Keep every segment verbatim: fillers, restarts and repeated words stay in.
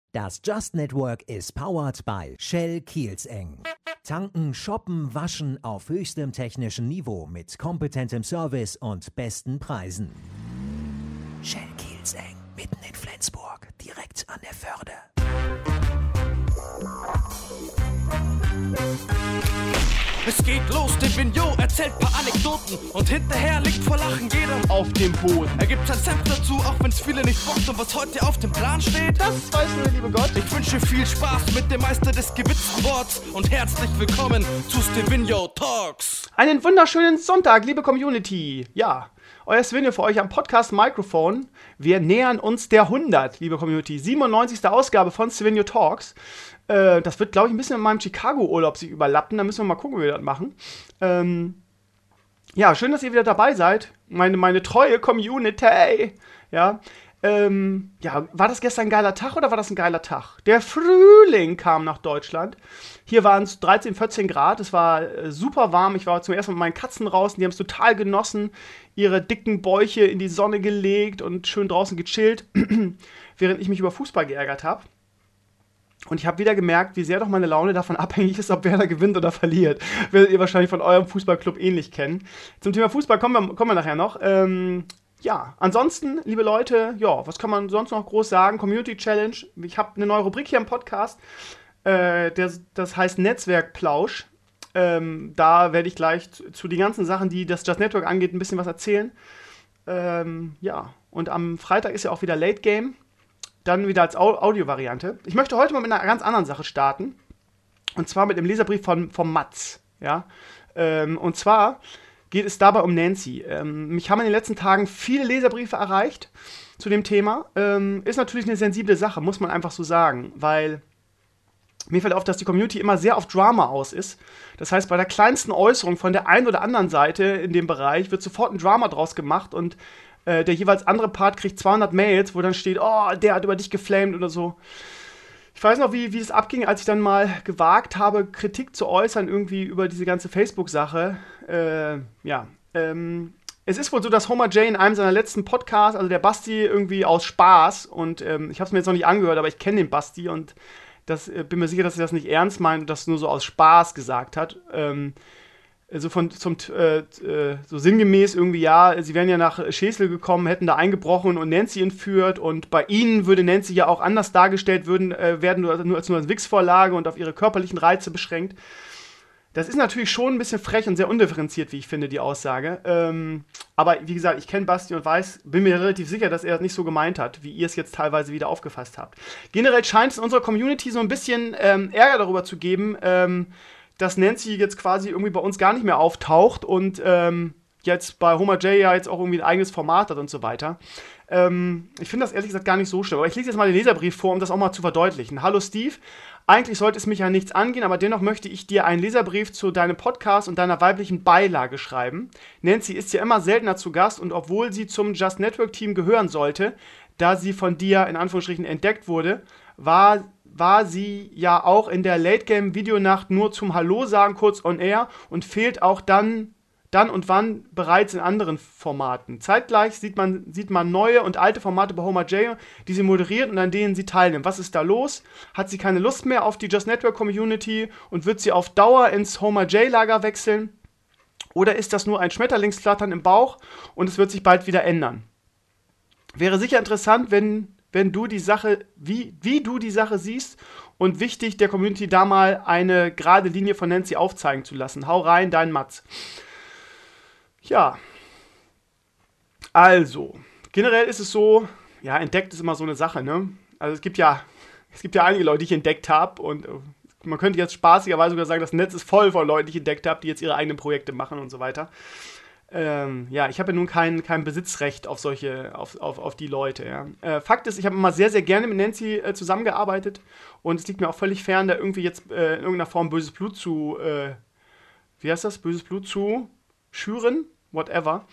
Das Just Network ist powered by Shell Kielzeng. Tanken, shoppen, waschen auf höchstem technischen Niveau mit kompetentem Service und besten Preisen. Shell Kielzeng, mitten in Flensburg, direkt an der Förde. Es geht los, der Vigneault erzählt paar Anekdoten und hinterher liegt vor Lachen jeder auf dem Boden. Er gibt sein Senf dazu, auch wenn's viele nicht bockt. Und was heute auf dem Plan steht, das weiß nur der liebe Gott. Ich wünsche viel Spaß mit dem Meister des gewitzten Worts und herzlich willkommen zu Stevino Talks. Einen wunderschönen Sonntag, liebe Community. Ja, euer Stevino für euch am Podcast Mikrofon. Wir nähern uns der hundert, liebe Community. siebenundneunzigste Ausgabe von Stevino Talks. Das wird, glaube ich, ein bisschen in meinem Chicago-Urlaub sich überlappen. Da müssen wir mal gucken, wie wir das machen. Ähm, ja, schön, dass ihr wieder dabei seid. Meine, meine treue Community. Ja, ähm, ja, war das gestern ein geiler Tag oder war das ein geiler Tag? Der Frühling kam nach Deutschland. Hier waren es dreizehn, vierzehn Grad. Es war äh, super warm. Ich war zum ersten Mal mit meinen Katzen draußen. Die haben es total genossen. Ihre dicken Bäuche in die Sonne gelegt und schön draußen gechillt. Während ich mich über Fußball geärgert habe. Und ich habe wieder gemerkt, wie sehr doch meine Laune davon abhängig ist, ob Werder gewinnt oder verliert. Werdet ihr wahrscheinlich von eurem Fußballclub ähnlich kennen. Zum Thema Fußball kommen wir, kommen wir nachher noch. Ähm, ja, ansonsten, liebe Leute, ja, was kann man sonst noch groß sagen? Community Challenge. Ich habe eine neue Rubrik hier im Podcast. Äh, der, das heißt Netzwerkplausch. Ähm, da werde ich gleich zu, zu den ganzen Sachen, die das Just Network angeht, ein bisschen was erzählen. Ähm, ja, und am Freitag ist ja auch wieder Late Game. Dann wieder als Audio-Variante. Ich möchte heute mal mit einer ganz anderen Sache starten. Und zwar mit dem Leserbrief von, von Mats. Ja? Ähm, und zwar geht es dabei um Nancy. Ähm, mich haben in den letzten Tagen viele Leserbriefe erreicht zu dem Thema. Ähm, ist natürlich eine sensible Sache, muss man einfach so sagen. Weil mir fällt auf, dass die Community immer sehr auf Drama aus ist. Das heißt, bei der kleinsten Äußerung von der einen oder anderen Seite in dem Bereich wird sofort ein Drama draus gemacht und der jeweils andere Part kriegt zweihundert Mails, wo dann steht, oh, der hat über dich geflamed oder so. Ich weiß noch, wie, wie es abging, als ich dann mal gewagt habe, Kritik zu äußern irgendwie über diese ganze Facebook-Sache. Äh, ja, ähm, es ist wohl so, dass Homer J in einem seiner letzten Podcasts, also der Basti irgendwie aus Spaß, und ähm, ich habe es mir jetzt noch nicht angehört, aber ich kenne den Basti und das, äh, bin mir sicher, dass er das nicht ernst meint und das nur so aus Spaß gesagt hat. Ähm, So von zum äh, so sinngemäß irgendwie, ja, sie wären ja nach Schesel gekommen, hätten da eingebrochen und Nancy entführt und bei ihnen würde Nancy ja auch anders dargestellt würden, äh, werden nur, nur als nur als Wix-Vorlage und auf ihre körperlichen Reize beschränkt. Das ist natürlich schon ein bisschen frech und sehr undifferenziert, wie ich finde, die Aussage. Ähm, aber wie gesagt, ich kenne Basti und weiß, bin mir relativ sicher, dass er das nicht so gemeint hat, wie ihr es jetzt teilweise wieder aufgefasst habt. Generell scheint es in unserer Community so ein bisschen ähm, Ärger darüber zu geben, ähm, dass Nancy jetzt quasi irgendwie bei uns gar nicht mehr auftaucht und ähm, jetzt bei Homer J ja jetzt auch irgendwie ein eigenes Format hat und so weiter. Ähm, ich finde das ehrlich gesagt gar nicht so schlimm. Aber ich lese jetzt mal den Leserbrief vor, um das auch mal zu verdeutlichen. Hallo Steve, eigentlich sollte es mich ja nichts angehen, aber dennoch möchte ich dir einen Leserbrief zu deinem Podcast und deiner weiblichen Beilage schreiben. Nancy ist ja immer seltener zu Gast und obwohl sie zum Just Network Team gehören sollte, da sie von dir in Anführungsstrichen entdeckt wurde, war war sie ja auch in der Late-Game-Videonacht nur zum Hallo sagen kurz on air und fehlt auch dann, dann und wann bereits in anderen Formaten. Zeitgleich sieht man, sieht man neue und alte Formate bei Homer J, die sie moderiert und an denen sie teilnimmt. Was ist da los? Hat sie keine Lust mehr auf die Just Network Community und wird sie auf Dauer ins Homer J-Lager wechseln? Oder ist das nur ein Schmetterlingsflattern im Bauch und es wird sich bald wieder ändern? Wäre sicher interessant, wenn wenn du die Sache, wie, wie du die Sache siehst und wichtig, der Community da mal eine gerade Linie von Nancy aufzeigen zu lassen. Hau rein, dein Mats. Ja. Also, generell ist es so, ja, entdeckt ist immer so eine Sache, ne? Also es gibt ja, es gibt ja einige Leute, die ich entdeckt habe und man könnte jetzt spaßigerweise sogar sagen, das Netz ist voll von Leuten, die ich entdeckt habe, die jetzt ihre eigenen Projekte machen und so weiter. Ähm, ja, ich habe ja nun kein, kein Besitzrecht auf solche, auf, auf, auf die Leute, ja. Äh, Fakt ist, ich habe immer sehr, sehr gerne mit Nancy äh, zusammengearbeitet und es liegt mir auch völlig fern, da irgendwie jetzt äh, in irgendeiner Form böses Blut zu, äh, wie heißt das, böses Blut zu schüren, whatever.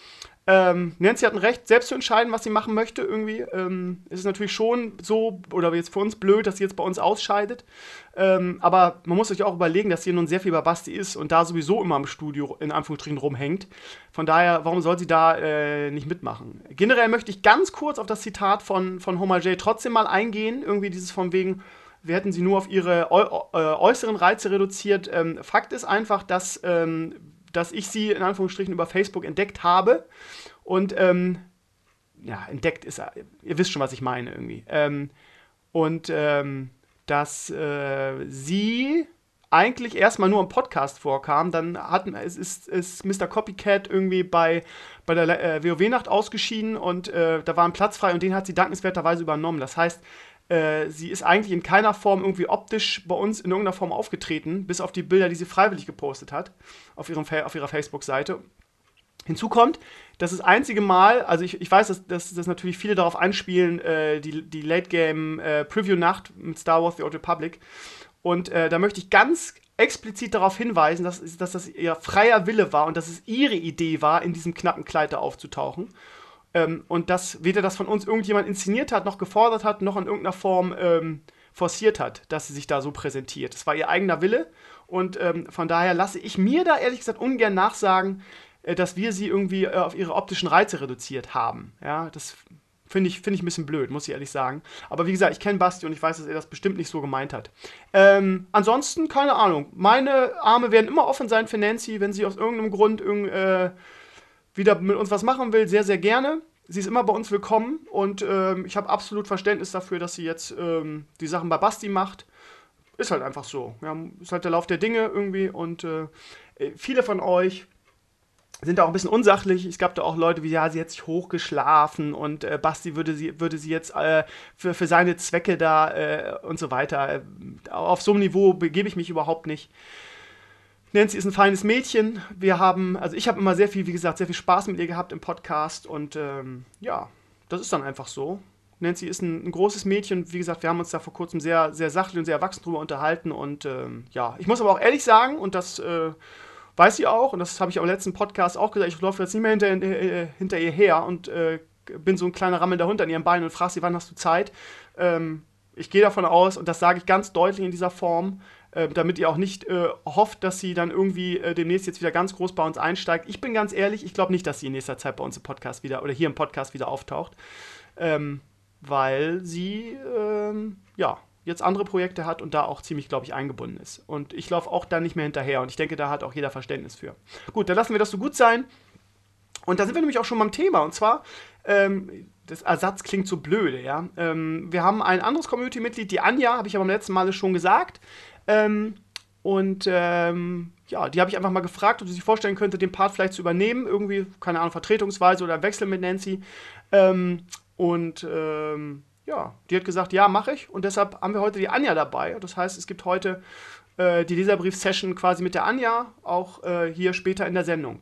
Ähm, Nancy hat ein Recht, selbst zu entscheiden, was sie machen möchte irgendwie. Ähm, es ist natürlich schon so, oder jetzt für uns blöd, dass sie jetzt bei uns ausscheidet. Ähm, aber man muss sich auch überlegen, dass sie nun sehr viel bei Basti ist und da sowieso immer im Studio in Anführungsstrichen rumhängt. Von daher, warum soll sie da äh, nicht mitmachen? Generell möchte ich ganz kurz auf das Zitat von, von Homer J. trotzdem mal eingehen. Irgendwie dieses von wegen, wir hätten sie nur auf ihre äu- äh, äußeren Reize reduziert. Ähm, Fakt ist einfach, dass... Ähm, dass ich sie in Anführungsstrichen über Facebook entdeckt habe. Und, ähm, ja, entdeckt ist, ihr wisst schon, was ich meine irgendwie. Ähm, und, ähm, dass äh, sie eigentlich erstmal nur im Podcast vorkam. Dann hat, es ist, ist Mister Copycat irgendwie bei, bei der äh, WoW-Nacht ausgeschieden und äh, da war ein Platz frei und den hat sie dankenswerterweise übernommen. Das heißt, Äh, sie ist eigentlich in keiner Form irgendwie optisch bei uns in irgendeiner Form aufgetreten, bis auf die Bilder, die sie freiwillig gepostet hat auf, ihrem Fa- auf ihrer Facebook-Seite. Hinzu kommt, dass das einzige Mal, also ich, ich weiß, dass, dass, dass natürlich viele darauf anspielen, äh, die, die Late-Game-Preview-Nacht äh, mit Star Wars The Old Republic. Und äh, da möchte ich ganz explizit darauf hinweisen, dass, dass das ihr freier Wille war und dass es ihre Idee war, in diesem knappen Kleid da aufzutauchen. Ähm, und dass weder das von uns irgendjemand inszeniert hat, noch gefordert hat, noch in irgendeiner Form ähm, forciert hat, dass sie sich da so präsentiert. Das war ihr eigener Wille und ähm, von daher lasse ich mir da ehrlich gesagt ungern nachsagen, äh, dass wir sie irgendwie äh, auf ihre optischen Reize reduziert haben. Ja, das finde ich, find ich ein bisschen blöd, muss ich ehrlich sagen. Aber wie gesagt, ich kenne Basti und ich weiß, dass er das bestimmt nicht so gemeint hat. Ähm, ansonsten, keine Ahnung, meine Arme werden immer offen sein für Nancy, wenn sie aus irgendeinem Grund irgend, äh, wieder mit uns was machen will, sehr, sehr gerne. Sie ist immer bei uns willkommen und ähm, ich habe absolut Verständnis dafür, dass sie jetzt ähm, die Sachen bei Basti macht. Ist halt einfach so. Ja, ist halt der Lauf der Dinge irgendwie und äh, viele von euch sind da auch ein bisschen unsachlich. Es gab da auch Leute wie, ja, sie hat sich hochgeschlafen und äh, Basti würde sie, würde sie jetzt äh, für, für seine Zwecke da äh, und so weiter. Auf so einem Niveau begebe ich mich überhaupt nicht. Nancy ist ein feines Mädchen. Wir haben, also ich habe immer sehr viel, wie gesagt, sehr viel Spaß mit ihr gehabt im Podcast und ähm, ja, das ist dann einfach so. Nancy ist ein, ein großes Mädchen. Wie gesagt, wir haben uns da vor kurzem sehr, sehr sachlich und sehr erwachsen drüber unterhalten und ähm, ja, ich muss aber auch ehrlich sagen, und das äh, weiß sie auch, und das habe ich am letzten Podcast auch gesagt, ich laufe jetzt nicht mehr hinter, äh, hinter ihr her und äh, bin so ein kleiner rammelnder Hund an ihren Beinen und frage sie, wann hast du Zeit? Ähm, ich gehe davon aus, und das sage ich ganz deutlich in dieser Form, äh, damit ihr auch nicht äh, hofft, dass sie dann irgendwie äh, demnächst jetzt wieder ganz groß bei uns einsteigt. Ich bin ganz ehrlich, ich glaube nicht, dass sie in nächster Zeit bei uns im Podcast wieder, oder hier im Podcast wieder auftaucht, ähm, weil sie, ähm, ja, jetzt andere Projekte hat und da auch ziemlich, glaube ich, eingebunden ist. Und ich laufe auch da nicht mehr hinterher und ich denke, da hat auch jeder Verständnis für. Gut, dann lassen wir das so gut sein. Und da sind wir nämlich auch schon beim Thema. Und zwar, ähm, das Ersatz klingt so blöde, ja. Ähm, wir haben ein anderes Community-Mitglied, die Anja, habe ich aber beim letzten Mal schon gesagt. Ähm, und ähm, ja, die habe ich einfach mal gefragt, ob sie sich vorstellen könnte, den Part vielleicht zu übernehmen. Irgendwie, keine Ahnung, vertretungsweise oder Wechsel mit Nancy. Ähm, und ähm, ja, die hat gesagt, ja, mache ich. Und deshalb haben wir heute die Anja dabei. Das heißt, es gibt heute äh, die Leserbrief-Session quasi mit der Anja, auch äh, hier später in der Sendung.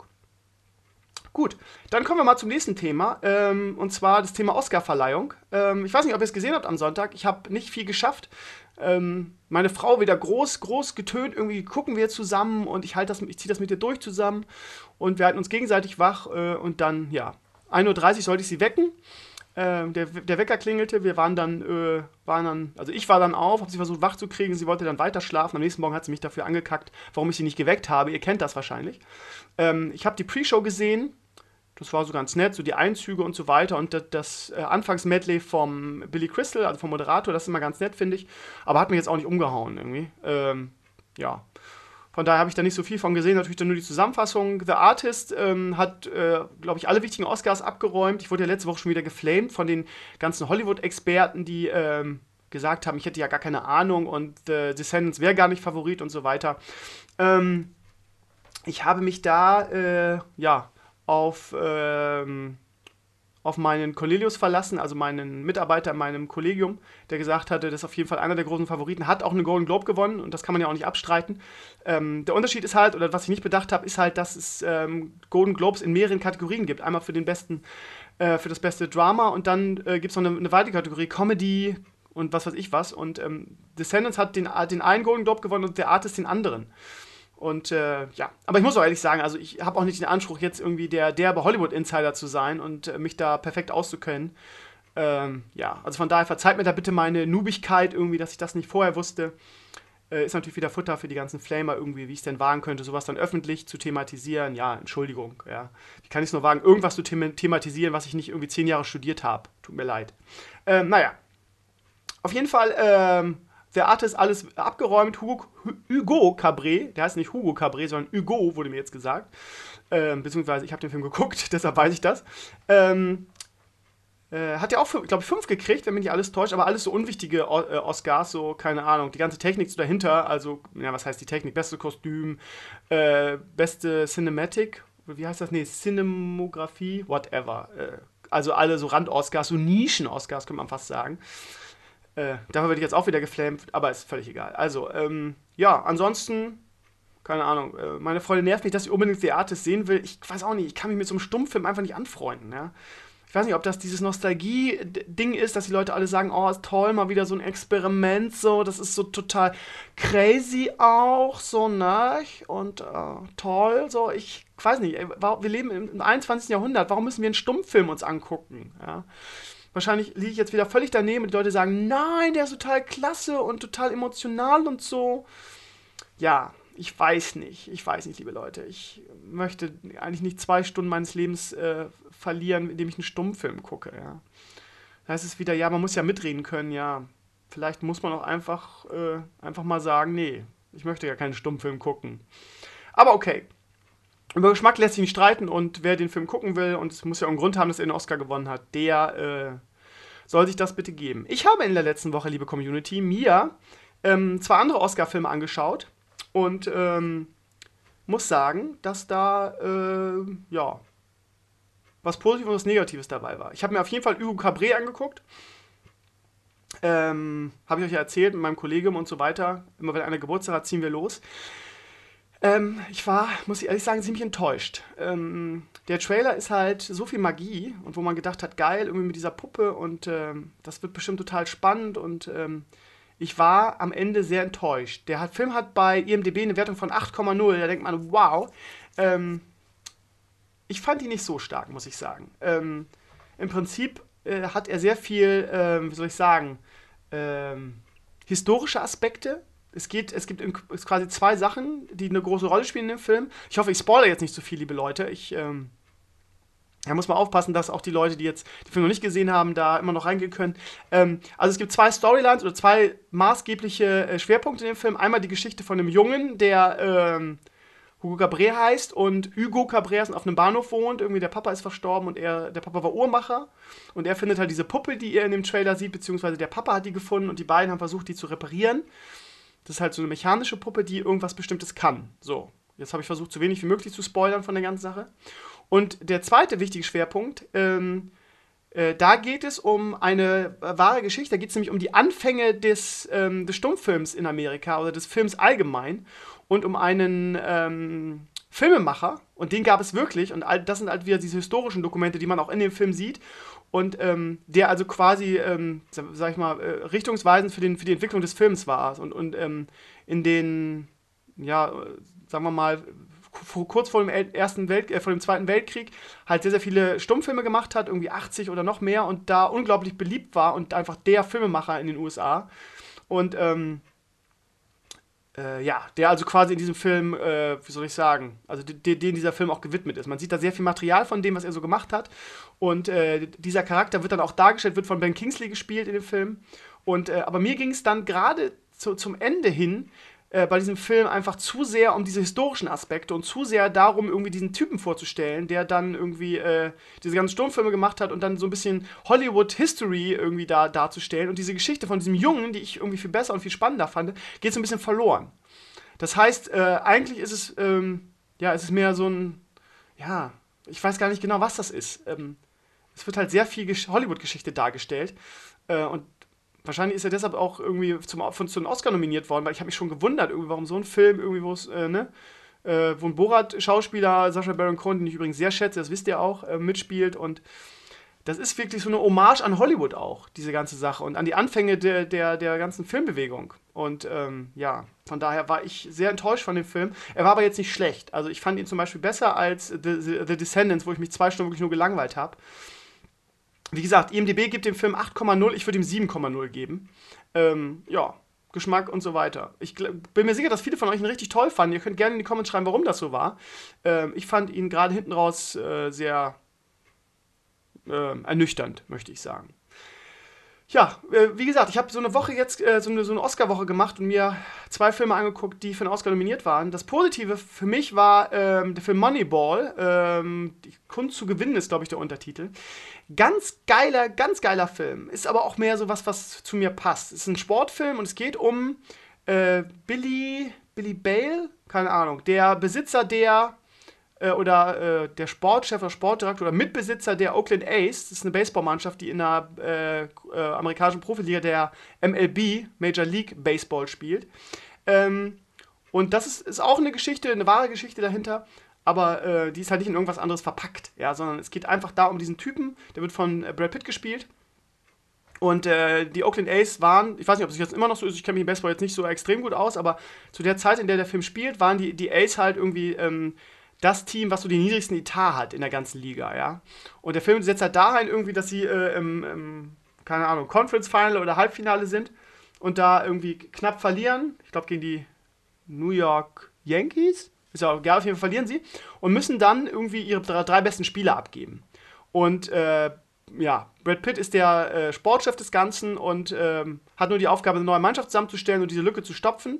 Gut, dann kommen wir mal zum nächsten Thema, ähm, und zwar das Thema Oscar-Verleihung. Ähm, ich weiß nicht, ob ihr es gesehen habt am Sonntag. Ich habe nicht viel geschafft. Ähm, meine Frau wieder groß, groß getönt. Irgendwie gucken wir zusammen und ich, halt das, ich ziehe das mit ihr durch zusammen. Und wir halten uns gegenseitig wach. Äh, und dann, ja, ein Uhr dreißig sollte ich sie wecken. Äh, der, der Wecker klingelte, wir waren dann, äh, waren dann, also ich war dann auf, habe sie versucht wach zu kriegen, sie wollte dann weiter schlafen. Am nächsten Morgen hat sie mich dafür angekackt, warum ich sie nicht geweckt habe. Ihr kennt das wahrscheinlich. Ähm, ich habe die Pre-Show gesehen, das war so ganz nett, so die Einzüge und so weiter und das, das äh, Anfangs-Medley vom Billy Crystal, also vom Moderator, das ist immer ganz nett, finde ich, aber hat mich jetzt auch nicht umgehauen irgendwie. Ähm, ja. Von daher habe ich da nicht so viel von gesehen, natürlich dann nur die Zusammenfassung. The Artist ähm, hat, äh, glaube ich, alle wichtigen Oscars abgeräumt. Ich wurde ja letzte Woche schon wieder geflamed von den ganzen Hollywood-Experten, die ähm, gesagt haben, ich hätte ja gar keine Ahnung und The Descendants wäre gar nicht Favorit und so weiter. Ähm, ich habe mich da, äh, ja, auf, ähm, auf meinen Cornelius verlassen, also meinen Mitarbeiter in meinem Kollegium, der gesagt hatte, das ist auf jeden Fall einer der großen Favoriten, hat auch einen Golden Globe gewonnen und das kann man ja auch nicht abstreiten. Ähm, der Unterschied ist halt, oder was ich nicht bedacht habe, ist halt, dass es ähm, Golden Globes in mehreren Kategorien gibt. Einmal für den besten, äh, für das beste Drama und dann äh, gibt es noch eine, eine weitere Kategorie, Comedy und was weiß ich was. Und ähm, Descendants hat den, den einen Golden Globe gewonnen und der Artist den anderen. Und äh, ja, aber ich muss auch ehrlich sagen, also ich habe auch nicht den Anspruch, jetzt irgendwie der derbe Hollywood-Insider zu sein und äh, mich da perfekt auszukennen. Ähm, ja, also von daher verzeiht mir da bitte meine Noobigkeit irgendwie, dass ich das nicht vorher wusste. Äh, ist natürlich wieder Futter für die ganzen Flamer irgendwie, wie ich es denn wagen könnte, sowas dann öffentlich zu thematisieren. Ja, Entschuldigung, ja. Wie kann ich es nur wagen, irgendwas zu them- thematisieren, was ich nicht irgendwie zehn Jahre studiert habe? Tut mir leid. Ähm, naja. Auf jeden Fall, ähm, der Artist alles abgeräumt. Hugo, Hugo Cabret, der heißt nicht Hugo Cabret, sondern Hugo, wurde mir jetzt gesagt. Ähm, beziehungsweise ich habe den Film geguckt, deshalb weiß ich das. Ähm, Äh, hat ja auch, glaube ich, fünf gekriegt, wenn mich nicht alles täuscht, aber alles so unwichtige o- äh, Oscars, so, keine Ahnung, die ganze Technik so dahinter, also, ja, was heißt die Technik? Beste Kostüm, äh, beste Cinematic, wie heißt das? Nee, Cinemographie, whatever. Äh, also alle so Rand-Oscars, so Nischen-Oscars, könnte man fast sagen. Äh, dafür werde ich jetzt auch wieder geflammt, aber ist völlig egal. Also, ähm, ja, ansonsten, keine Ahnung, äh, meine Freundin nervt mich, dass sie unbedingt The Artist sehen will. Ich weiß auch nicht, ich kann mich mit so einem Stummfilm einfach nicht anfreunden, ja. Ich weiß nicht, ob das dieses Nostalgie-Ding ist, dass die Leute alle sagen, oh, ist toll, mal wieder so ein Experiment, so, das ist so total crazy auch, so, ne? Und äh, toll, so, ich weiß nicht, ey, wir leben im einundzwanzigsten Jahrhundert, warum müssen wir einen Stummfilm uns angucken, ja? Wahrscheinlich liege ich jetzt wieder völlig daneben und die Leute sagen, nein, der ist total klasse und total emotional und so. Ja, ich weiß nicht, ich weiß nicht, liebe Leute. Ich möchte eigentlich nicht zwei Stunden meines Lebens äh, verlieren, indem ich einen Stummfilm gucke, ja. Da heißt es wieder, ja, man muss ja mitreden können, ja. Vielleicht muss man auch einfach, äh, einfach mal sagen, nee, ich möchte ja keinen Stummfilm gucken. Aber okay. Über Geschmack lässt sich nicht streiten und wer den Film gucken will, und es muss ja auch einen Grund haben, dass er einen Oscar gewonnen hat, der äh, soll sich das bitte geben. Ich habe in der letzten Woche, liebe Community, mir ähm, zwei andere Oscar-Filme angeschaut. Und ähm, muss sagen, dass da, äh, ja, was Positives und was Negatives dabei war. Ich habe mir auf jeden Fall Hugo Cabret angeguckt. Ähm, habe ich euch ja erzählt mit meinem Kollegen und so weiter. Immer wenn einer Geburtstag hat, ziehen wir los. Ähm, ich war, muss ich ehrlich sagen, ziemlich enttäuscht. Ähm, der Trailer ist halt so viel Magie und wo man gedacht hat, geil, irgendwie mit dieser Puppe und ähm, das wird bestimmt total spannend und ähm, ich war am Ende sehr enttäuscht. Der Film hat bei I M D B eine Wertung von acht Komma null. Da denkt man, wow. Ähm, ich fand ihn nicht so stark, muss ich sagen. Ähm, Im Prinzip äh, hat er sehr viel, ähm, wie soll ich sagen, ähm, historische Aspekte. Es, geht, es gibt es quasi zwei Sachen, die eine große Rolle spielen in dem Film. Ich hoffe, ich spoilere jetzt nicht so viel, liebe Leute. Ich... Ähm, Da muss man aufpassen, dass auch die Leute, die jetzt den Film noch nicht gesehen haben, da immer noch reingehen können. Ähm, also es gibt zwei Storylines oder zwei maßgebliche äh, Schwerpunkte in dem Film. Einmal die Geschichte von einem Jungen, der ähm, Hugo Cabret heißt und Hugo Cabret auf einem Bahnhof wohnt. Irgendwie der Papa ist verstorben und er, der Papa war Uhrmacher. Und er findet halt diese Puppe, die er in dem Trailer sieht, beziehungsweise der Papa hat die gefunden und die beiden haben versucht, die zu reparieren. Das ist halt so eine mechanische Puppe, die irgendwas Bestimmtes kann. So, jetzt habe ich versucht, so wenig wie möglich zu spoilern von der ganzen Sache. Und der zweite wichtige Schwerpunkt, ähm, äh, da geht es um eine äh, wahre Geschichte, da geht es nämlich um die Anfänge des, ähm, des Stummfilms in Amerika oder des Films allgemein und um einen ähm, Filmemacher und den gab es wirklich und all, das sind halt wieder diese historischen Dokumente, die man auch in dem Film sieht und ähm, der also quasi, ähm, sag ich mal, äh, richtungsweisend für, den, für die Entwicklung des Films war und, und ähm, in den, ja, sagen wir mal, kurz vor dem ersten Welt, äh, vor dem Zweiten Weltkrieg halt sehr, sehr viele Stummfilme gemacht hat, irgendwie achtzig oder noch mehr und da unglaublich beliebt war und einfach der Filmemacher in den U S A. Und ähm, äh, ja, der also quasi in diesem Film, äh, wie soll ich sagen, also dem dieser Film auch gewidmet ist. Man sieht da sehr viel Material von dem, was er so gemacht hat und äh, dieser Charakter wird dann auch dargestellt, wird von Ben Kingsley gespielt in dem Film. Und, äh, aber mir ging es dann gerade zu, zum Ende hin Äh, bei diesem Film einfach zu sehr um diese historischen Aspekte und zu sehr darum, irgendwie diesen Typen vorzustellen, der dann irgendwie äh, diese ganzen Stummfilme gemacht hat und dann so ein bisschen Hollywood-History irgendwie da darzustellen. Und diese Geschichte von diesem Jungen, die ich irgendwie viel besser und viel spannender fand, geht so ein bisschen verloren. Das heißt, äh, eigentlich ist es, ähm, ja, es ist mehr so ein, ja, ich weiß gar nicht genau, was das ist. Ähm, es wird halt sehr viel Gesch- Hollywood-Geschichte dargestellt äh, und wahrscheinlich ist er deshalb auch irgendwie zum, von, zu einem Oscar nominiert worden, weil ich habe mich schon gewundert, irgendwie, warum so ein Film, irgendwie, wo es, äh, ne, äh, wo ein Borat-Schauspieler, Sacha Baron Cohen, den ich übrigens sehr schätze, das wisst ihr auch, äh, mitspielt und das ist wirklich so eine Hommage an Hollywood auch, diese ganze Sache. Und an die Anfänge der, der, der ganzen Filmbewegung. Und ähm, ja, von daher war ich sehr enttäuscht von dem Film. Er war aber jetzt nicht schlecht. Also ich fand ihn zum Beispiel besser als The, The, The Descendants, wo ich mich zwei Stunden wirklich nur gelangweilt habe. Wie gesagt, I M D B gibt dem Film acht Komma null, ich würde ihm sieben Komma null geben. Ähm, ja, Geschmack und so weiter. Ich glaub, bin mir sicher, dass viele von euch ihn richtig toll fanden. Ihr könnt gerne in die Comments schreiben, warum das so war. Ähm, ich fand ihn gerade hinten raus äh, sehr äh, ernüchternd, möchte ich sagen. Ja, äh, wie gesagt, ich habe so eine Woche jetzt, äh, so eine, so eine Oscar-Woche gemacht und mir zwei Filme angeguckt, die für einen Oscar nominiert waren. Das Positive für mich war ähm, der Film Moneyball. Ähm, die Kunst zu gewinnen ist, glaube ich, der Untertitel. Ganz geiler, ganz geiler Film. Ist aber auch mehr so was, was zu mir passt. Es ist ein Sportfilm und es geht um äh, Billy, Billy Bale, keine Ahnung, der Besitzer der äh, oder äh, der Sportchef oder Sportdirektor oder Mitbesitzer der Oakland A's. Das ist eine Baseballmannschaft, die in der äh, äh, amerikanischen Profiliga der M L B, Major League Baseball, spielt. Ähm, und das ist, ist auch eine Geschichte, eine wahre Geschichte dahinter. Aber äh, die ist halt nicht in irgendwas anderes verpackt, ja, sondern es geht einfach da um diesen Typen, der wird von äh, Brad Pitt gespielt. Und äh, die Oakland A's waren, ich weiß nicht, ob es jetzt immer noch so ist, ich kenne mich im Baseball jetzt nicht so extrem gut aus, aber zu der Zeit, in der der Film spielt, waren die, die A's halt irgendwie ähm, das Team, was so den niedrigsten Etat hat in der ganzen Liga, ja. Und der Film setzt halt da rein irgendwie, dass sie äh, im, im, keine Ahnung, Conference Final oder Halbfinale sind und da irgendwie knapp verlieren. Ich glaube gegen die New York Yankees. Ist ja auch egal, auf jeden Fall verlieren sie. Und müssen dann irgendwie ihre drei, drei besten Spieler abgeben. Und äh, ja, Brad Pitt ist der äh, Sportchef des Ganzen und ähm, hat nur die Aufgabe, eine neue Mannschaft zusammenzustellen und diese Lücke zu stopfen.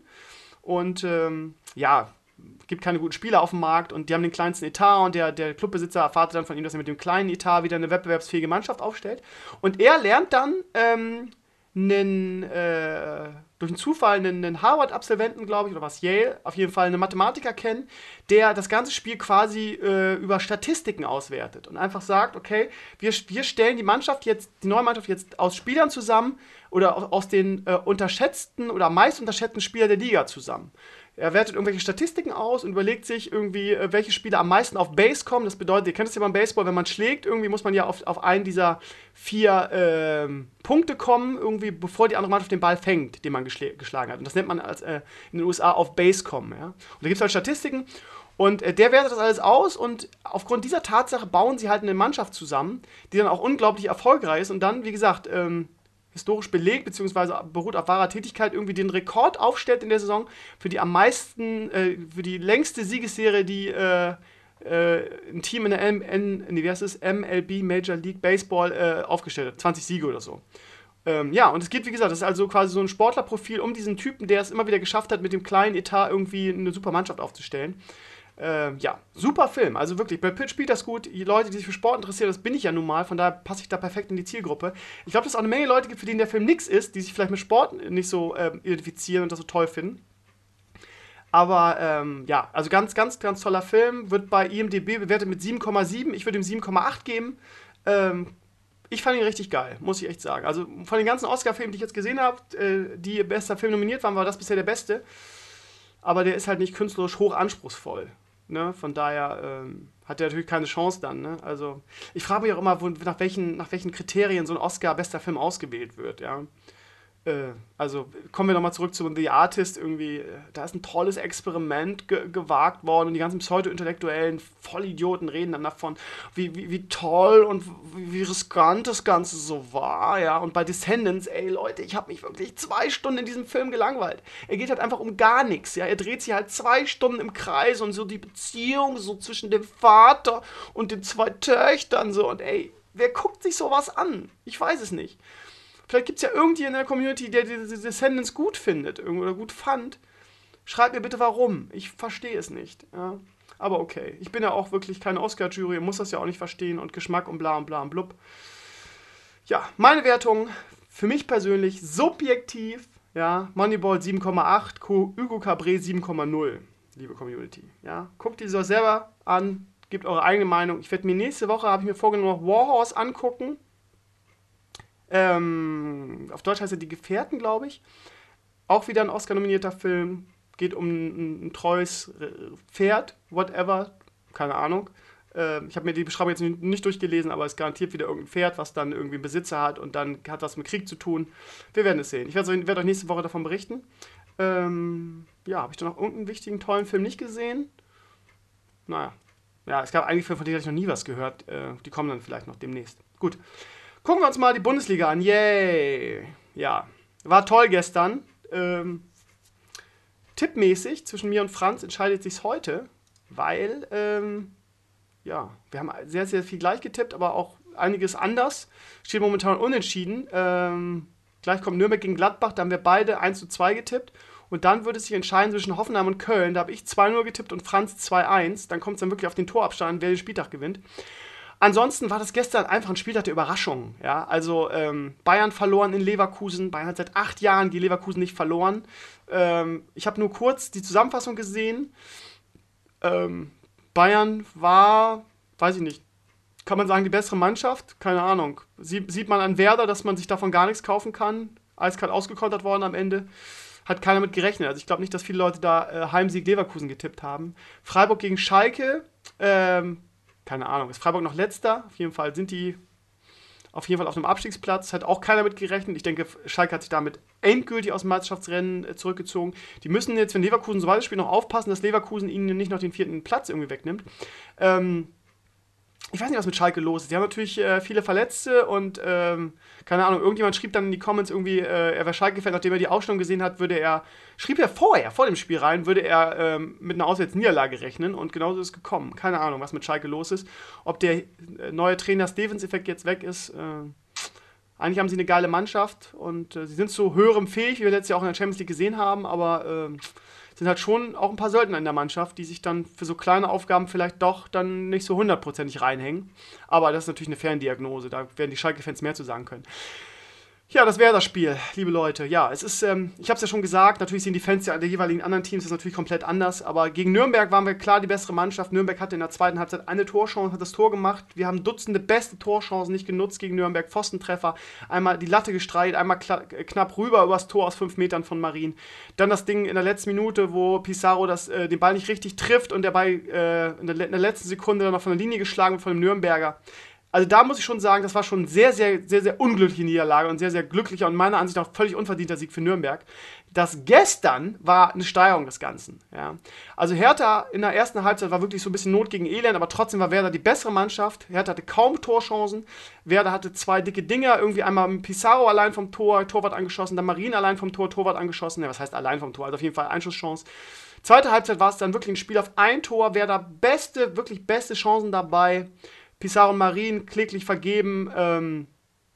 Und ähm, ja, gibt keine guten Spieler auf dem Markt und die haben den kleinsten Etat und der, der Clubbesitzer erfahrt dann von ihm, dass er mit dem kleinen Etat wieder eine wettbewerbsfähige Mannschaft aufstellt. Und er lernt dann ähm, einen, äh, durch einen Zufall einen, einen Harvard-Absolventen, glaube ich, oder was, Yale, auf jeden Fall einen Mathematiker kennen, der das ganze Spiel quasi äh, über Statistiken auswertet und einfach sagt, okay, wir, wir stellen die Mannschaft jetzt, die neue Mannschaft jetzt aus Spielern zusammen oder aus, aus den äh, unterschätzten oder meist unterschätzten Spielern der Liga zusammen. Er wertet irgendwelche Statistiken aus und überlegt sich irgendwie, welche Spieler am meisten auf Base kommen. Das bedeutet, ihr kennt es ja beim Baseball, wenn man schlägt, irgendwie muss man ja auf, auf einen dieser vier ähm, Punkte kommen, irgendwie bevor die andere Mannschaft den Ball fängt, den man geschl- geschlagen hat. Und das nennt man als, äh, in den U S A auf Base kommen. Ja? Und da gibt es halt Statistiken und äh, der wertet das alles aus und aufgrund dieser Tatsache bauen sie halt eine Mannschaft zusammen, die dann auch unglaublich erfolgreich ist und dann, wie gesagt, ähm, historisch belegt, beziehungsweise beruht auf wahrer Tätigkeit, irgendwie den Rekord aufstellt in der Saison für die am meisten, äh, für die längste Siegesserie, die äh, äh, ein Team in der M- N- nee, wie heißt es? M L B, Major League Baseball, äh, aufgestellt hat. zwanzig Siege oder so. Ähm, ja, und es geht, wie gesagt, das ist also quasi so ein Sportlerprofil um diesen Typen, der es immer wieder geschafft hat, mit dem kleinen Etat irgendwie eine super Mannschaft aufzustellen. Ähm, ja, super Film, also wirklich, Brad Pitt spielt das gut, die Leute, die sich für Sport interessieren, das bin ich ja nun mal, von daher passe ich da perfekt in die Zielgruppe. Ich glaube, dass es auch eine Menge Leute gibt, für die der Film nix ist, die sich vielleicht mit Sport nicht so ähm, identifizieren und das so toll finden. Aber ähm, ja, also ganz, ganz, ganz toller Film, wird bei I M D B bewertet mit sieben Komma sieben, ich würde ihm sieben Komma acht geben. Ähm, ich fand ihn richtig geil, muss ich echt sagen. Also von den ganzen Oscar-Filmen, die ich jetzt gesehen habe, äh, die bester Film nominiert waren, war das bisher der beste. Aber der ist halt nicht künstlerisch hoch anspruchsvoll. Ne? Von daher ähm, hat er natürlich keine Chance dann. Ne? Also ich frage mich auch immer, wo, nach, welchen, nach welchen Kriterien so ein Oscar-bester Film ausgewählt wird. Ja? Äh, also kommen wir nochmal zurück zu The Artist. Irgendwie, da ist ein tolles Experiment ge- gewagt worden und die ganzen pseudo-intellektuellen Vollidioten reden dann davon, wie, wie, wie toll und wie, wie riskant das Ganze so war. Ja? Und bei Descendants, ey Leute, ich habe mich wirklich zwei Stunden in diesem Film gelangweilt. Er geht halt einfach um gar nichts. Ja? Er dreht sich halt zwei Stunden im Kreis und so die Beziehung so zwischen dem Vater und den zwei Töchtern so. Und ey, wer guckt sich sowas an? Ich weiß es nicht. Vielleicht gibt es ja irgendjemand in der Community, der diese Descendants gut findet oder gut fand. Schreibt mir bitte warum. Ich verstehe es nicht. Ja? Aber okay. Ich bin ja auch wirklich keine Oscar-Jury, muss das ja auch nicht verstehen und Geschmack und bla und bla und blub. Ja, meine Wertung für mich persönlich subjektiv. Ja, Moneyball sieben Komma acht, Hugo Cabret sieben Komma null. Liebe Community. Ja, guckt die so selber an, gebt eure eigene Meinung. Ich werde mir nächste Woche, habe ich mir vorgenommen, noch Warhorse angucken. Ähm, auf Deutsch heißt er Die Gefährten, glaube ich. Auch wieder ein Oscar-nominierter Film. Geht um ein, ein treues Pferd, whatever, keine Ahnung. Äh, ich habe mir die Beschreibung jetzt nicht, nicht durchgelesen, aber es garantiert wieder irgendein Pferd, was dann irgendwie einen Besitzer hat und dann hat was mit Krieg zu tun. Wir werden es sehen. Ich werde werd euch nächste Woche davon berichten. Ähm, ja, habe ich da noch irgendeinen wichtigen, tollen Film nicht gesehen? Naja. Ja, es gab einige Filme, von denen ich noch nie was gehört. Äh, die kommen dann vielleicht noch demnächst. Gut. Gucken wir uns mal die Bundesliga an. Yay! Ja, war toll gestern. Ähm, tippmäßig zwischen mir und Franz entscheidet sich's heute, weil, ähm, ja, wir haben sehr, sehr viel gleich getippt, aber auch einiges anders. Steht momentan unentschieden. Ähm, gleich kommt Nürnberg gegen Gladbach, da haben wir beide eins zu zwei getippt. Und dann würde es sich entscheiden zwischen Hoffenheim und Köln. Da habe ich zwei null getippt und Franz zwei eins. Dann kommt es dann wirklich auf den Torabstand, wer den Spieltag gewinnt. Ansonsten war das gestern einfach ein Spieltag der Überraschung. Ja? Also ähm, Bayern verloren in Leverkusen. Bayern hat seit acht Jahren die Leverkusen nicht verloren. Ähm, ich habe nur kurz die Zusammenfassung gesehen. Ähm, Bayern war, weiß ich nicht, kann man sagen, die bessere Mannschaft? Keine Ahnung. Sie, sieht man an Werder, dass man sich davon gar nichts kaufen kann. Eiskalt ausgekontert worden am Ende. Hat keiner mit gerechnet. Also ich glaube nicht, dass viele Leute da äh, Heimsieg Leverkusen getippt haben. Freiburg gegen Schalke. Ähm, keine Ahnung. Ist Freiburg noch letzter? Auf jeden Fall sind die auf jeden Fall auf einem Abstiegsplatz. Hat auch keiner mit gerechnet. Ich denke, Schalke hat sich damit endgültig aus dem Meisterschaftsrennen äh, zurückgezogen. Die müssen jetzt, wenn Leverkusen so weiterspielt, noch aufpassen, dass Leverkusen ihnen nicht noch den vierten Platz irgendwie wegnimmt. Ähm, Ich weiß nicht, was mit Schalke los ist. Die haben natürlich äh, viele Verletzte und ähm, keine Ahnung, irgendjemand schrieb dann in die Comments irgendwie, äh, er wäre Schalke-Fan, nachdem er die Ausstellung gesehen hat, würde er, schrieb er vorher, vor dem Spiel rein, würde er ähm, mit einer Auswärtsniederlage rechnen und genauso ist es gekommen. Keine Ahnung, was mit Schalke los ist. Ob der äh, neue Trainer Stevens-Effekt jetzt weg ist. Äh, eigentlich haben sie eine geile Mannschaft und äh, sie sind zu höherem fähig, wie wir letztes Jahr auch in der Champions League gesehen haben, aber äh, sind halt schon auch ein paar Söldner in der Mannschaft, die sich dann für so kleine Aufgaben vielleicht doch dann nicht so hundertprozentig reinhängen. Aber das ist natürlich eine Ferndiagnose, da werden die Schalke-Fans mehr zu sagen können. Ja, das wäre das Spiel, liebe Leute. Ja, es ist, ähm, ich habe es ja schon gesagt, natürlich sind die Fans der, der jeweiligen anderen Teams das natürlich komplett anders, aber gegen Nürnberg waren wir klar die bessere Mannschaft. Nürnberg hatte in der zweiten Halbzeit eine Torchance, hat das Tor gemacht. Wir haben Dutzende beste Torchancen nicht genutzt gegen Nürnberg. Pfostentreffer, einmal die Latte gestreicht, einmal kla- knapp rüber übers Tor aus fünf Metern von Marien. Dann das Ding in der letzten Minute, wo Pizarro das, äh, den Ball nicht richtig trifft und der Ball äh, in, der, in der letzten Sekunde dann noch von der Linie geschlagen wird von dem Nürnberger. Also da muss ich schon sagen, das war schon sehr, sehr, sehr, sehr unglückliche Niederlage und sehr, sehr glücklicher und meiner Ansicht nach völlig unverdienter Sieg für Nürnberg. Das gestern war eine Steigerung des Ganzen. Ja. Also Hertha in der ersten Halbzeit war wirklich so ein bisschen Not gegen Elend, aber trotzdem war Werder die bessere Mannschaft. Hertha hatte kaum Torchancen. Werder hatte zwei dicke Dinger, irgendwie einmal mit Pizarro allein vom Tor, Torwart angeschossen, dann Marien allein vom Tor, Torwart angeschossen. Ja, was heißt allein vom Tor? Also auf jeden Fall Einschusschance. Zweite Halbzeit war es dann wirklich ein Spiel auf ein Tor. Werder beste, wirklich beste Chancen dabei. Pizarro und Marien kläglich vergeben, ähm,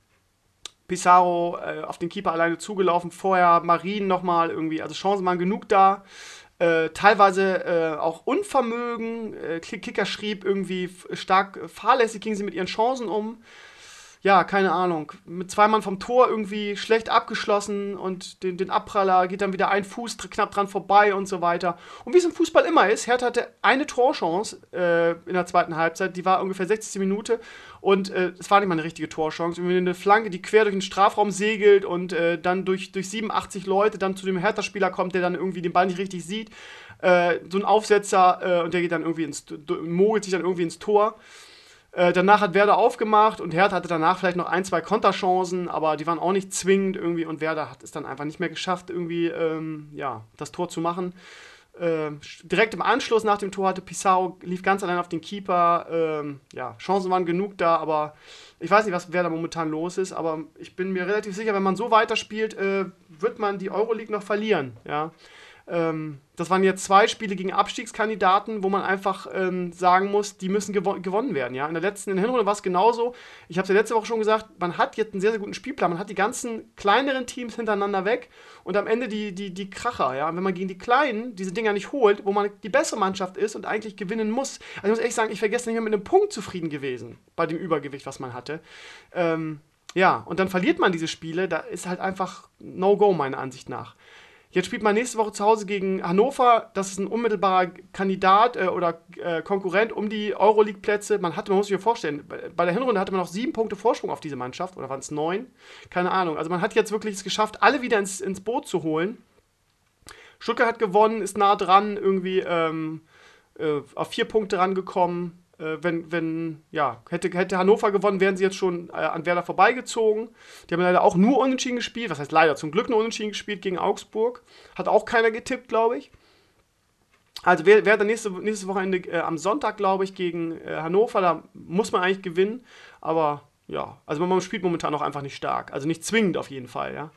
Pizarro äh, auf den Keeper alleine zugelaufen, vorher Marien nochmal irgendwie, also Chancen waren genug da, äh, teilweise äh, auch Unvermögen, äh, Kicker schrieb irgendwie f- stark fahrlässig gingen sie mit ihren Chancen um. Ja, keine Ahnung, mit zwei Mann vom Tor irgendwie schlecht abgeschlossen und den, den Abpraller geht dann wieder ein Fuß dr- knapp dran vorbei und so weiter. Und wie es im Fußball immer ist, Hertha hatte eine Torchance äh, in der zweiten Halbzeit, die war ungefähr sechzigste Minute und äh, es war nicht mal eine richtige Torchance. Irgendwie eine Flanke, die quer durch den Strafraum segelt und äh, dann durch, durch siebenundachtzig Leute dann zu dem Hertha-Spieler kommt, der dann irgendwie den Ball nicht richtig sieht. Äh, so ein Aufsetzer äh, und der geht dann irgendwie ins, mogelt sich dann irgendwie ins Tor. Äh, danach hat Werder aufgemacht und Hertha hatte danach vielleicht noch ein, zwei Konterchancen, aber die waren auch nicht zwingend irgendwie und Werder hat es dann einfach nicht mehr geschafft, irgendwie ähm, ja, das Tor zu machen. Äh, direkt im Anschluss nach dem Tor hatte Pizarro, lief ganz allein auf den Keeper. Ähm, ja, Chancen waren genug da, aber ich weiß nicht, was Werder momentan los ist, aber ich bin mir relativ sicher, wenn man so weiterspielt, äh, wird man die Euroleague noch verlieren, ja. Das waren jetzt zwei Spiele gegen Abstiegskandidaten, wo man einfach ähm, sagen muss, die müssen gewo- gewonnen werden. Ja? In der letzten in der Hinrunde war es genauso. Ich habe es ja letzte Woche schon gesagt, man hat jetzt einen sehr, sehr guten Spielplan. Man hat die ganzen kleineren Teams hintereinander weg und am Ende die, die, die Kracher. Ja? Und wenn man gegen die Kleinen diese Dinger nicht holt, wo man die bessere Mannschaft ist und eigentlich gewinnen muss. Also ich muss ehrlich sagen, ich wäre gestern nicht mehr mit einem Punkt zufrieden gewesen bei dem Übergewicht, was man hatte. Ähm, ja, und dann verliert man diese Spiele. Da ist halt einfach No-Go, meiner Ansicht nach. Jetzt spielt man nächste Woche zu Hause gegen Hannover. Das ist ein unmittelbarer Kandidat äh, oder äh, Konkurrent um die Euroleague-Plätze. Man hatte, man muss sich ja vorstellen, bei der Hinrunde hatte man noch sieben Punkte Vorsprung auf diese Mannschaft. Oder waren es neun? Keine Ahnung. Also man hat jetzt wirklich es geschafft, alle wieder ins, ins Boot zu holen. Stuttgart hat gewonnen, ist nah dran, irgendwie ähm, äh, auf vier Punkte rangekommen. Äh, wenn, wenn, ja, hätte, hätte Hannover gewonnen, wären sie jetzt schon äh, an Werder vorbeigezogen. Die haben leider auch nur unentschieden gespielt. Was heißt leider? Zum Glück nur unentschieden gespielt gegen Augsburg. Hat auch keiner getippt, glaube ich. Also Werder nächste, nächstes Wochenende äh, am Sonntag, glaube ich, gegen äh, Hannover. Da muss man eigentlich gewinnen. Aber ja, also man spielt momentan auch einfach nicht stark. Also nicht zwingend auf jeden Fall, ja.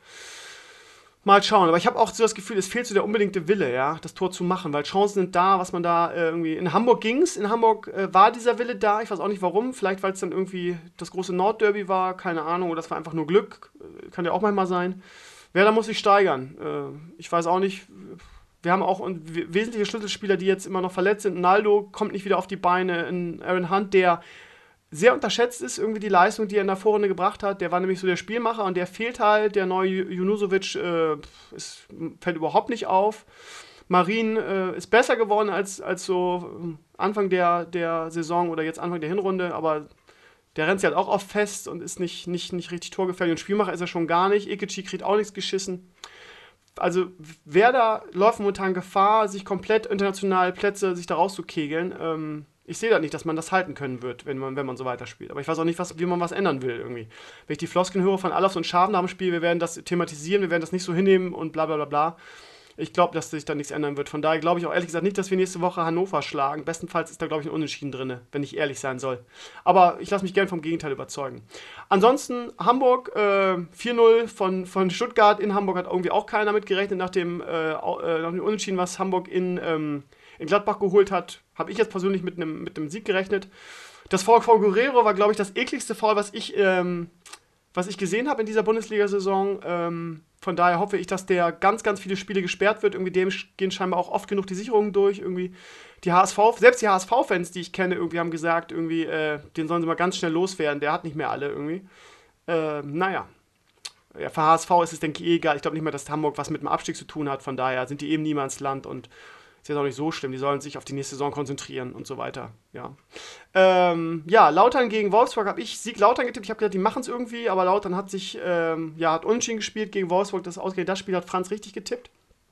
Mal schauen, aber ich habe auch so das Gefühl, es fehlt so der unbedingte Wille, ja, das Tor zu machen, weil Chancen sind da, was man da äh, irgendwie, in Hamburg ging's, in Hamburg äh, war dieser Wille da, ich weiß auch nicht warum, vielleicht weil es dann irgendwie das große Nordderby war, keine Ahnung, oder das war einfach nur Glück, äh, kann ja auch manchmal sein. Werder muss sich steigern, äh, ich weiß auch nicht, wir haben auch wesentliche Schlüsselspieler, die jetzt immer noch verletzt sind, Naldo kommt nicht wieder auf die Beine, ein Aaron Hunt, der sehr unterschätzt ist, irgendwie die Leistung, die er in der Vorrunde gebracht hat. Der war nämlich so der Spielmacher und der fehlt halt. Der neue Junusovic äh, ist, fällt überhaupt nicht auf. Marin äh, ist besser geworden als, als so Anfang der, der Saison oder jetzt Anfang der Hinrunde, aber der rennt sich halt auch oft fest und ist nicht, nicht, nicht richtig torgefährlich. Und Spielmacher ist er schon gar nicht. Ikichi kriegt auch nichts geschissen. Also Werder läuft momentan Gefahr, sich komplett international Plätze sich da rauszukegeln. Ähm, Ich sehe da nicht, dass man das halten können wird, wenn man, wenn man so weiterspielt. Aber ich weiß auch nicht, was, wie man was ändern will irgendwie. Wenn ich die Floskeln höre von Alofs und Schafen nach dem Spiel, wir werden das thematisieren, wir werden das nicht so hinnehmen und bla bla bla bla. Ich glaube, dass sich da nichts ändern wird. Von daher glaube ich auch ehrlich gesagt nicht, dass wir nächste Woche Hannover schlagen. Bestenfalls ist da, glaube ich, ein Unentschieden drin, wenn ich ehrlich sein soll. Aber ich lasse mich gern vom Gegenteil überzeugen. Ansonsten Hamburg, äh, vier null von, von Stuttgart. In Hamburg hat irgendwie auch keiner mit gerechnet nach dem, äh, nach dem Unentschieden, was Hamburg in... Ähm, in Gladbach geholt hat, habe ich jetzt persönlich mit einem mit einem Sieg gerechnet. Das Foul von Guerrero war, glaube ich, das ekligste Foul, was ich, ähm, was ich gesehen habe in dieser Bundesliga-Saison. Ähm, von daher hoffe ich, dass der ganz, ganz viele Spiele gesperrt wird. Irgendwie dem gehen scheinbar auch oft genug die Sicherungen durch. Irgendwie die H S V, selbst die H S V-Fans, die ich kenne, irgendwie haben gesagt, irgendwie, äh, den sollen sie mal ganz schnell loswerden. Der hat nicht mehr alle irgendwie. Äh, naja. Ja, für H S V ist es, denke ich, eh egal. Ich glaube nicht mehr, dass Hamburg was mit dem Abstieg zu tun hat. Von daher sind die eben Niemandsland und ist jetzt auch nicht so schlimm, die sollen sich auf die nächste Saison konzentrieren und so weiter. Ja, ähm, ja Lautern gegen Wolfsburg habe ich Sieg Lautern getippt. Ich habe gedacht, die machen es irgendwie, aber Lautern hat sich, ähm, ja, hat unentschieden gespielt gegen Wolfsburg. Das ausgerechnet das Spiel hat Franz richtig getippt.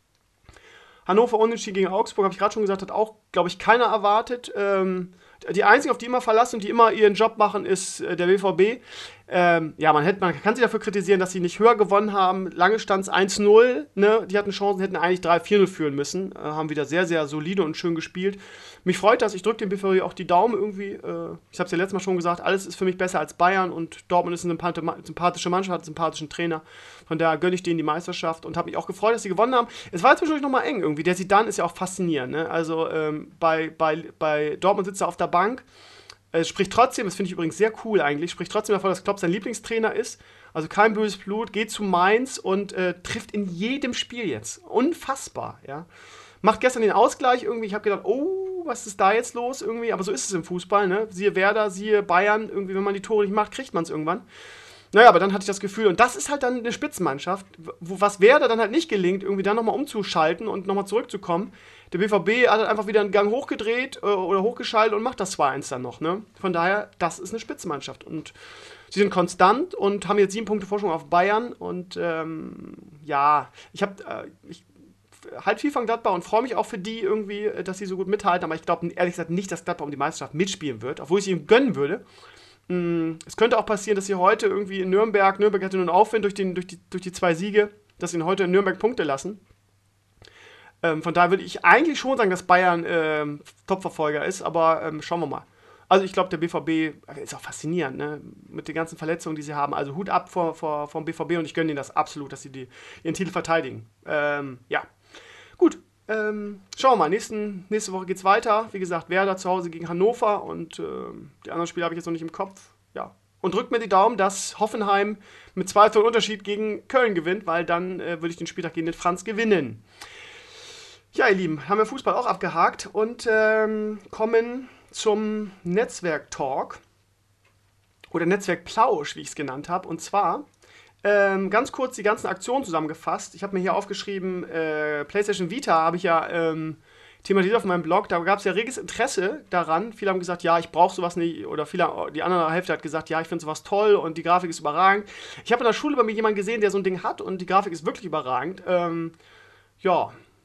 Hannover unentschieden gegen Augsburg, habe ich gerade schon gesagt, hat auch, glaube ich, keiner erwartet. Ähm, die einzigen, auf die immer verlassen und die immer ihren Job machen, ist äh, der B V B. Ähm, ja, man, hätte, man kann sie dafür kritisieren, dass sie nicht höher gewonnen haben. Lange stand es eins null. Ne? Die hatten Chancen, hätten eigentlich drei vier null führen müssen. Äh, haben wieder sehr, sehr solide und schön gespielt. Mich freut das. Ich drücke dem B V B auch die Daumen irgendwie. Äh, ich habe es ja letztes Mal schon gesagt, alles ist für mich besser als Bayern. Und Dortmund ist eine sympathische Mannschaft, hat einen sympathischen Trainer. Von daher gönne ich denen die Meisterschaft und habe mich auch gefreut, dass sie gewonnen haben. Es war zwischendurch nochmal eng irgendwie. Der Zidane ist ja auch faszinierend. Ne? Also ähm, bei, bei, bei Dortmund sitzt er auf der Bank. Es spricht trotzdem, das finde ich übrigens sehr cool eigentlich, spricht trotzdem davon, dass Klopp sein Lieblingstrainer ist. Also kein böses Blut, geht zu Mainz und äh, trifft in jedem Spiel jetzt. Unfassbar, ja. Macht gestern den Ausgleich irgendwie. Ich habe gedacht, oh, was ist da jetzt los irgendwie? Aber so ist es im Fußball, ne? Siehe Werder, siehe Bayern. Irgendwie, wenn man die Tore nicht macht, kriegt man es irgendwann. Naja, aber dann hatte ich das Gefühl, und das ist halt dann eine Spitzenmannschaft, wo was Werder dann halt nicht gelingt, irgendwie dann nochmal umzuschalten und nochmal zurückzukommen. Der B V B hat halt einfach wieder einen Gang hochgedreht äh, oder hochgeschaltet und macht das zwei eins dann noch, ne? Von daher, das ist eine Spitzenmannschaft. Und sie sind konstant und haben jetzt sieben Punkte Vorsprung auf Bayern. Und ähm, ja, ich habe äh, ich halt viel von Gladbach und freue mich auch für die irgendwie, dass sie so gut mithalten. Aber ich glaube ehrlich gesagt nicht, dass Gladbach um die Meisterschaft mitspielen wird, obwohl ich sie ihm gönnen würde. Es könnte auch passieren, dass sie heute irgendwie in Nürnberg, Nürnberg hatte nun Aufwind durch, den, durch, die, durch die zwei Siege, dass sie ihn heute in Nürnberg Punkte lassen. Ähm, von daher würde ich eigentlich schon sagen, dass Bayern ähm, Topverfolger ist, aber ähm, schauen wir mal. Also ich glaube, der B V B ist auch faszinierend, ne? Mit den ganzen Verletzungen, die sie haben. Also Hut ab vor, vor, vom B V B und ich gönne ihnen das absolut, dass sie die, ihren Titel verteidigen. Ähm, ja, gut. Ähm, schauen wir mal, Nächsten, nächste Woche geht's weiter. Wie gesagt, Werder zu Hause gegen Hannover und ähm, die anderen Spiele habe ich jetzt noch nicht im Kopf. Ja. Und drückt mir die Daumen, dass Hoffenheim mit zwei Toren Unterschied gegen Köln gewinnt, weil dann äh, würde ich den Spieltag gegen den Franz gewinnen. Ja, ihr Lieben, haben wir Fußball auch abgehakt und ähm, kommen zum Netzwerk-Talk oder Netzwerk-Plausch, wie ich es genannt habe. Und zwar Ähm, ganz kurz die ganzen Aktionen zusammengefasst. Ich habe mir hier aufgeschrieben, äh, PlayStation Vita habe ich ja ähm, thematisiert auf meinem Blog. Da gab es ja reges Interesse daran. Viele haben gesagt, ja, ich brauche sowas nicht. Oder viele, die andere Hälfte hat gesagt, ja, ich finde sowas toll und die Grafik ist überragend. Ich habe in der Schule bei mir jemanden gesehen, der so ein Ding hat und die Grafik ist wirklich überragend. Ähm, ja,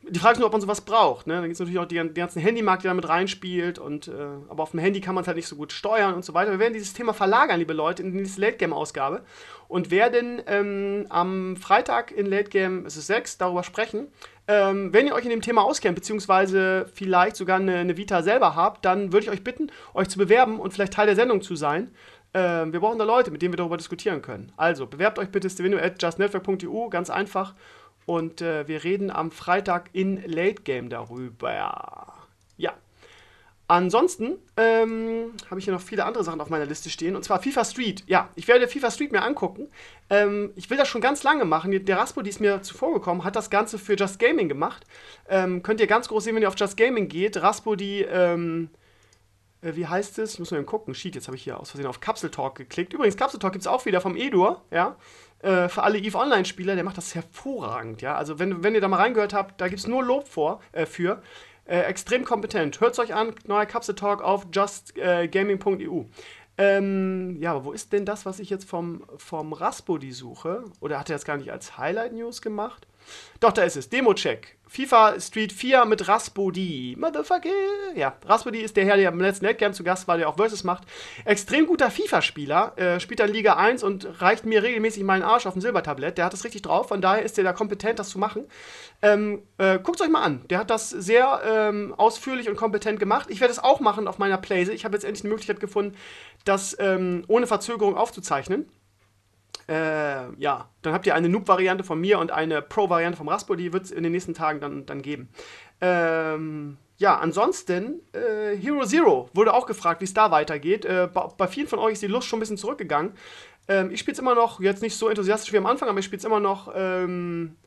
die Frage ist nur, ob man sowas braucht. Ne? Dann gibt es natürlich auch die, die ganzen Handymarkt, die da mit reinspielt. Und, äh, aber auf dem Handy kann man es halt nicht so gut steuern und so weiter. Wir werden dieses Thema verlagern, liebe Leute, in die nächste Late-Game-Ausgabe. Und werden ähm, am Freitag in Late-Game, es ist sechs, darüber sprechen. Ähm, wenn ihr euch in dem Thema auskennt, beziehungsweise vielleicht sogar eine, eine Vita selber habt, dann würde ich euch bitten, euch zu bewerben und vielleicht Teil der Sendung zu sein. Ähm, wir brauchen da Leute, mit denen wir darüber diskutieren können. Also, bewerbt euch bitte stevenio at justnetwork punkt e u, ganz einfach. Und äh, wir reden am Freitag in Late Game darüber. Ja. Ansonsten ähm, habe ich hier noch viele andere Sachen auf meiner Liste stehen. Und zwar FIFA Street. Ja, ich werde FIFA Street mir angucken. Ähm, ich will das schon ganz lange machen. Der Raspo, die ist mir zuvor gekommen, hat das Ganze für Just Gaming gemacht. Ähm, könnt ihr ganz groß sehen, wenn ihr auf Just Gaming geht. Raspo, die, ähm, äh, wie heißt es? Ich muss mal eben gucken. Shit, jetzt habe ich hier aus Versehen auf Capsule Talk geklickt. Übrigens, Capsule Talk gibt es auch wieder vom Edur, ja. Äh, für alle EVE Online-Spieler, der macht das hervorragend, ja. Also, wenn, wenn ihr da mal reingehört habt, da gibt es nur Lob vor, äh, für. Äh, extrem kompetent. Hört es euch an, neuer Capsule Talk auf just gaming punkt e u. Ähm, ja, aber wo ist denn das, was ich jetzt vom, vom Raspodi suche? Oder hat er das gar nicht als Highlight-News gemacht? Doch, da ist es. Demo-Check. FIFA Street vier mit Raspodi. Motherfucker. Ja, Raspodi ist der Herr, der im letzten Netcamp zu Gast war, der auch Versus macht. Extrem guter FIFA-Spieler. Äh, spielt dann Liga eins und reicht mir regelmäßig meinen Arsch auf dem Silbertablett. Der hat das richtig drauf. Von daher ist der da kompetent, das zu machen. Ähm, äh, guckt euch mal an. Der hat das sehr ähm, ausführlich und kompetent gemacht. Ich werde es auch machen auf meiner Playse. Ich habe jetzt endlich eine Möglichkeit gefunden, das ähm, ohne Verzögerung aufzuzeichnen. Äh, ja, dann habt ihr eine Noob-Variante von mir und eine Pro-Variante vom Raspo, die wird es in den nächsten Tagen dann, dann geben. Ähm, ja, ansonsten, äh, Hero Zero wurde auch gefragt, wie es da weitergeht. Äh, bei, bei vielen von euch ist die Lust schon ein bisschen zurückgegangen. Ähm, ich spiele es immer noch, jetzt nicht so enthusiastisch wie am Anfang, aber ich spiele es immer noch ähm,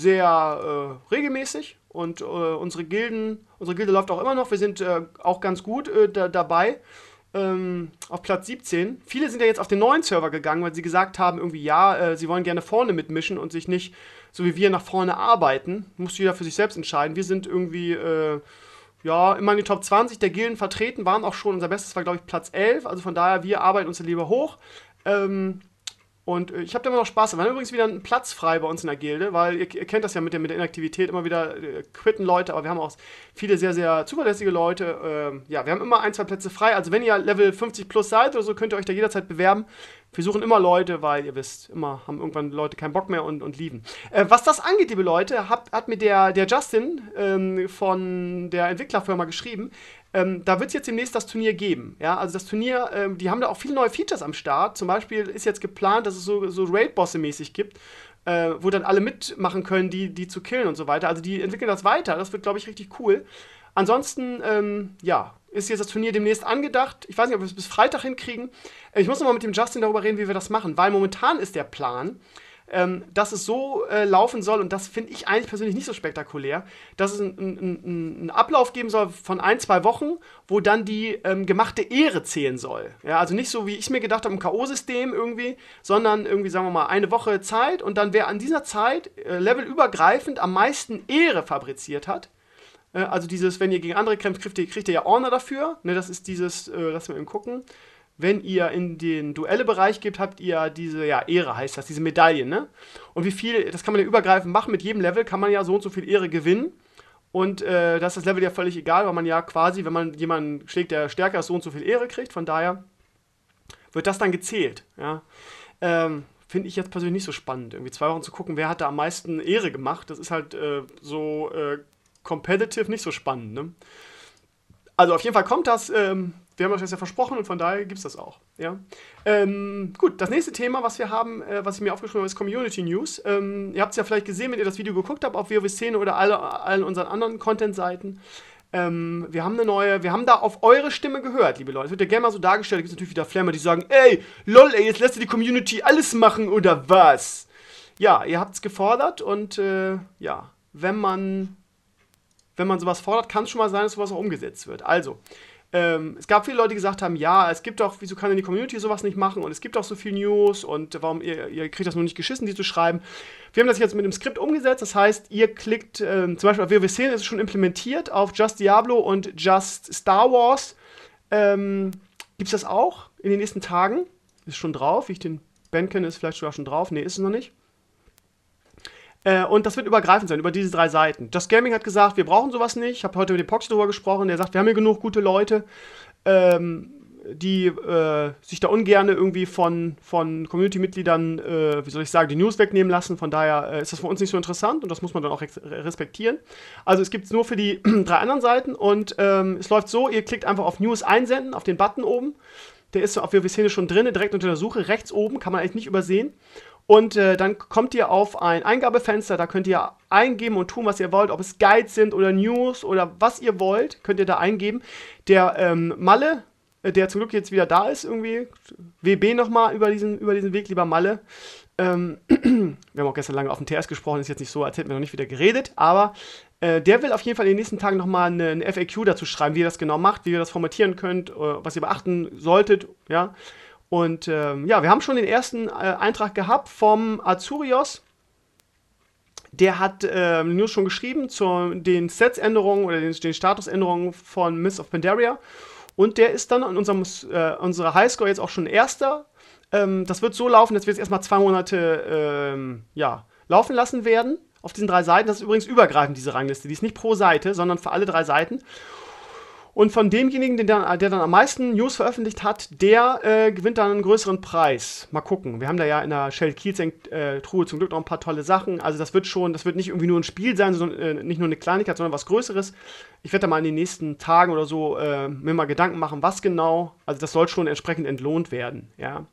sehr äh, regelmäßig. Und äh, unsere Gilden, unsere Gilde läuft auch immer noch. Wir sind äh, auch ganz gut äh, da, dabei. Ähm, auf Platz siebzehn. Viele sind ja jetzt auf den neuen Server gegangen, weil sie gesagt haben, irgendwie, ja, äh, sie wollen gerne vorne mitmischen und sich nicht, so wie wir, nach vorne arbeiten. Muss jeder für sich selbst entscheiden. Wir sind irgendwie, äh, ja, immer in die Top zwanzig der Gilden vertreten, waren auch schon, unser Bestes war, glaube ich, Platz elf. Also von daher, wir arbeiten uns lieber hoch. Ähm, Und äh, ich habe da immer noch Spaß. Wir haben übrigens wieder einen Platz frei bei uns in der Gilde, weil ihr, ihr kennt das ja mit der, mit der Inaktivität, immer wieder äh, quitten Leute, aber wir haben auch viele sehr, sehr zuverlässige Leute. Ähm, ja, wir haben immer ein, zwei Plätze frei. Also wenn ihr Level fünfzig plus seid oder so, könnt ihr euch da jederzeit bewerben. Wir suchen immer Leute, weil ihr wisst, immer haben irgendwann Leute keinen Bock mehr und, und lieben. Äh, was das angeht, liebe Leute, hat, hat mir der, der Justin ähm, von der Entwicklerfirma geschrieben, Ähm, da wird es jetzt demnächst das Turnier geben. Ja, also das Turnier, ähm, die haben da auch viele neue Features am Start. Zum Beispiel ist jetzt geplant, dass es so, so Raid-Bosse mäßig gibt, äh, wo dann alle mitmachen können, die, die zu killen und so weiter. Also die entwickeln das weiter. Das wird, glaube ich, richtig cool. Ansonsten, ähm, ja, ist jetzt das Turnier demnächst angedacht. Ich weiß nicht, ob wir es bis Freitag hinkriegen. Äh, ich muss noch mal mit dem Justin darüber reden, wie wir das machen, weil momentan ist der Plan, Ähm, dass es so äh, laufen soll, und das finde ich eigentlich persönlich nicht so spektakulär, dass es einen ein Ablauf geben soll von ein, zwei Wochen, wo dann die ähm, gemachte Ehre zählen soll. Ja, also nicht so, wie ich mir gedacht habe, im K O-System irgendwie, sondern irgendwie, sagen wir mal, eine Woche Zeit, und dann wer an dieser Zeit äh, levelübergreifend am meisten Ehre fabriziert hat, äh, also dieses, wenn ihr gegen andere kämpft, kriegt ihr, kriegt ihr ja Honor dafür, ne, das ist dieses, äh, lass mal eben gucken, wenn ihr in den Duelle-Bereich geht, habt ihr diese, ja, Ehre heißt das, diese Medaillen, ne? Und wie viel, das kann man ja übergreifend machen, mit jedem Level kann man ja so und so viel Ehre gewinnen. Und äh, da ist das Level ja völlig egal, weil man ja quasi, wenn man jemanden schlägt, der stärker ist, so und so viel Ehre kriegt. Von daher wird das dann gezählt, ja. Ähm, finde ich jetzt persönlich nicht so spannend, irgendwie zwei Wochen zu gucken, wer hat da am meisten Ehre gemacht. Das ist halt äh, so äh, competitive nicht so spannend, ne? Also auf jeden Fall kommt das, ähm, wir haben euch das ja versprochen, und von daher gibt es das auch. Ja? Ähm, gut, das nächste Thema, was wir haben, äh, was ich mir aufgeschrieben habe, ist Community News. Ähm, ihr habt es ja vielleicht gesehen, wenn ihr das Video geguckt habt, auf WoW-Szene oder alle, allen unseren anderen Content-Seiten. Ähm, wir haben eine neue, wir haben da auf eure Stimme gehört, liebe Leute. Es wird ja gerne mal so dargestellt, da gibt es natürlich wieder Flammer, die sagen, ey, lol, ey, jetzt lässt ihr die Community alles machen, oder was? Ja, ihr habt es gefordert, und äh, ja, wenn man, wenn man sowas fordert, kann es schon mal sein, dass sowas auch umgesetzt wird. Also, Ähm, es gab viele Leute, die gesagt haben, ja, es gibt doch, wieso kann denn die Community sowas nicht machen, und es gibt doch so viel News, und warum, ihr, ihr kriegt das nur nicht geschissen, die zu schreiben. Wir haben das jetzt mit dem Skript umgesetzt, das heißt, ihr klickt, ähm, zum Beispiel auf WoW-Szene ist es schon implementiert, auf Just Diablo und Just Star Wars ähm, gibt es das auch in den nächsten Tagen. Ist schon drauf, wie ich den Ben kenne, ist vielleicht sogar schon drauf, nee, ist es noch nicht. Äh, und das wird übergreifend sein, über diese drei Seiten. Just Gaming hat gesagt, wir brauchen sowas nicht. Ich habe heute mit dem Poxy drüber gesprochen. Der sagt, wir haben hier genug gute Leute, ähm, die äh, sich da ungern irgendwie von, von Community-Mitgliedern, äh, wie soll ich sagen, die News wegnehmen lassen. Von daher äh, ist das für uns nicht so interessant und das muss man dann auch respektieren. Also es gibt es nur für die drei anderen Seiten und ähm, es läuft so, ihr klickt einfach auf News einsenden, auf den Button oben. Der ist auf WoW-Szene schon drin, direkt unter der Suche, rechts oben, kann man eigentlich nicht übersehen. Und äh, dann kommt ihr auf ein Eingabefenster, da könnt ihr eingeben und tun, was ihr wollt, ob es Guides sind oder News oder was ihr wollt, könnt ihr da eingeben. Der ähm, Malle, äh, der zum Glück jetzt wieder da ist irgendwie, W B nochmal über diesen, über diesen Weg, lieber Malle. Ähm, wir haben auch gestern lange auf dem T S gesprochen, ist jetzt nicht so, als hätten wir noch nicht wieder geredet, aber äh, der will auf jeden Fall in den nächsten Tagen nochmal eine, eine F A Q dazu schreiben, wie ihr das genau macht, wie ihr das formatieren könnt, äh, was ihr beachten solltet, ja. Und ähm, ja, wir haben schon den ersten äh, Eintrag gehabt vom Azurios. Der hat äh, News schon geschrieben zu den Sets-Änderungen oder den, den Statusänderungen von Mists of Pandaria. Und der ist dann an unserem, äh, unserer Highscore jetzt auch schon Erster. Ähm, das wird so laufen, dass wir jetzt erstmal zwei Monate ähm, ja, laufen lassen werden auf diesen drei Seiten. Das ist übrigens übergreifend, diese Rangliste. Die ist nicht pro Seite, sondern für alle drei Seiten. Und von demjenigen, der dann, der dann am meisten News veröffentlicht hat, der äh, gewinnt dann einen größeren Preis. Mal gucken. Wir haben da ja in der Shell Kielzeng-Truhe äh, zum Glück noch ein paar tolle Sachen. Also das wird schon, das wird nicht irgendwie nur ein Spiel sein, sondern äh, nicht nur eine Kleinigkeit, sondern was Größeres. Ich werde da mal in den nächsten Tagen oder so äh, mir mal Gedanken machen, was genau. Also das soll schon entsprechend entlohnt werden. Ja.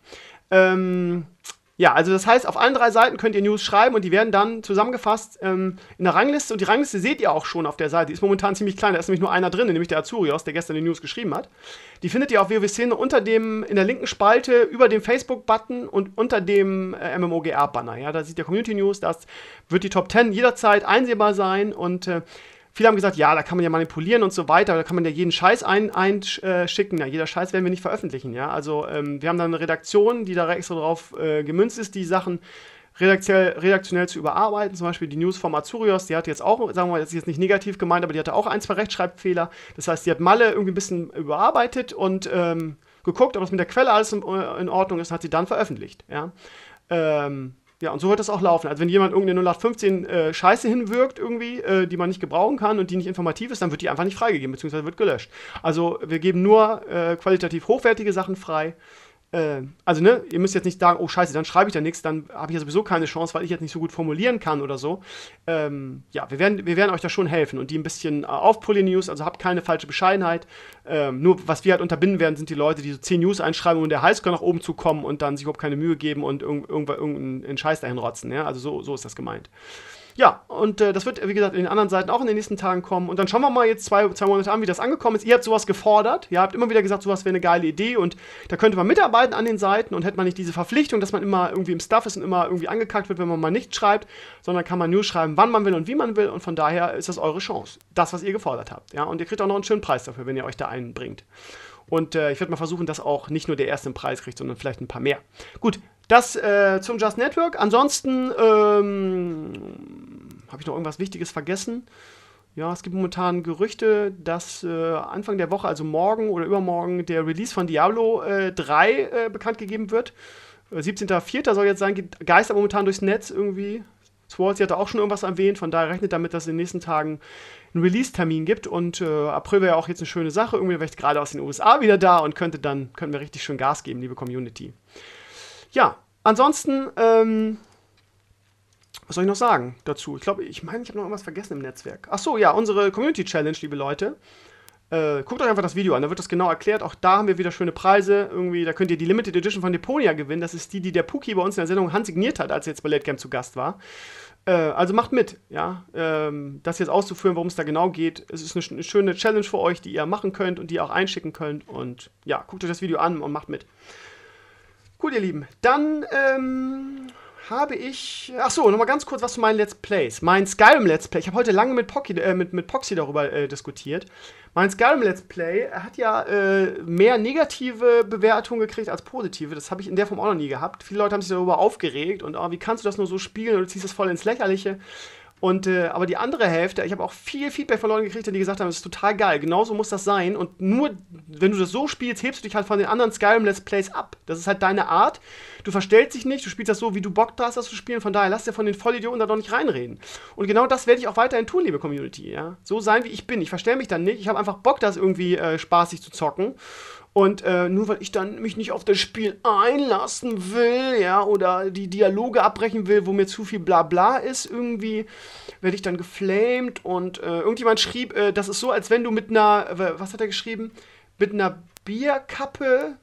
Ähm, Ja, also das heißt, auf allen drei Seiten könnt ihr News schreiben und die werden dann zusammengefasst ähm, in der Rangliste. Und die Rangliste seht ihr auch schon auf der Seite. Die ist momentan ziemlich klein. Da ist nämlich nur einer drin, nämlich der Azurios, der gestern die News geschrieben hat. Die findet ihr auf WoW-Szene unter dem, in der linken Spalte, über dem Facebook-Button und unter dem äh, M M O G R-Banner. Ja, da seht ihr Community News. Das wird die Top zehn jederzeit einsehbar sein. Und äh, viele haben gesagt, ja, da kann man ja manipulieren und so weiter, da kann man ja jeden Scheiß einschicken. Ein, äh, ja, jeder Scheiß werden wir nicht veröffentlichen, ja. Also ähm, wir haben dann eine Redaktion, die da extra drauf äh, gemünzt ist, die Sachen redaktionell, redaktionell zu überarbeiten. Zum Beispiel die News vom Azurios, die hat jetzt auch, sagen wir mal, das ist jetzt nicht negativ gemeint, aber die hatte auch ein, zwei Rechtschreibfehler. Das heißt, die hat Malle irgendwie ein bisschen überarbeitet und ähm, geguckt, ob das mit der Quelle alles in, in Ordnung ist, und hat sie dann veröffentlicht, ja. Ähm, Ja, und so wird das auch laufen. Also wenn jemand irgendeine null acht fünfzehn äh, Scheiße hinwirkt irgendwie, äh, die man nicht gebrauchen kann und die nicht informativ ist, dann wird die einfach nicht freigegeben, beziehungsweise wird gelöscht. Also wir geben nur äh, qualitativ hochwertige Sachen frei. Äh, also ne, ihr müsst jetzt nicht sagen, oh scheiße, dann schreibe ich da nichts, dann habe ich ja sowieso keine Chance, weil ich jetzt nicht so gut formulieren kann oder so. Ähm, ja, wir werden, wir werden euch da schon helfen und die ein bisschen äh, aufpullen News, also habt keine falsche Bescheidenheit. Ähm, nur was wir halt unterbinden werden, sind die Leute, die so zehn News einschreiben, um der Highscore nach oben zu kommen und dann sich überhaupt keine Mühe geben und irg irgendwann irgendeinen Scheiß dahin rotzen. Ja? Also so, so ist das gemeint. Ja, und äh, das wird, wie gesagt, in den anderen Seiten auch in den nächsten Tagen kommen. Und dann schauen wir mal jetzt zwei, zwei Monate an, wie das angekommen ist. Ihr habt sowas gefordert. Ihr habt immer wieder gesagt, sowas wäre eine geile Idee. Und da könnte man mitarbeiten an den Seiten und hätte man nicht diese Verpflichtung, dass man immer irgendwie im Stuff ist und immer irgendwie angekackt wird, wenn man mal nicht schreibt, sondern kann man nur schreiben, wann man will und wie man will. Und von daher ist das eure Chance. Das, was ihr gefordert habt. Ja? Und ihr kriegt auch noch einen schönen Preis dafür, wenn ihr euch da einbringt. Und äh, ich werde mal versuchen, dass auch nicht nur der Erste einen Preis kriegt, sondern vielleicht ein paar mehr. Gut, das äh, zum Just Network. Ansonsten ähm, habe ich noch irgendwas Wichtiges vergessen. Ja, es gibt momentan Gerüchte, dass äh, Anfang der Woche, also morgen oder übermorgen, der Release von Diablo äh, drei äh, bekannt gegeben wird. Äh, siebzehnter vierter soll jetzt sein, geht, geistert momentan durchs Netz irgendwie. Swartzy hat da auch schon irgendwas erwähnt, von daher rechnet damit, dass es in den nächsten Tagen einen Release-Termin gibt. Und äh, April wäre ja auch jetzt eine schöne Sache. Irgendwie wäre ich gerade aus den U S A wieder da und könnte dann, könnten wir richtig schön Gas geben, liebe Community. Ja, ansonsten, ähm, was soll ich noch sagen dazu? Ich glaube, ich meine, ich habe noch irgendwas vergessen im Netzwerk. Ach so, ja, unsere Community-Challenge, liebe Leute. Äh, guckt euch einfach das Video an, da wird das genau erklärt. Auch da haben wir wieder schöne Preise. Irgendwie, da könnt ihr die Limited Edition von Deponia gewinnen. Das ist die, die der Puki bei uns in der Sendung handsigniert hat, als er jetzt bei Late Camp zu Gast war. Äh, also macht mit, ja. Ähm, das jetzt auszuführen, worum es da genau geht. Es ist eine, eine schöne Challenge für euch, die ihr machen könnt und die ihr auch einschicken könnt. Und ja, guckt euch das Video an und macht mit. Gut, ihr Lieben. Dann, ähm... habe ich... Achso, nochmal ganz kurz was zu meinen Let's Plays. Mein Skyrim Let's Play, ich habe heute lange mit, Pocky, äh, mit, mit Poxy darüber äh, diskutiert. Mein Skyrim Let's Play hat ja äh, mehr negative Bewertungen gekriegt als positive. Das habe ich in der Form auch noch nie gehabt. Viele Leute haben sich darüber aufgeregt und oh, wie kannst du das nur so spielen und du ziehst das voll ins Lächerliche. Und, äh, aber die andere Hälfte, ich habe auch viel Feedback von Leuten gekriegt, die gesagt haben, das ist total geil, genauso muss das sein. Und nur, wenn du das so spielst, hebst du dich halt von den anderen Skyrim-Let's Plays ab. Das ist halt deine Art. Du verstellst dich nicht, du spielst das so, wie du Bock hast, das zu spielen. Von daher lass dir von den Vollidioten da doch nicht reinreden. Und genau das werde ich auch weiterhin tun, liebe Community. Ja? So sein, wie ich bin. Ich verstell mich dann nicht. Ich habe einfach Bock, das irgendwie äh, spaßig zu zocken. Und äh, nur weil ich dann mich nicht auf das Spiel einlassen will, ja, oder die Dialoge abbrechen will, wo mir zu viel Blabla ist, irgendwie werde ich dann geflamed. Und äh, irgendjemand schrieb, äh, das ist so, als wenn du mit einer, äh, was hat er geschrieben? Mit einer Bierkappe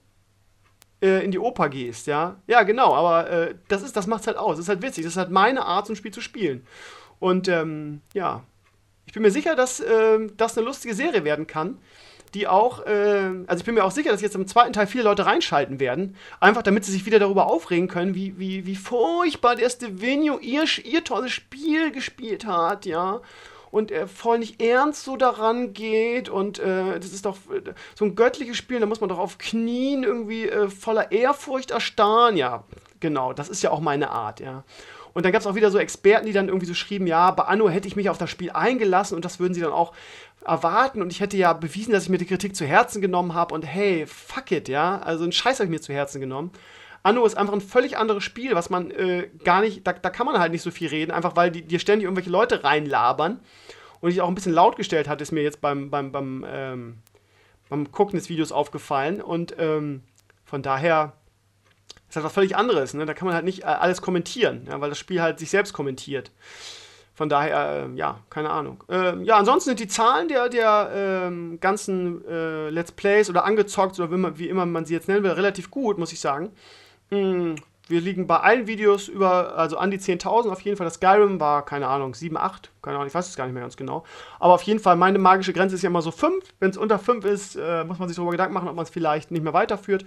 äh, in die Oper gehst, ja. Ja, genau, aber äh, das ist, das macht's halt aus. Das ist halt witzig. Das ist halt meine Art, so ein Spiel zu spielen. Und ähm, ja, ich bin mir sicher, dass äh, das eine lustige Serie werden kann. Die auch, äh, also ich bin mir auch sicher, dass jetzt im zweiten Teil viele Leute reinschalten werden, einfach damit sie sich wieder darüber aufregen können, wie, wie, wie furchtbar der Stevenio ihr, ihr tolles Spiel gespielt hat, ja, und er voll nicht ernst so daran geht und äh, das ist doch äh, so ein göttliches Spiel, da muss man doch auf Knien irgendwie äh, voller Ehrfurcht erstarren, ja, genau, das ist ja auch meine Art, ja. Und dann gab es auch wieder so Experten, die dann irgendwie so schrieben, ja, bei Anno hätte ich mich auf das Spiel eingelassen und das würden sie dann auch erwarten und ich hätte ja bewiesen, dass ich mir die Kritik zu Herzen genommen habe und hey, fuck it, ja, also einen Scheiß habe ich mir zu Herzen genommen. Anno ist einfach ein völlig anderes Spiel, was man äh, gar nicht, da, da kann man halt nicht so viel reden, einfach weil die, dir ständig irgendwelche Leute reinlabern und ich auch ein bisschen laut gestellt hatte, ist mir jetzt beim, beim, beim, ähm, beim Gucken des Videos aufgefallen und ähm, von daher ist halt was völlig anderes, ne? Da kann man halt nicht äh, alles kommentieren, ja, weil das Spiel halt sich selbst kommentiert. Von daher, äh, ja, keine Ahnung. Ähm, ja, ansonsten sind die Zahlen der, der ähm, ganzen äh, Let's Plays oder angezockt oder wie, man, wie immer man sie jetzt nennen will, relativ gut, muss ich sagen. Mm, wir liegen bei allen Videos über, also an die zehntausend auf jeden Fall. Das Skyrim war, keine Ahnung, sieben, acht, keine Ahnung, ich weiß es gar nicht mehr ganz genau. Aber auf jeden Fall, meine magische Grenze ist ja immer so fünf. Wenn es unter fünf ist, äh, muss man sich darüber Gedanken machen, ob man es vielleicht nicht mehr weiterführt.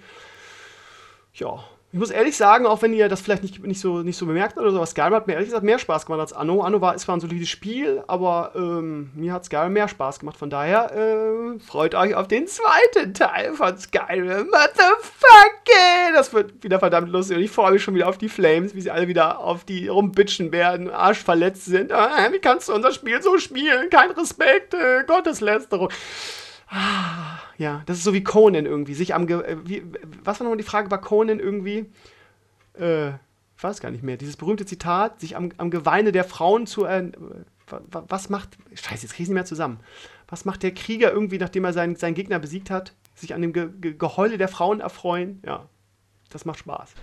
Ja. Ich muss ehrlich sagen, auch wenn ihr das vielleicht nicht, nicht, so, nicht so bemerkt oder so, aber Skyrim hat mir ehrlich gesagt mehr Spaß gemacht als Anno. Anno war, es war ein solides Spiel, aber ähm, mir hat Skyrim mehr Spaß gemacht. Von daher äh, freut euch auf den zweiten Teil von Skyrim. Motherfucker! Das wird wieder verdammt lustig und ich freue mich schon wieder auf die Flames, wie sie alle wieder auf die rumbitchen werden, arschverletzt sind. Ah, wie kannst du unser Spiel so spielen? Kein Respekt, äh, Gotteslästerung. Ah, ja, das ist so wie Conan irgendwie, sich am, Ge- äh, wie, was war nochmal die Frage bei Conan irgendwie? Äh, ich weiß gar nicht mehr, dieses berühmte Zitat, sich am, am Geweine der Frauen zu, äh, was macht, scheiße, jetzt krieg ich nicht mehr zusammen, was macht der Krieger irgendwie, nachdem er seinen, seinen Gegner besiegt hat, sich an dem Ge- Ge- Geheule der Frauen erfreuen? Ja, das macht Spaß.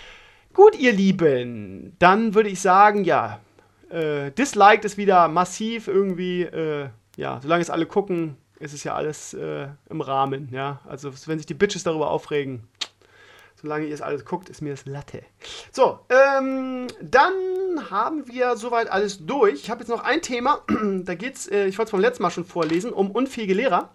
Gut, ihr Lieben, dann würde ich sagen, ja, äh, disliked ist wieder massiv irgendwie, äh, ja, solange es alle gucken, ist es ja alles äh, im Rahmen, ja. Also, wenn sich die Bitches darüber aufregen, solange ihr es alles guckt, ist mir das Latte. So, ähm, dann haben wir soweit alles durch. Ich habe jetzt noch ein Thema, da geht's, äh, ich wollte es vom letzten Mal schon vorlesen, um unfähige Lehrer.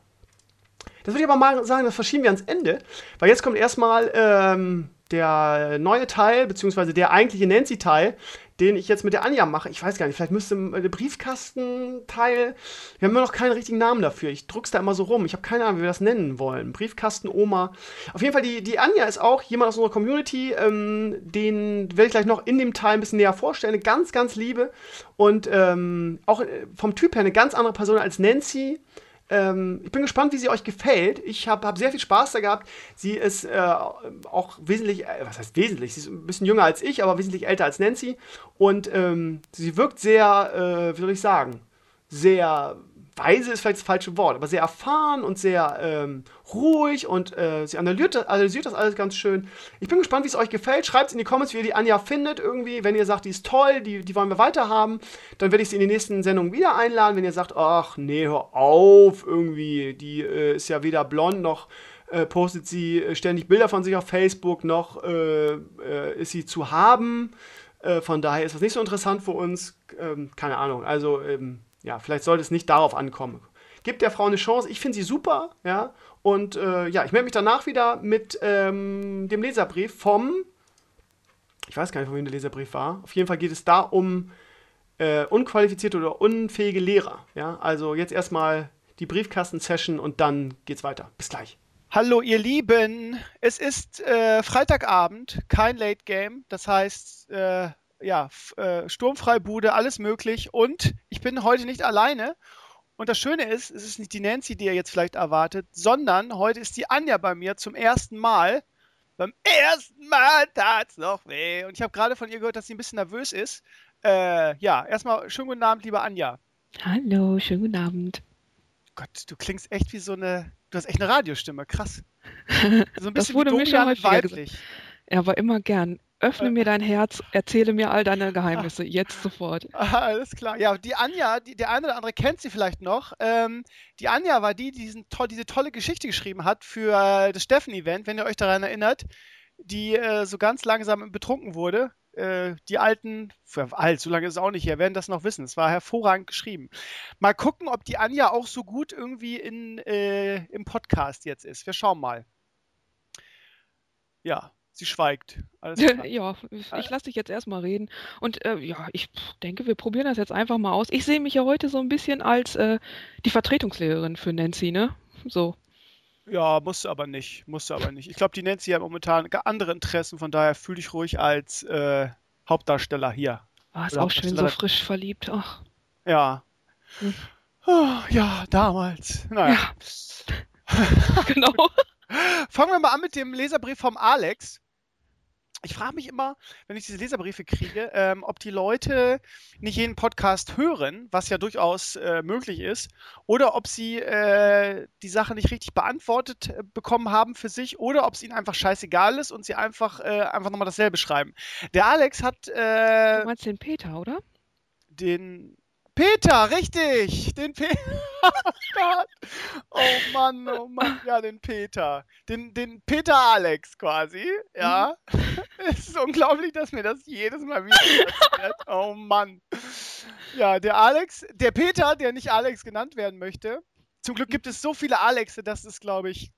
Das würde ich aber mal sagen, das verschieben wir ans Ende, weil jetzt kommt erstmal ähm, der neue Teil, beziehungsweise der eigentliche Nancy-Teil, den ich jetzt mit der Anja mache. Ich weiß gar nicht, vielleicht müsste der Briefkastenteil, wir haben immer noch keinen richtigen Namen dafür. Ich druck's da immer so rum. Ich habe keine Ahnung, wie wir das nennen wollen. Briefkasten, Oma. Auf jeden Fall, die, die Anja ist auch jemand aus unserer Community, ähm, den werde ich gleich noch in dem Teil ein bisschen näher vorstellen. Eine ganz, ganz liebe und ähm, auch vom Typ her eine ganz andere Person als Nancy. Ähm, ich bin gespannt, wie sie euch gefällt. Ich habe hab sehr viel Spaß da gehabt. Sie ist äh, auch wesentlich, äh, was heißt wesentlich? Sie ist ein bisschen jünger als ich, aber wesentlich älter als Nancy. Und ähm, sie wirkt sehr, äh, wie soll ich sagen, sehr weise ist vielleicht das falsche Wort, aber sehr erfahren und sehr ähm, ruhig und äh, sie analysiert, analysiert das alles ganz schön. Ich bin gespannt, wie es euch gefällt. Schreibt es in die Comments, wie ihr die Anja findet irgendwie. Wenn ihr sagt, die ist toll, die, die wollen wir weiterhaben, dann werde ich sie in die nächsten Sendungen wieder einladen. Wenn ihr sagt, ach nee, hör auf irgendwie, die äh, ist ja weder blond noch äh, postet sie äh, ständig Bilder von sich auf Facebook, noch äh, äh, ist sie zu haben. Äh, von daher ist das nicht so interessant für uns. Ähm, keine Ahnung, also ähm, ja, vielleicht sollte es nicht darauf ankommen. Gebt der Frau eine Chance. Ich finde sie super, ja. Und äh, ja, ich melde mich danach wieder mit ähm, dem Leserbrief vom, ich weiß gar nicht, von wem der Leserbrief war. Auf jeden Fall geht es da um äh, unqualifizierte oder unfähige Lehrer. Ja, also jetzt erstmal die Briefkasten-Session und dann geht's weiter. Bis gleich. Hallo ihr Lieben, es ist äh, Freitagabend, kein Late Game. Das heißt, äh, ja, f- äh, Sturmfreibude, alles möglich. Und ich bin heute nicht alleine. Und das Schöne ist, es ist nicht die Nancy, die ihr jetzt vielleicht erwartet, sondern heute ist die Anja bei mir zum ersten Mal. Beim ersten Mal tat's noch weh. Und ich habe gerade von ihr gehört, dass sie ein bisschen nervös ist. Äh, ja, erstmal schönen guten Abend, liebe Anja. Hallo, schönen guten Abend. Gott, du klingst echt wie so eine, du hast echt eine Radiostimme, krass. So ein Das bisschen wurde wie mir schon Dorian häufiger gesagt. weiblich. Ja, aber immer gern. Öffne mir dein Herz, erzähle mir all deine Geheimnisse, jetzt sofort. Ah, alles klar. Ja, die Anja, die, der eine oder andere kennt sie vielleicht noch. Ähm, die Anja war die, die diesen, to diese tolle Geschichte geschrieben hat für äh, das Steffen-Event, wenn ihr euch daran erinnert, die äh, so ganz langsam betrunken wurde. Äh, die alten, für alt, so lange ist es auch nicht her, werden das noch wissen. Es war hervorragend geschrieben. Mal gucken, ob die Anja auch so gut irgendwie in, äh, im Podcast jetzt ist. Wir schauen mal. Ja, sie schweigt. Alles klar. Ja, ich, ich lasse dich jetzt erstmal reden. Und äh, ja, ich pff, denke, wir probieren das jetzt einfach mal aus. Ich sehe mich ja heute so ein bisschen als äh, die Vertretungslehrerin für Nancy, ne? So. Ja, musst du aber nicht. Musst du aber nicht. Ich glaube, die Nancy hat momentan ga- andere Interessen, von daher fühl dich ruhig als äh, Hauptdarsteller hier. War es Oder auch schön so Hauptdarstellerin. frisch verliebt. Ach, Ja. Hm. Oh, ja, damals. Naja. ja, genau. Fangen wir mal an mit dem Leserbrief vom Alex. Ich frage mich immer, wenn ich diese Leserbriefe kriege, ähm, ob die Leute nicht jeden Podcast hören, was ja durchaus äh, möglich ist, oder ob sie äh, die Sache nicht richtig beantwortet äh, bekommen haben für sich, oder ob es ihnen einfach scheißegal ist und sie einfach, äh, einfach nochmal dasselbe schreiben. Der Alex hat äh, Du meinst den Peter, oder? den Peter, richtig, den Peter. Oh Gott. Oh Mann, oh Mann, ja, den Peter. Den, den Peter Alex quasi, ja. Es ist unglaublich, dass mir das jedes Mal wieder passiert. Oh Mann. Ja, der Alex, der Peter, der nicht Alex genannt werden möchte. Zum Glück gibt es so viele Alexe, dass es, glaube ich,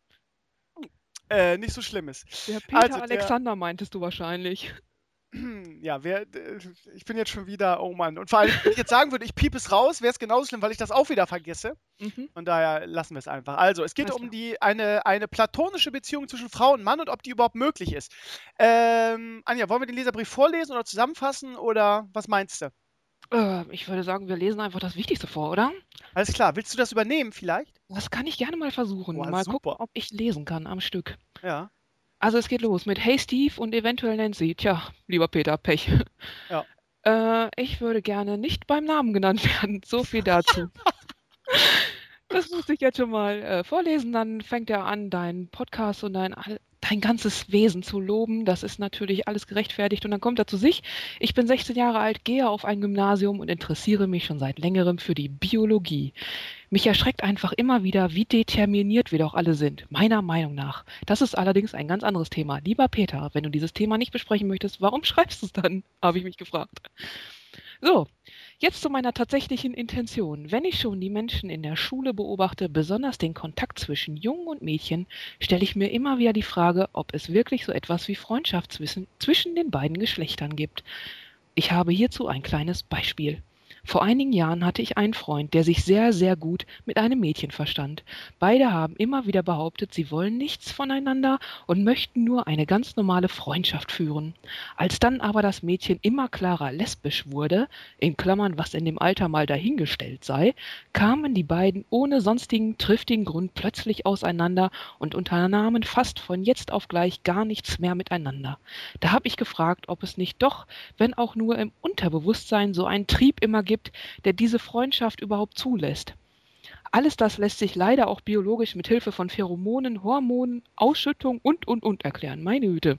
äh, nicht so schlimm ist. Der Peter Also, der- Alexander meintest du wahrscheinlich. Ja, wer, äh, ich bin jetzt schon wieder, oh Mann. Und vor allem, wenn ich jetzt sagen würde, ich piep es raus, wäre es genauso schlimm, weil ich das auch wieder vergesse. Mhm. Von daher lassen wir es einfach. Also, es geht Alles um klar. die, eine, eine platonische Beziehung zwischen Frau und Mann und ob die überhaupt möglich ist. Ähm, Anja, wollen wir den Leserbrief vorlesen oder zusammenfassen oder was meinst du? Äh, ich würde sagen, wir lesen einfach das Wichtigste vor, oder? Alles klar, willst du das übernehmen vielleicht? Das kann ich gerne mal versuchen. Boah, mal super. gucken, ob ich lesen kann am Stück. Ja. Also es geht los mit Hey Steve und eventuell Nancy. Tja, lieber Peter, Pech. Ja. Äh, ich würde gerne nicht beim Namen genannt werden. So viel dazu. Das muss ich jetzt schon mal äh, vorlesen. Dann fängt er an, deinen Podcast und dein, all- dein ganzes Wesen zu loben. Das ist natürlich alles gerechtfertigt. Und dann kommt er zu sich. Ich bin sechzehn Jahre alt, gehe auf ein Gymnasium und interessiere mich schon seit längerem für die Biologie. Mich erschreckt einfach immer wieder, wie determiniert wir doch alle sind, meiner Meinung nach. Das ist allerdings ein ganz anderes Thema. Lieber Peter, wenn du dieses Thema nicht besprechen möchtest, warum schreibst du es dann? Habe ich mich gefragt. So, jetzt zu meiner tatsächlichen Intention. Wenn ich schon die Menschen in der Schule beobachte, besonders den Kontakt zwischen Jungen und Mädchen, stelle ich mir immer wieder die Frage, ob es wirklich so etwas wie Freundschaft zwischen, zwischen den beiden Geschlechtern gibt. Ich habe hierzu ein kleines Beispiel. Vor einigen Jahren hatte ich einen Freund, der sich sehr, sehr gut mit einem Mädchen verstand. Beide haben immer wieder behauptet, sie wollen nichts voneinander und möchten nur eine ganz normale Freundschaft führen. Als dann aber das Mädchen immer klarer lesbisch wurde, in Klammern, was in dem Alter mal dahingestellt sei, kamen die beiden ohne sonstigen triftigen Grund plötzlich auseinander und unternahmen fast von jetzt auf gleich gar nichts mehr miteinander. Da habe ich gefragt, ob es nicht doch, wenn auch nur im Unterbewusstsein, so einen Trieb immer gibt, der diese Freundschaft überhaupt zulässt. Alles das lässt sich leider auch biologisch mit Hilfe von Pheromonen, Hormonen, Ausschüttung und, und, und erklären. Meine Güte.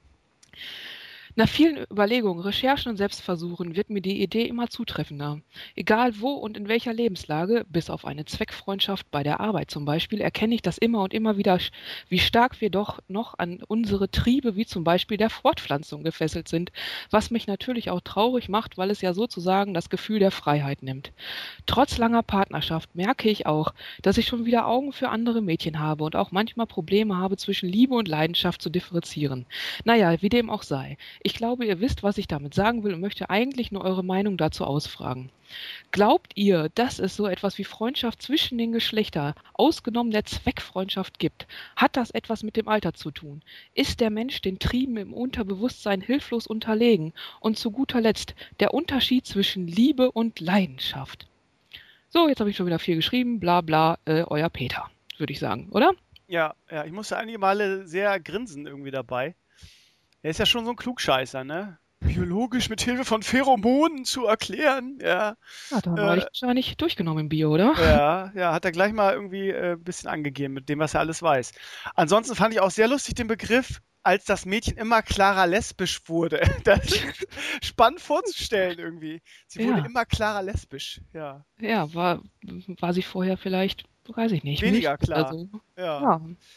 Nach vielen Überlegungen, Recherchen und Selbstversuchen wird mir die Idee immer zutreffender. Egal wo und in welcher Lebenslage, bis auf eine Zweckfreundschaft bei der Arbeit zum Beispiel, erkenne ich das immer und immer wieder, wie stark wir doch noch an unsere Triebe, wie zum Beispiel der Fortpflanzung, gefesselt sind, was mich natürlich auch traurig macht, weil es ja sozusagen das Gefühl der Freiheit nimmt. Trotz langer Partnerschaft merke ich auch, dass ich schon wieder Augen für andere Mädchen habe und auch manchmal Probleme habe, zwischen Liebe und Leidenschaft zu differenzieren. Naja, wie dem auch sei. Ich glaube, ihr wisst, was ich damit sagen will und möchte eigentlich nur eure Meinung dazu ausfragen. Glaubt ihr, dass es so etwas wie Freundschaft zwischen den Geschlechtern, ausgenommen der Zweckfreundschaft, gibt? Hat das etwas mit dem Alter zu tun? Ist der Mensch den Trieben im Unterbewusstsein hilflos unterlegen? Und zu guter Letzt der Unterschied zwischen Liebe und Leidenschaft. So, jetzt habe ich schon wieder viel geschrieben, bla bla, äh, euer Peter, würde ich sagen, oder? Ja, ja, ich musste einige Male sehr grinsen irgendwie dabei. Er ist ja schon so ein Klugscheißer, ne? Biologisch mit Hilfe von Pheromonen zu erklären, ja. Ja, da war Äh, ich wahrscheinlich durchgenommen im Bio, oder? Ja, ja, hat er gleich mal irgendwie äh, ein bisschen angegeben mit dem, was er alles weiß. Ansonsten fand ich auch sehr lustig den Begriff, als das Mädchen immer klarer lesbisch wurde. Das ist spannend vorzustellen irgendwie. Sie wurde Ja. immer klarer lesbisch, ja. Ja, war, war sie vorher vielleicht, weiß ich nicht. Weniger nicht klar. Also, Ja. ja.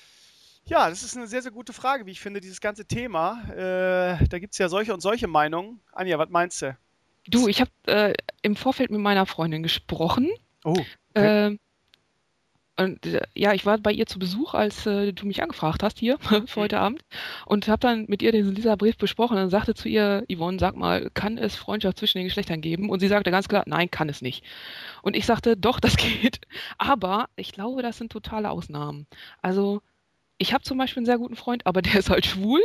Ja, das ist eine sehr, sehr gute Frage, wie ich finde, dieses ganze Thema. Äh, da gibt es ja solche und solche Meinungen. Anja, was meinst du? Du, ich habe äh, im Vorfeld mit meiner Freundin gesprochen. Oh, Äh, und äh, ja, ich war bei ihr zu Besuch, als äh, du mich angefragt hast hier für heute Abend und habe dann mit ihr diesen Leserbrief besprochen und sagte zu ihr, Yvonne, sag mal, kann es Freundschaft zwischen den Geschlechtern geben? Und sie sagte ganz klar, nein, kann es nicht. Und ich sagte, doch, das geht. Aber ich glaube, das sind totale Ausnahmen. Also ich habe zum Beispiel einen sehr guten Freund, aber der ist halt schwul.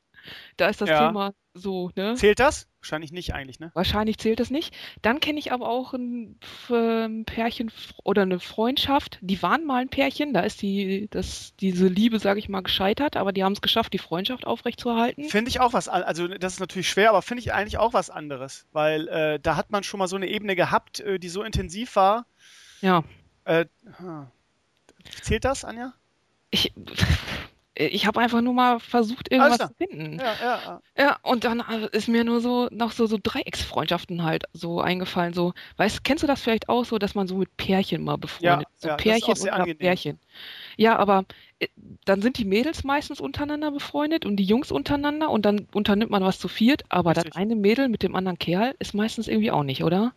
Da ist das Ja. Thema so, ne? Zählt das? Wahrscheinlich nicht eigentlich, ne? Wahrscheinlich zählt es nicht. Dann kenne ich aber auch ein, F- ein Pärchen f- oder eine Freundschaft. Die waren mal ein Pärchen. Da ist die, das, diese Liebe, sage ich mal, gescheitert. Aber die haben es geschafft, die Freundschaft aufrechtzuerhalten. Finde ich auch was, an- also das ist natürlich schwer, aber finde ich eigentlich auch was anderes, weil äh, da hat man schon mal so eine Ebene gehabt, äh, die so intensiv war. Ja. Äh, hm. Zählt das, Anja? Ich, ich habe einfach nur mal versucht, irgendwas Alles zu finden. Ja, ja. Ja, und dann äh, ist mir nur so noch so, so Dreiecksfreundschaften halt so eingefallen. So, weißt, kennst du das vielleicht auch so, dass man so mit Pärchen mal befreundet ist? So ja, das ist Pärchen auch sehr unter angenehm. Pärchen. Ja, aber äh, dann sind die Mädels meistens untereinander befreundet und die Jungs untereinander und dann unternimmt man was zu viert, aber Richtig. das eine Mädel mit dem anderen Kerl ist meistens irgendwie auch nicht, oder?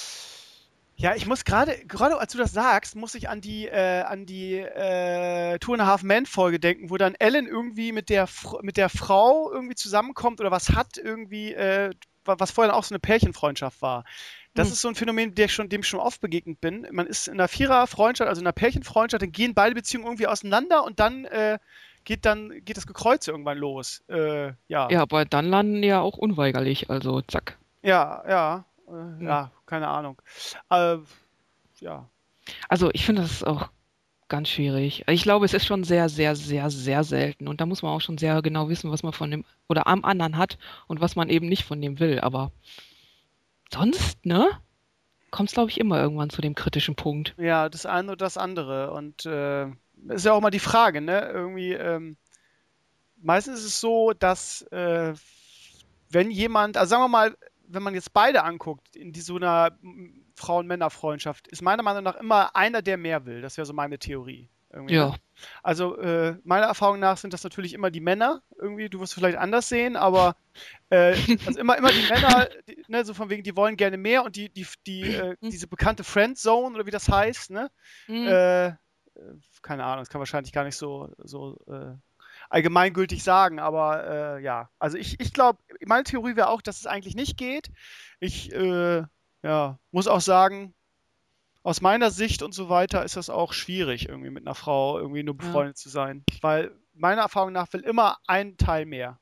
Ja, ich muss gerade, gerade als du das sagst, muss ich an die, äh, an die äh, Two and a Half Men Folge denken, wo dann Ellen irgendwie mit der, Fr- mit der Frau irgendwie zusammenkommt oder was hat irgendwie, äh, wa- was vorher auch so eine Pärchenfreundschaft war. Das Hm. ist so ein Phänomen, der ich schon, dem ich schon oft begegnet bin. Man ist in einer Vierer-Freundschaft, also in einer Pärchenfreundschaft, dann gehen beide Beziehungen irgendwie auseinander und dann äh, geht dann geht das Gekreuze irgendwann los. Äh, ja. Ja, aber dann landen ja auch unweigerlich, also zack. Ja, ja, äh, ja, keine Ahnung. Äh, ja. Also ich finde, das ist auch ganz schwierig. Ich glaube, es ist schon sehr, sehr, sehr, sehr selten. Und da muss man auch schon sehr genau wissen, was man von dem oder am anderen hat und was man eben nicht von dem will. Aber sonst, ne? Kommt es, glaube ich, immer irgendwann zu dem kritischen Punkt. Ja, das eine oder das andere. Und äh, ist ja auch mal die Frage, ne? Irgendwie, ähm, meistens ist es so, dass äh, wenn jemand, also sagen wir mal, wenn man jetzt beide anguckt, in die, so einer mm, Frauen-Männer-Freundschaft, ist meiner Meinung nach immer einer, der mehr will. Das wäre so meine Theorie. Irgendwie, Ja. ne? Also äh, meiner Erfahrung nach sind das natürlich immer die Männer. Irgendwie, du wirst es vielleicht anders sehen, aber äh, also immer, immer die Männer, die, ne, so von wegen, die wollen gerne mehr und die, die, die, äh, diese bekannte Friendzone oder wie das heißt, ne? Hm. Äh, äh, keine Ahnung, das kann wahrscheinlich gar nicht so, so äh, allgemeingültig sagen, aber äh, ja, also ich, ich glaube, meine Theorie wäre auch, dass es eigentlich nicht geht. Ich äh, ja, muss auch sagen, aus meiner Sicht und so weiter ist das auch schwierig, irgendwie mit einer Frau irgendwie nur befreundet zu sein, weil meiner Erfahrung nach will immer ein Teil mehr.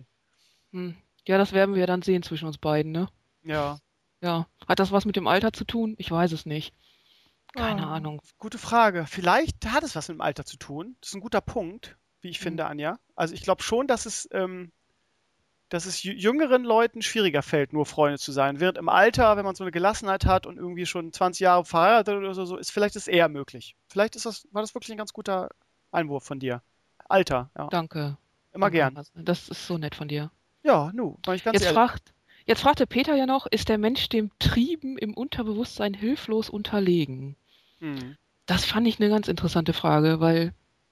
Hm. Ja, das werden wir dann sehen zwischen uns beiden, ne? Ja. Ja. Hat das was mit dem Alter zu tun? Ich weiß es nicht. Keine Ah, Ahnung. Gute Frage. Vielleicht hat es was mit dem Alter zu tun. Das ist ein guter Punkt, wie ich Hm. finde, Anja. Also ich glaube schon, dass es, ähm, dass es jü- jüngeren Leuten schwieriger fällt, nur Freunde zu sein. Während im Alter, wenn man so eine Gelassenheit hat und irgendwie schon zwanzig Jahre verheiratet oder so, so ist vielleicht ist eher möglich. Vielleicht ist das, war das wirklich ein ganz guter Einwurf von dir. Alter, ja. Danke. Immer Danke, gern. Hasse. Das ist so nett von dir. Ja, nu, war ich ganz Jetzt ehrlich. fragt, jetzt fragte Peter ja noch, ist der Mensch dem Trieben im Unterbewusstsein hilflos unterlegen? Hm. Das fand ich eine ganz interessante Frage, weil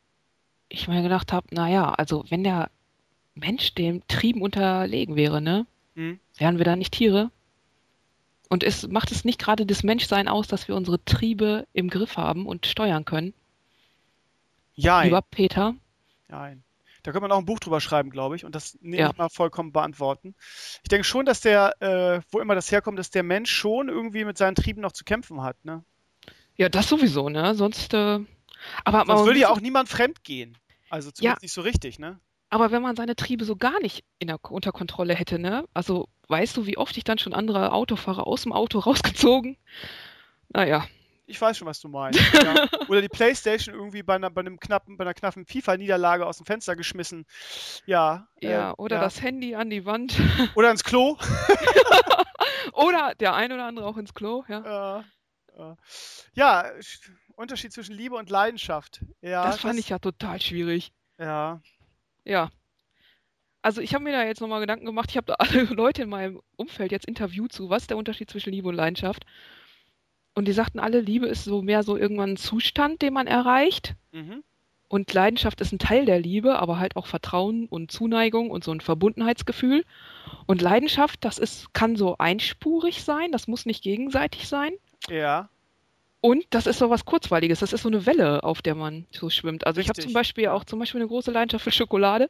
ich mir gedacht habe, naja, also wenn der Mensch dem Trieben unterlegen wäre, ne, Hm. wären wir dann nicht Tiere? Und es macht es nicht gerade das Menschsein aus, dass wir unsere Triebe im Griff haben und steuern können? Jein. Lieber Peter? Nein. Da könnte man auch ein Buch drüber schreiben, glaube ich, und das nicht Ja. mal vollkommen beantworten. Ich denke schon, dass der, äh, wo immer das herkommt, dass der Mensch schon irgendwie mit seinen Trieben noch zu kämpfen hat, ne? Ja, das sowieso, ne? Sonst, äh, aber, Sonst aber, würde ja auch niemand fremd gehen. Also ja, zumindest nicht so richtig, ne? aber wenn man seine Triebe so gar nicht in der, unter Kontrolle hätte, ne? Also, weißt du, wie oft ich dann schon andere Autofahrer aus dem Auto rausgezogen? Naja. Ich weiß schon, was du meinst. Ja. Oder die Playstation irgendwie bei einer, bei einem knappen, bei einer knappen FIFA-Niederlage aus dem Fenster geschmissen. Ja. Ja, äh, oder ja. das Handy an die Wand. Oder ins Klo. Oder der ein oder andere auch ins Klo, ja. Ja, ja. Ja, sch- Unterschied zwischen Liebe und Leidenschaft. Ja, Das fand ich ja total schwierig. Ja. Ja. Also ich habe mir da jetzt nochmal Gedanken gemacht, ich habe da alle Leute in meinem Umfeld jetzt interviewt zu, was ist der Unterschied zwischen Liebe und Leidenschaft? Und die sagten alle, Liebe ist so mehr so irgendwann ein Zustand, den man erreicht. Mhm. Und Leidenschaft ist ein Teil der Liebe, aber halt auch Vertrauen und Zuneigung und so ein Verbundenheitsgefühl. Und Leidenschaft, das ist, kann so einspurig sein, das muss nicht gegenseitig sein. Ja. Und das ist so was Kurzweiliges, das ist so eine Welle, auf der man so schwimmt. Also ich habe Richtig, zum Beispiel ja. auch zum Beispiel eine große Leidenschaft für Schokolade.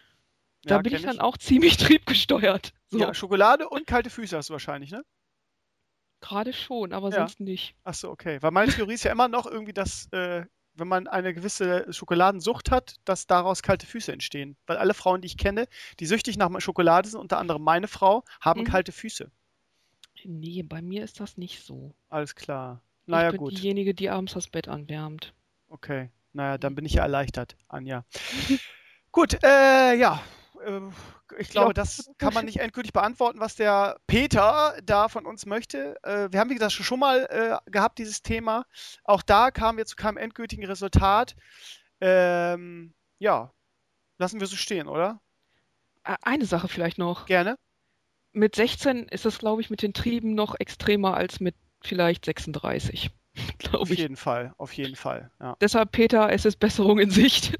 Da Ja, bin kenn ich dann auch ziemlich triebgesteuert. So, Ja, Schokolade und kalte Füße hast du wahrscheinlich, ne? gerade schon, aber Ja. sonst nicht. Ach so, okay. Weil meine Theorie ist ja immer noch irgendwie, dass, äh, wenn man eine gewisse Schokoladensucht hat, dass daraus kalte Füße entstehen. Weil alle Frauen, die ich kenne, die süchtig nach Schokolade sind, unter anderem meine Frau, haben Mhm. kalte Füße. Nee, bei mir ist das nicht so. Alles klar. Naja, ich bin gut. diejenige, die abends das Bett anwärmt. Okay. Naja, dann bin ich ja erleichtert, Anja. Gut, äh, ja. Äh, Ich glaube, Ja. das kann man nicht endgültig beantworten, was der Peter da von uns möchte. Äh, wir haben, wie gesagt, schon schon mal äh, gehabt, dieses Thema. Auch da kamen wir zu keinem endgültigen Resultat. Ähm, ja, lassen wir so stehen, oder? Ä- Eine Sache vielleicht noch. Gerne. Mit sechzehn ist es, glaube ich, mit den Trieben noch extremer als mit vielleicht sechsunddreißig. Auf Glaube ich. jeden Fall, auf jeden Fall. Ja. Deshalb, Peter, es ist Besserung in Sicht.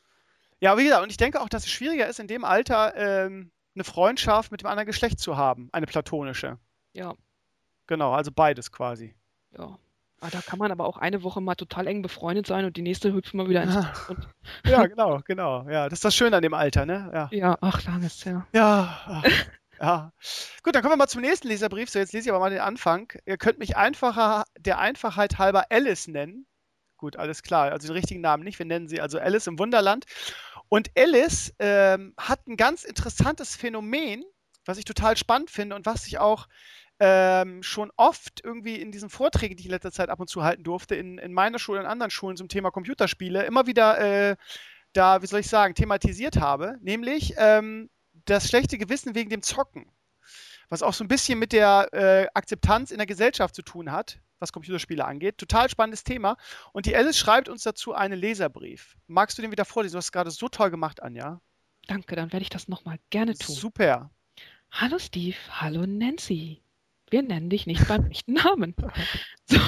Ja, wie gesagt, und ich denke auch, dass es schwieriger ist, in dem Alter ähm, eine Freundschaft mit dem anderen Geschlecht zu haben, eine platonische. Ja, Genau, also beides quasi. ja. Ah, da kann man aber auch eine Woche mal total eng befreundet sein und die nächste hüpft mal wieder ins und Ja, genau, genau. Ja, das ist das Schöne an dem Alter, ne? Ja. ja, ach, lang ist ja. Ja, ach, ja. Gut, dann kommen wir mal zum nächsten Leserbrief. So, jetzt lese ich aber mal den Anfang. Ihr könnt mich einfacher, der Einfachheit halber Alice nennen. Gut, alles klar. Also den richtigen Namen nicht. Wir nennen sie also Alice im Wunderland. Und Alice ähm, hat ein ganz interessantes Phänomen, was ich total spannend finde und was ich auch ähm, schon oft irgendwie in diesen Vorträgen, die ich in letzter Zeit ab und zu halten durfte, in, in meiner Schule und in anderen Schulen zum Thema Computerspiele, immer wieder äh, da, wie soll ich sagen, thematisiert habe. Nämlich ähm, das schlechte Gewissen wegen dem Zocken. Was auch so ein bisschen mit der äh, Akzeptanz in der Gesellschaft zu tun hat, was Computerspiele angeht. Total spannendes Thema. Und die Alice schreibt uns dazu einen Leserbrief. Magst du den wieder vorlesen? Du hast es gerade so toll gemacht, Anja. Danke, dann werde ich das nochmal gerne tun. Super. Hallo Steve, hallo Nancy. Wir nennen dich nicht beim echten Namen. So,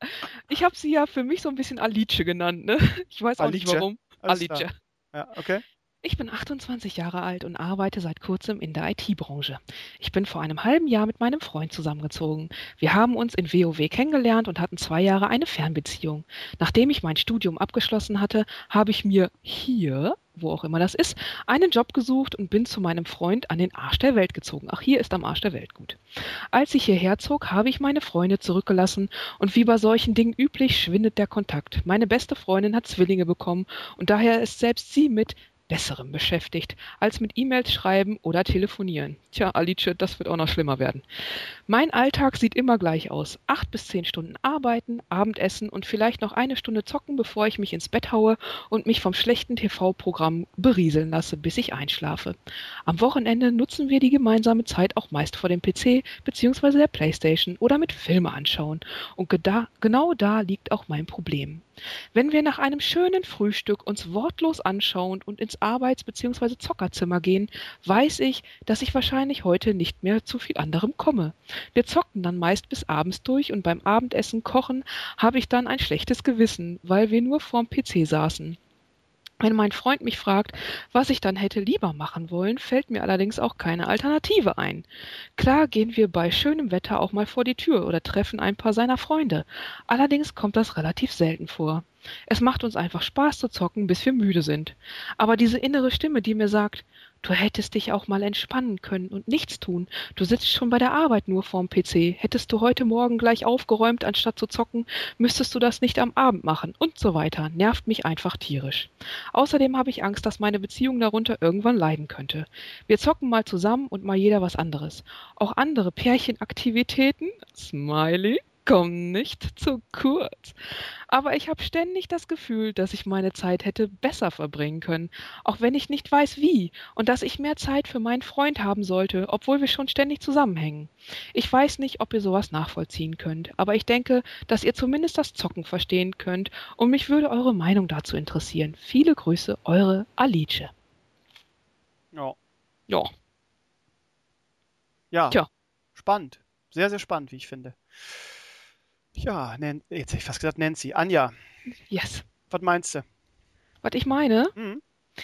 ich habe sie ja für mich so ein bisschen Alice genannt, ne? Ich weiß auch nicht Alice? warum. Alles Alice. klar. Ja, okay. Ich bin achtundzwanzig Jahre alt und arbeite seit kurzem in der I T-Branche. Ich bin vor einem halben Jahr mit meinem Freund zusammengezogen. Wir haben uns in WoW kennengelernt und hatten zwei Jahre eine Fernbeziehung. Nachdem ich mein Studium abgeschlossen hatte, habe ich mir hier, wo auch immer das ist, einen Job gesucht und bin zu meinem Freund an den Arsch der Welt gezogen. Ach, hier ist am Arsch der Welt gut. Als ich hierher zog, habe ich meine Freunde zurückgelassen und wie bei solchen Dingen üblich schwindet der Kontakt. Meine beste Freundin hat Zwillinge bekommen und daher ist selbst sie mit Besserem beschäftigt, als mit E-Mails schreiben oder telefonieren. Tja, Alice, das wird auch noch schlimmer werden. Mein Alltag sieht immer gleich aus. Acht bis zehn Stunden arbeiten, Abendessen und vielleicht noch eine Stunde zocken, bevor ich mich ins Bett haue und mich vom schlechten T V-Programm berieseln lasse, bis ich einschlafe. Am Wochenende nutzen wir die gemeinsame Zeit auch meist vor dem P C bzw. der Playstation oder mit Filme anschauen. Und geda- genau da liegt auch mein Problem. Wenn wir nach einem schönen Frühstück uns wortlos anschauen und ins Arbeits- bzw. Zockerzimmer gehen, weiß ich, dass ich wahrscheinlich heute nicht mehr zu viel anderem komme. Wir zocken dann meist bis abends durch und beim Abendessen kochen habe ich dann ein schlechtes Gewissen, weil wir nur vorm P C saßen. Wenn mein Freund mich fragt, was ich dann hätte lieber machen wollen, fällt mir allerdings auch keine Alternative ein. Klar gehen wir bei schönem Wetter auch mal vor die Tür oder treffen ein paar seiner Freunde. Allerdings kommt das relativ selten vor. Es macht uns einfach Spaß zu zocken, bis wir müde sind. Aber diese innere Stimme, die mir sagt, du hättest dich auch mal entspannen können und nichts tun. Du sitzt schon bei der Arbeit nur vorm P C. Hättest du heute Morgen gleich aufgeräumt, anstatt zu zocken, müsstest du das nicht am Abend machen und so weiter. Nervt mich einfach tierisch. Außerdem habe ich Angst, dass meine Beziehung darunter irgendwann leiden könnte. Wir zocken mal zusammen und mal jeder was anderes. Auch andere Pärchenaktivitäten, Smiley, kommen nicht zu kurz. Aber ich habe ständig das Gefühl, dass ich meine Zeit hätte besser verbringen können, auch wenn ich nicht weiß wie, und dass ich mehr Zeit für meinen Freund haben sollte, obwohl wir schon ständig zusammenhängen. Ich weiß nicht, ob ihr sowas nachvollziehen könnt, aber ich denke, dass ihr zumindest das Zocken verstehen könnt und mich würde eure Meinung dazu interessieren. Viele Grüße, eure Alice. Ja. Ja. Ja. Tja. Spannend. Sehr, sehr spannend, wie ich finde. Ja, Nan- jetzt hätte ich fast gesagt Nancy. Anja, Yes. was meinst du? Was ich meine? Hm?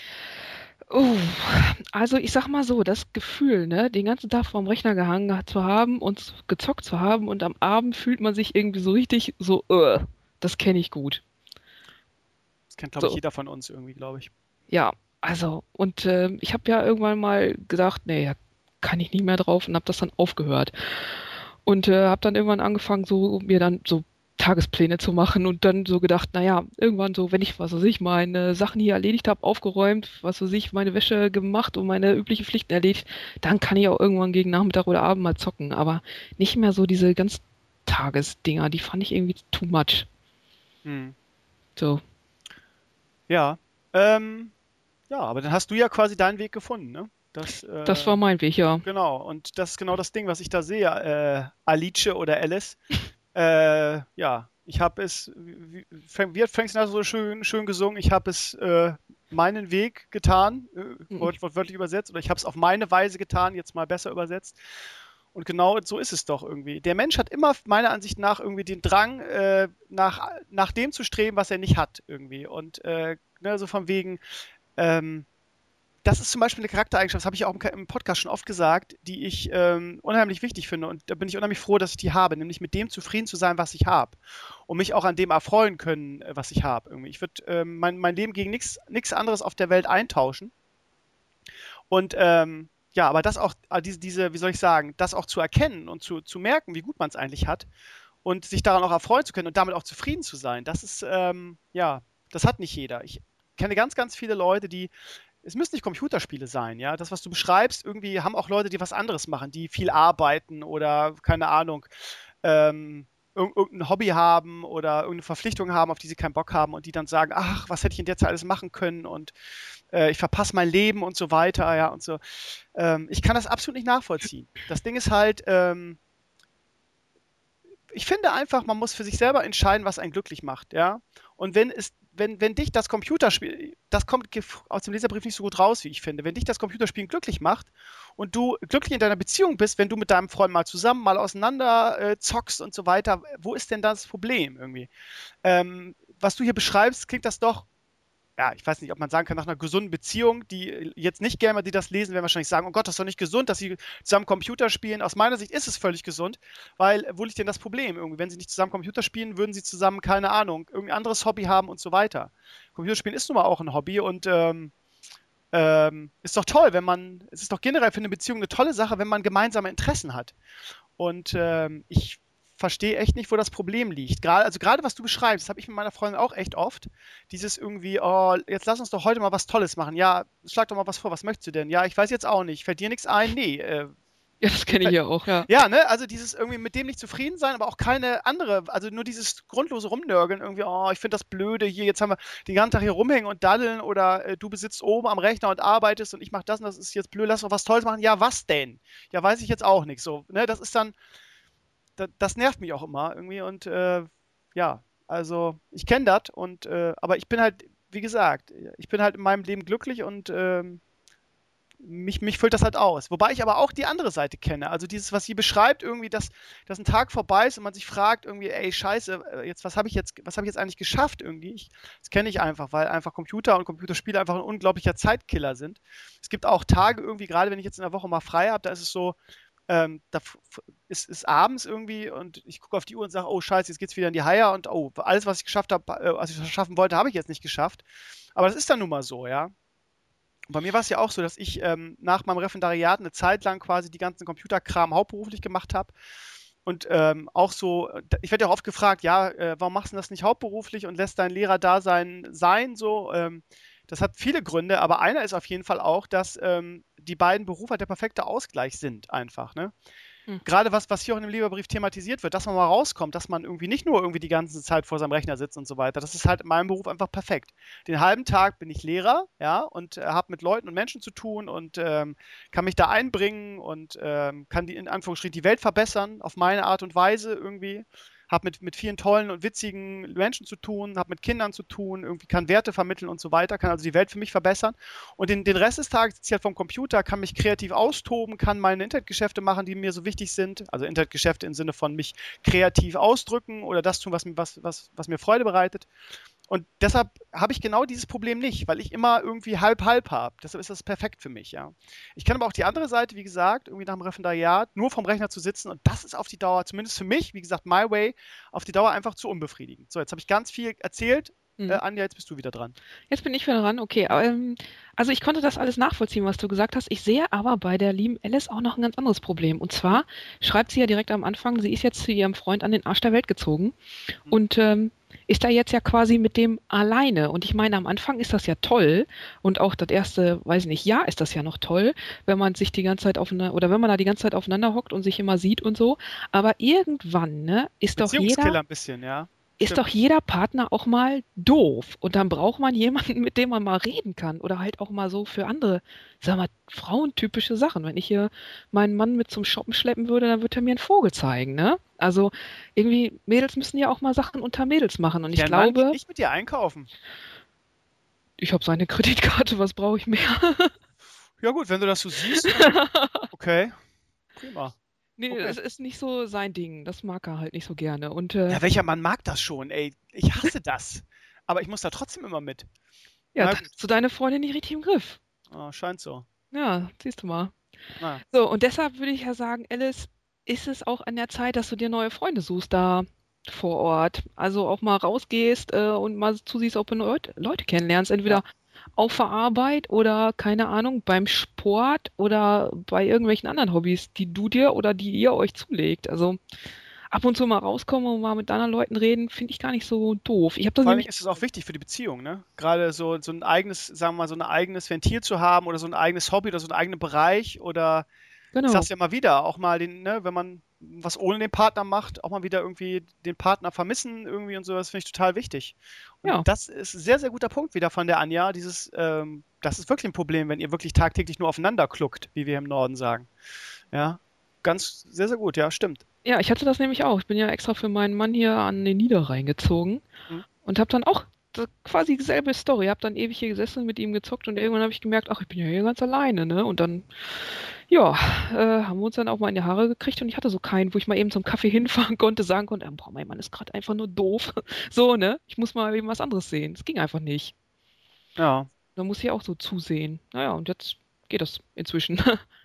Oh, also ich sag mal so, das Gefühl, ne, den ganzen Tag vorm Rechner gehangen zu haben und gezockt zu haben und am Abend fühlt man sich irgendwie so richtig so, uh, das kenne ich gut. Das kennt, glaube ich, So. jeder von uns irgendwie, glaube ich. Ja, also und ähm, ich habe ja irgendwann mal gedacht, nee, da kann ich nicht mehr drauf und habe das dann aufgehört. Und äh, habe dann irgendwann angefangen, so mir dann so Tagespläne zu machen und dann so gedacht, naja, irgendwann so, wenn ich, was weiß ich, meine Sachen hier erledigt habe, aufgeräumt, was weiß ich, meine Wäsche gemacht und meine üblichen Pflichten erledigt, dann kann ich auch irgendwann gegen Nachmittag oder Abend mal zocken. Aber nicht mehr so diese ganz Tagesdinger, die fand ich irgendwie too much. Hm. So. Ja. Ähm, ja, aber dann hast du ja quasi deinen Weg gefunden, ne? Das, äh, Das war mein Weg, ja. Genau, und das ist genau das Ding, was ich da sehe. Äh, Alice oder Alice. äh, ja, ich habe es, wie, wie hat Frank Sinatra so schön, schön gesungen, ich habe es äh, meinen Weg getan, äh, Mhm. wort- wortwörtlich übersetzt, oder ich habe es auf meine Weise getan, jetzt mal besser übersetzt. Und genau so ist es doch irgendwie. Der Mensch hat immer meiner Ansicht nach irgendwie den Drang, äh, nach, nach dem zu streben, was er nicht hat irgendwie. Und äh, ne, so von wegen, ähm, das ist zum Beispiel eine Charaktereigenschaft, das habe ich auch im, Ka- im Podcast schon oft gesagt, die ich ähm, unheimlich wichtig finde. Und da bin ich unheimlich froh, dass ich die habe, nämlich mit dem zufrieden zu sein, was ich habe. Und mich auch an dem erfreuen können, äh, was ich habe. Irgendwie. Ich würde ähm, mein, mein Leben gegen nichts anderes auf der Welt eintauschen. Und ähm, ja, aber das auch, äh, diese, diese, wie soll ich sagen, das auch zu erkennen und zu, zu merken, wie gut man es eigentlich hat und sich daran auch erfreuen zu können und damit auch zufrieden zu sein, das ist, ähm, ja, das hat nicht jeder. Ich kenne ganz, ganz viele Leute, die, es müssen nicht Computerspiele sein, ja, das, was du beschreibst, irgendwie haben auch Leute, die was anderes machen, die viel arbeiten oder, keine Ahnung, ähm, irg- irgendein Hobby haben oder irgendeine Verpflichtung haben, auf die sie keinen Bock haben und die dann sagen, ach, was hätte ich in der Zeit alles machen können und äh, ich verpasse mein Leben und so weiter, ja, und so. Ähm, ich kann das absolut nicht nachvollziehen. Das Ding ist halt, ähm, ich finde einfach, man muss für sich selber entscheiden, was einen glücklich macht, ja. Und wenn es, wenn, wenn dich das Computerspiel, das kommt gef- aus dem Leserbrief nicht so gut raus, wie ich finde, wenn dich das Computerspielen glücklich macht und du glücklich in deiner Beziehung bist, wenn du mit deinem Freund mal zusammen, mal auseinander äh, zockst und so weiter, wo ist denn das Problem irgendwie? Ähm, was du hier beschreibst, klingt das doch, ja, ich weiß nicht, ob man sagen kann, nach einer gesunden Beziehung, die jetzt nicht gerne, die das lesen, werden wahrscheinlich sagen, oh Gott, das ist doch nicht gesund, dass sie zusammen Computer spielen. Aus meiner Sicht ist es völlig gesund, weil wo liegt denn das Problem? Irgendwie, wenn sie nicht zusammen Computer spielen, würden sie zusammen, keine Ahnung, irgendein anderes Hobby haben und so weiter. Computerspielen ist nun mal auch ein Hobby und ähm, ähm, ist doch toll, wenn man, es ist doch generell für eine Beziehung eine tolle Sache, wenn man gemeinsame Interessen hat. Und ähm, ich verstehe echt nicht, wo das Problem liegt. Gerade, also gerade was du beschreibst, das habe ich mit meiner Freundin auch echt oft. Dieses irgendwie, oh, jetzt lass uns doch heute mal was Tolles machen. Ja, schlag doch mal was vor, was möchtest du denn? Ja, ich weiß jetzt auch nicht. Fällt dir nichts ein? Nee. Äh, Ja, das kenne ich ja auch, ja. ja, ne, also dieses irgendwie mit dem nicht zufrieden sein, aber auch keine andere, also nur dieses grundlose Rumnörgeln, irgendwie, oh, ich finde das blöde hier, jetzt haben wir den ganzen Tag hier rumhängen und daddeln oder äh, du besitzt oben am Rechner und arbeitest und ich mache das und das ist jetzt blöd, lass doch was Tolles machen. Ja, was denn? Ja, weiß ich jetzt auch nicht. So, ne, das ist dann, da, das nervt mich auch immer irgendwie und äh, ja, also ich kenne das und äh, aber ich bin halt, wie gesagt, ich bin halt in meinem Leben glücklich und ähm, mich, mich füllt das halt aus. Wobei ich aber auch die andere Seite kenne. Also dieses, was sie beschreibt, irgendwie, dass, dass ein Tag vorbei ist und man sich fragt, irgendwie, ey, scheiße, jetzt, was habe ich jetzt, was habe ich jetzt eigentlich geschafft irgendwie? Ich, das kenne ich einfach, weil einfach Computer und Computerspiele einfach ein unglaublicher Zeitkiller sind. Es gibt auch Tage irgendwie, gerade wenn ich jetzt in der Woche mal frei habe, da ist es so, ähm, da ist, ist abends irgendwie und ich gucke auf die Uhr und sage, oh scheiße, jetzt geht's wieder in die Haie und oh, alles, was ich geschafft habe, äh, was ich schaffen wollte, habe ich jetzt nicht geschafft. Aber das ist dann nun mal so, ja. Bei mir war es ja auch so, dass ich ähm, nach meinem Referendariat eine Zeit lang quasi die ganzen Computerkram hauptberuflich gemacht habe. Und ähm, auch so, ich werde ja auch oft gefragt, ja, äh, warum machst du das nicht hauptberuflich und lässt dein Lehrerdasein sein, so. Ähm, das hat viele Gründe, aber einer ist auf jeden Fall auch, dass ähm, die beiden Berufe der perfekte Ausgleich sind, einfach, ne? Hm. Gerade was, was hier auch in dem Leberbrief thematisiert wird, dass man mal rauskommt, dass man irgendwie nicht nur irgendwie die ganze Zeit vor seinem Rechner sitzt und so weiter. Das ist halt in meinem Beruf einfach perfekt. Den halben Tag bin ich Lehrer, ja, und äh, habe mit Leuten und Menschen zu tun und ähm, kann mich da einbringen und ähm, kann die in Anführungsstrichen die Welt verbessern auf meine Art und Weise irgendwie. Habe mit, mit vielen tollen und witzigen Menschen zu tun, habe mit Kindern zu tun, irgendwie kann Werte vermitteln und so weiter, kann also die Welt für mich verbessern. Und den, den Rest des Tages sitze ich halt vom Computer, kann mich kreativ austoben, kann meine Internetgeschäfte machen, die mir so wichtig sind. Also Internetgeschäfte im Sinne von mich kreativ ausdrücken oder das tun, was, was, was, was mir Freude bereitet. Und deshalb habe ich genau dieses Problem nicht, weil ich immer irgendwie halb-halb habe. Deshalb ist das perfekt für mich, ja. Ich kann aber auch die andere Seite, wie gesagt, irgendwie nach dem Referendariat nur vom Rechner zu sitzen und das ist auf die Dauer, zumindest für mich, wie gesagt, my way, auf die Dauer einfach zu unbefriedigend. So, jetzt habe ich ganz viel erzählt. Mhm. Äh, Anja, jetzt bist du wieder dran. Jetzt bin ich wieder dran, okay. Ähm, also ich konnte das alles nachvollziehen, was du gesagt hast. Ich sehe aber bei der lieben Alice auch noch ein ganz anderes Problem. Und zwar schreibt sie ja direkt am Anfang, sie ist jetzt zu ihrem Freund an den Arsch der Welt gezogen mhm. und ähm, ist da jetzt ja quasi mit dem alleine. Und ich meine, am Anfang ist das ja toll und auch das erste, weiß ich nicht, Jahr ist das ja noch toll, wenn man sich die ganze Zeit aufeinander, oder wenn man da die ganze Zeit aufeinander hockt und sich immer sieht und so. Aber irgendwann, ne, ist doch jeder... ein bisschen, ja. Ist doch jeder Partner auch mal doof. Und dann braucht man jemanden, mit dem man mal reden kann. Oder halt auch mal so für andere, sag mal, frauentypische Sachen. Wenn ich hier meinen Mann mit zum Shoppen schleppen würde, dann würde er mir einen Vogel zeigen, ne? Also irgendwie, Mädels müssen ja auch mal Sachen unter Mädels machen. Und ich Der glaube... Mann geht nicht mit dir einkaufen. Ich habe seine Kreditkarte, was brauche ich mehr? Ja gut, wenn du das so siehst. Okay, prima. Nee, okay. Es ist nicht so sein Ding. Das mag er halt nicht so gerne. Und, äh, ja, welcher Mann mag das schon, ey? Ich hasse das. Aber ich muss da trotzdem immer mit. Ja, da hast du deine Freundin nicht richtig im Griff. Oh, scheint so. Ja, siehst du mal. Na. So, und deshalb würde ich ja sagen, Alice, ist es auch an der Zeit, dass du dir neue Freunde suchst da vor Ort. Also auch mal rausgehst äh, und mal zusiehst, ob du Leute, Leute kennenlernst. Entweder ja. auf der Arbeit oder, keine Ahnung, beim Sport oder bei irgendwelchen anderen Hobbys, die du dir oder die ihr euch zulegt. Also ab und zu mal rauskommen und mal mit anderen Leuten reden, finde ich gar nicht so doof. Ich hab das Vor allem nämlich ist es auch wichtig für die Beziehung, ne? Gerade so, so ein eigenes, sagen wir mal, so ein eigenes Ventil zu haben oder so ein eigenes Hobby oder so einen eigenen Bereich oder Genau. Ich sag's ja mal wieder, auch mal den, ne, wenn man was ohne den Partner macht, auch mal wieder irgendwie den Partner vermissen irgendwie und so, das finde ich total wichtig. Und Ja. das ist ein sehr, sehr guter Punkt wieder von der Anja, dieses, ähm, das ist wirklich ein Problem, wenn ihr wirklich tagtäglich nur aufeinander kluckt, wie wir im Norden sagen. Ja, ganz, sehr, sehr gut, ja, stimmt. Ja, ich hatte das nämlich auch. Ich bin ja extra für meinen Mann hier an den Niederrhein gezogen Mhm. und habe dann auch das- quasi dieselbe Story. Habe dann ewig hier gesessen, mit ihm gezockt und irgendwann habe ich gemerkt, ach, ich bin ja hier ganz alleine, ne? Und dann, ja, äh, haben wir uns dann auch mal in die Haare gekriegt und ich hatte so keinen, wo ich mal eben zum Kaffee hinfahren konnte, sagen konnte, äh, boah, mein Mann ist gerade einfach nur doof. So, ne? Ich muss mal eben was anderes sehen. Es ging einfach nicht. Ja. Da muss ich auch so zusehen. Naja, und jetzt geht das inzwischen.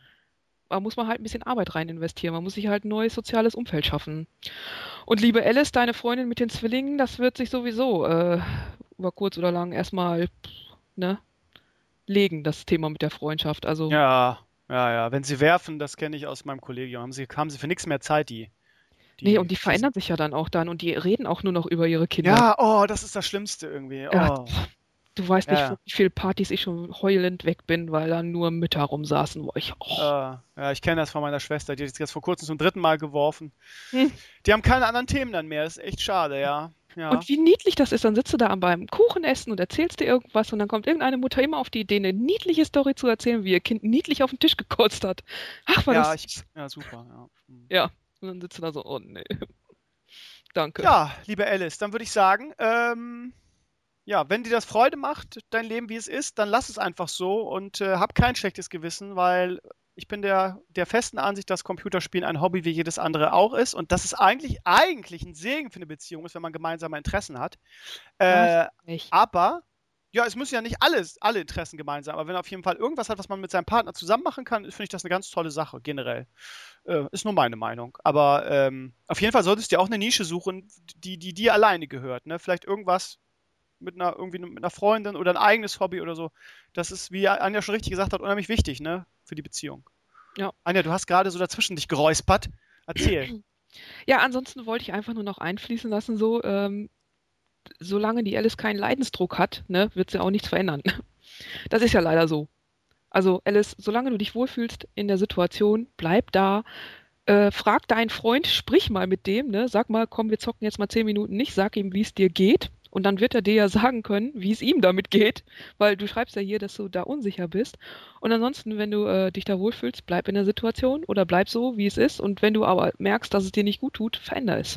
Da muss man halt ein bisschen Arbeit rein investieren. Man muss sich halt ein neues soziales Umfeld schaffen. Und liebe Alice, deine Freundin mit den Zwillingen, das wird sich sowieso äh, über kurz oder lang erstmal ne, legen, das Thema mit der Freundschaft. Also Ja, ja, ja. Wenn sie werfen, das kenne ich aus meinem Kollegium, haben sie, haben sie für nichts mehr Zeit, die. die nee, und die verändern sich ja dann auch dann und die reden auch nur noch über ihre Kinder. Ja, oh, das ist das Schlimmste irgendwie. Oh. Ja, du weißt nicht, Ja. von wie viele Partys ich schon heulend weg bin, weil da nur Mütter rumsaßen, wo ich, oh, Äh, ja, ich kenne das von meiner Schwester, die hat jetzt vor kurzem zum dritten Mal geworfen. Hm. Die haben keine anderen Themen dann mehr, ist echt schade, ja. ja. Und wie niedlich das ist, dann sitzt du da beim Kuchenessen und erzählst dir irgendwas und dann kommt irgendeine Mutter immer auf die Idee, eine niedliche Story zu erzählen, wie ihr Kind niedlich auf den Tisch gekotzt hat. Ach, war ja, das... ich, ja, super. Ja. Hm. Ja, und dann sitzt du da so, oh nee. Danke. ja, liebe Alice, dann würde ich sagen, ähm, ja, wenn dir das Freude macht, dein Leben wie es ist, dann lass es einfach so und äh, hab kein schlechtes Gewissen, weil ich bin der, der festen Ansicht, dass Computerspielen ein Hobby wie jedes andere auch ist und dass es eigentlich, eigentlich ein Segen für eine Beziehung ist, wenn man gemeinsame Interessen hat. Äh, nicht. aber, ja, es müssen ja nicht alles, alle Interessen gemeinsam, aber wenn er auf jeden Fall irgendwas hat, was man mit seinem Partner zusammen machen kann, finde ich das eine ganz tolle Sache, generell. Äh, ist nur meine Meinung. Aber ähm, auf jeden Fall solltest du dir auch eine Nische suchen, die, die dir alleine gehört. Ne? Vielleicht irgendwas mit einer, irgendwie mit einer Freundin oder ein eigenes Hobby oder so. Das ist, wie Anja schon richtig gesagt hat, unheimlich wichtig, ne, für die Beziehung. Ja. Anja, du hast gerade so dazwischen dich geräuspert. Erzähl. Ja, ansonsten wollte ich einfach nur noch einfließen lassen, so, ähm, solange die Alice keinen Leidensdruck hat, ne, wird sie auch nichts verändern. Das ist ja leider so. Also Alice, solange du dich wohlfühlst in der Situation, bleib da, äh, frag deinen Freund, sprich mal mit dem, ne, sag mal, komm, wir zocken jetzt mal zehn Minuten nicht, sag ihm, wie es dir geht. Und dann wird er dir ja sagen können, wie es ihm damit geht, weil du schreibst ja hier, dass du da unsicher bist. Und ansonsten, wenn du äh, dich da wohlfühlst, bleib in der Situation oder bleib so, wie es ist. Und wenn du aber merkst, dass es dir nicht gut tut, veränder es.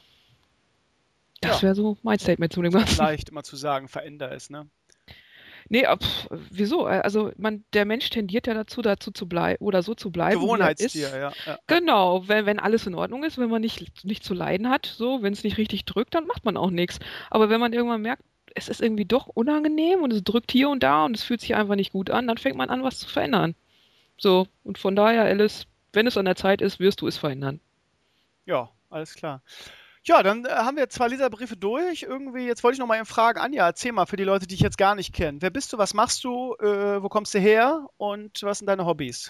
Das Ja. wäre so mein Statement zu dem Ganzen. Leicht immer zu sagen, veränder es, ne? Nee, äh, pff, wieso? Äh, Also man, der Mensch tendiert ja dazu, dazu zu bleiben oder so zu bleiben, wie er Gewohnheitstier, ist. ja. ja. Genau, wenn, wenn alles in Ordnung ist, wenn man nicht, nicht zu leiden hat, so, wenn es nicht richtig drückt, dann macht man auch nichts. Aber wenn man irgendwann merkt, es ist irgendwie doch unangenehm und es drückt hier und da und es fühlt sich einfach nicht gut an, dann fängt man an, was zu verändern. So, und von daher, Alice, wenn es an der Zeit ist, wirst du es verändern. Ja, alles klar. Ja, dann äh, haben wir zwei Leserbriefe durch. Irgendwie, jetzt wollte ich noch mal eben fragen, Anja, erzähl mal für die Leute, die ich jetzt gar nicht kenne. Wer bist du, was machst du, äh, wo kommst du her und was sind deine Hobbys?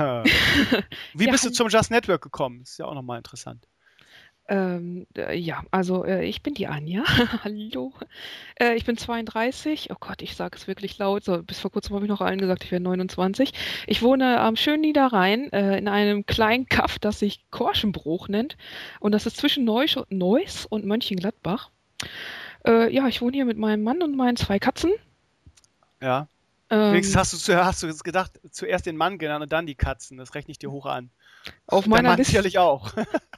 Wie Ja, bist du hallo. zum Just Network gekommen? Ist ja auch nochmal interessant. Ähm, äh, ja, also äh, ich bin die Anja. Hallo. Äh, ich bin zweiunddreißig. Oh Gott, ich sage es wirklich laut. So, bis vor kurzem habe ich noch allen gesagt, ich wäre neunundzwanzig. Ich wohne am schönen Niederrhein äh, in einem kleinen Kaff, das sich Korschenbruch nennt. Und das ist zwischen Neusch Neuss und Mönchengladbach. Äh, ja, ich wohne hier mit meinem Mann und meinen zwei Katzen. Ja. Ähm, Wenigstens hast du, zu, hast du jetzt gedacht, zuerst den Mann genannt und dann die Katzen. Das rechne ich dir hoch an. auf Der meiner Mann Liste, sicherlich auch.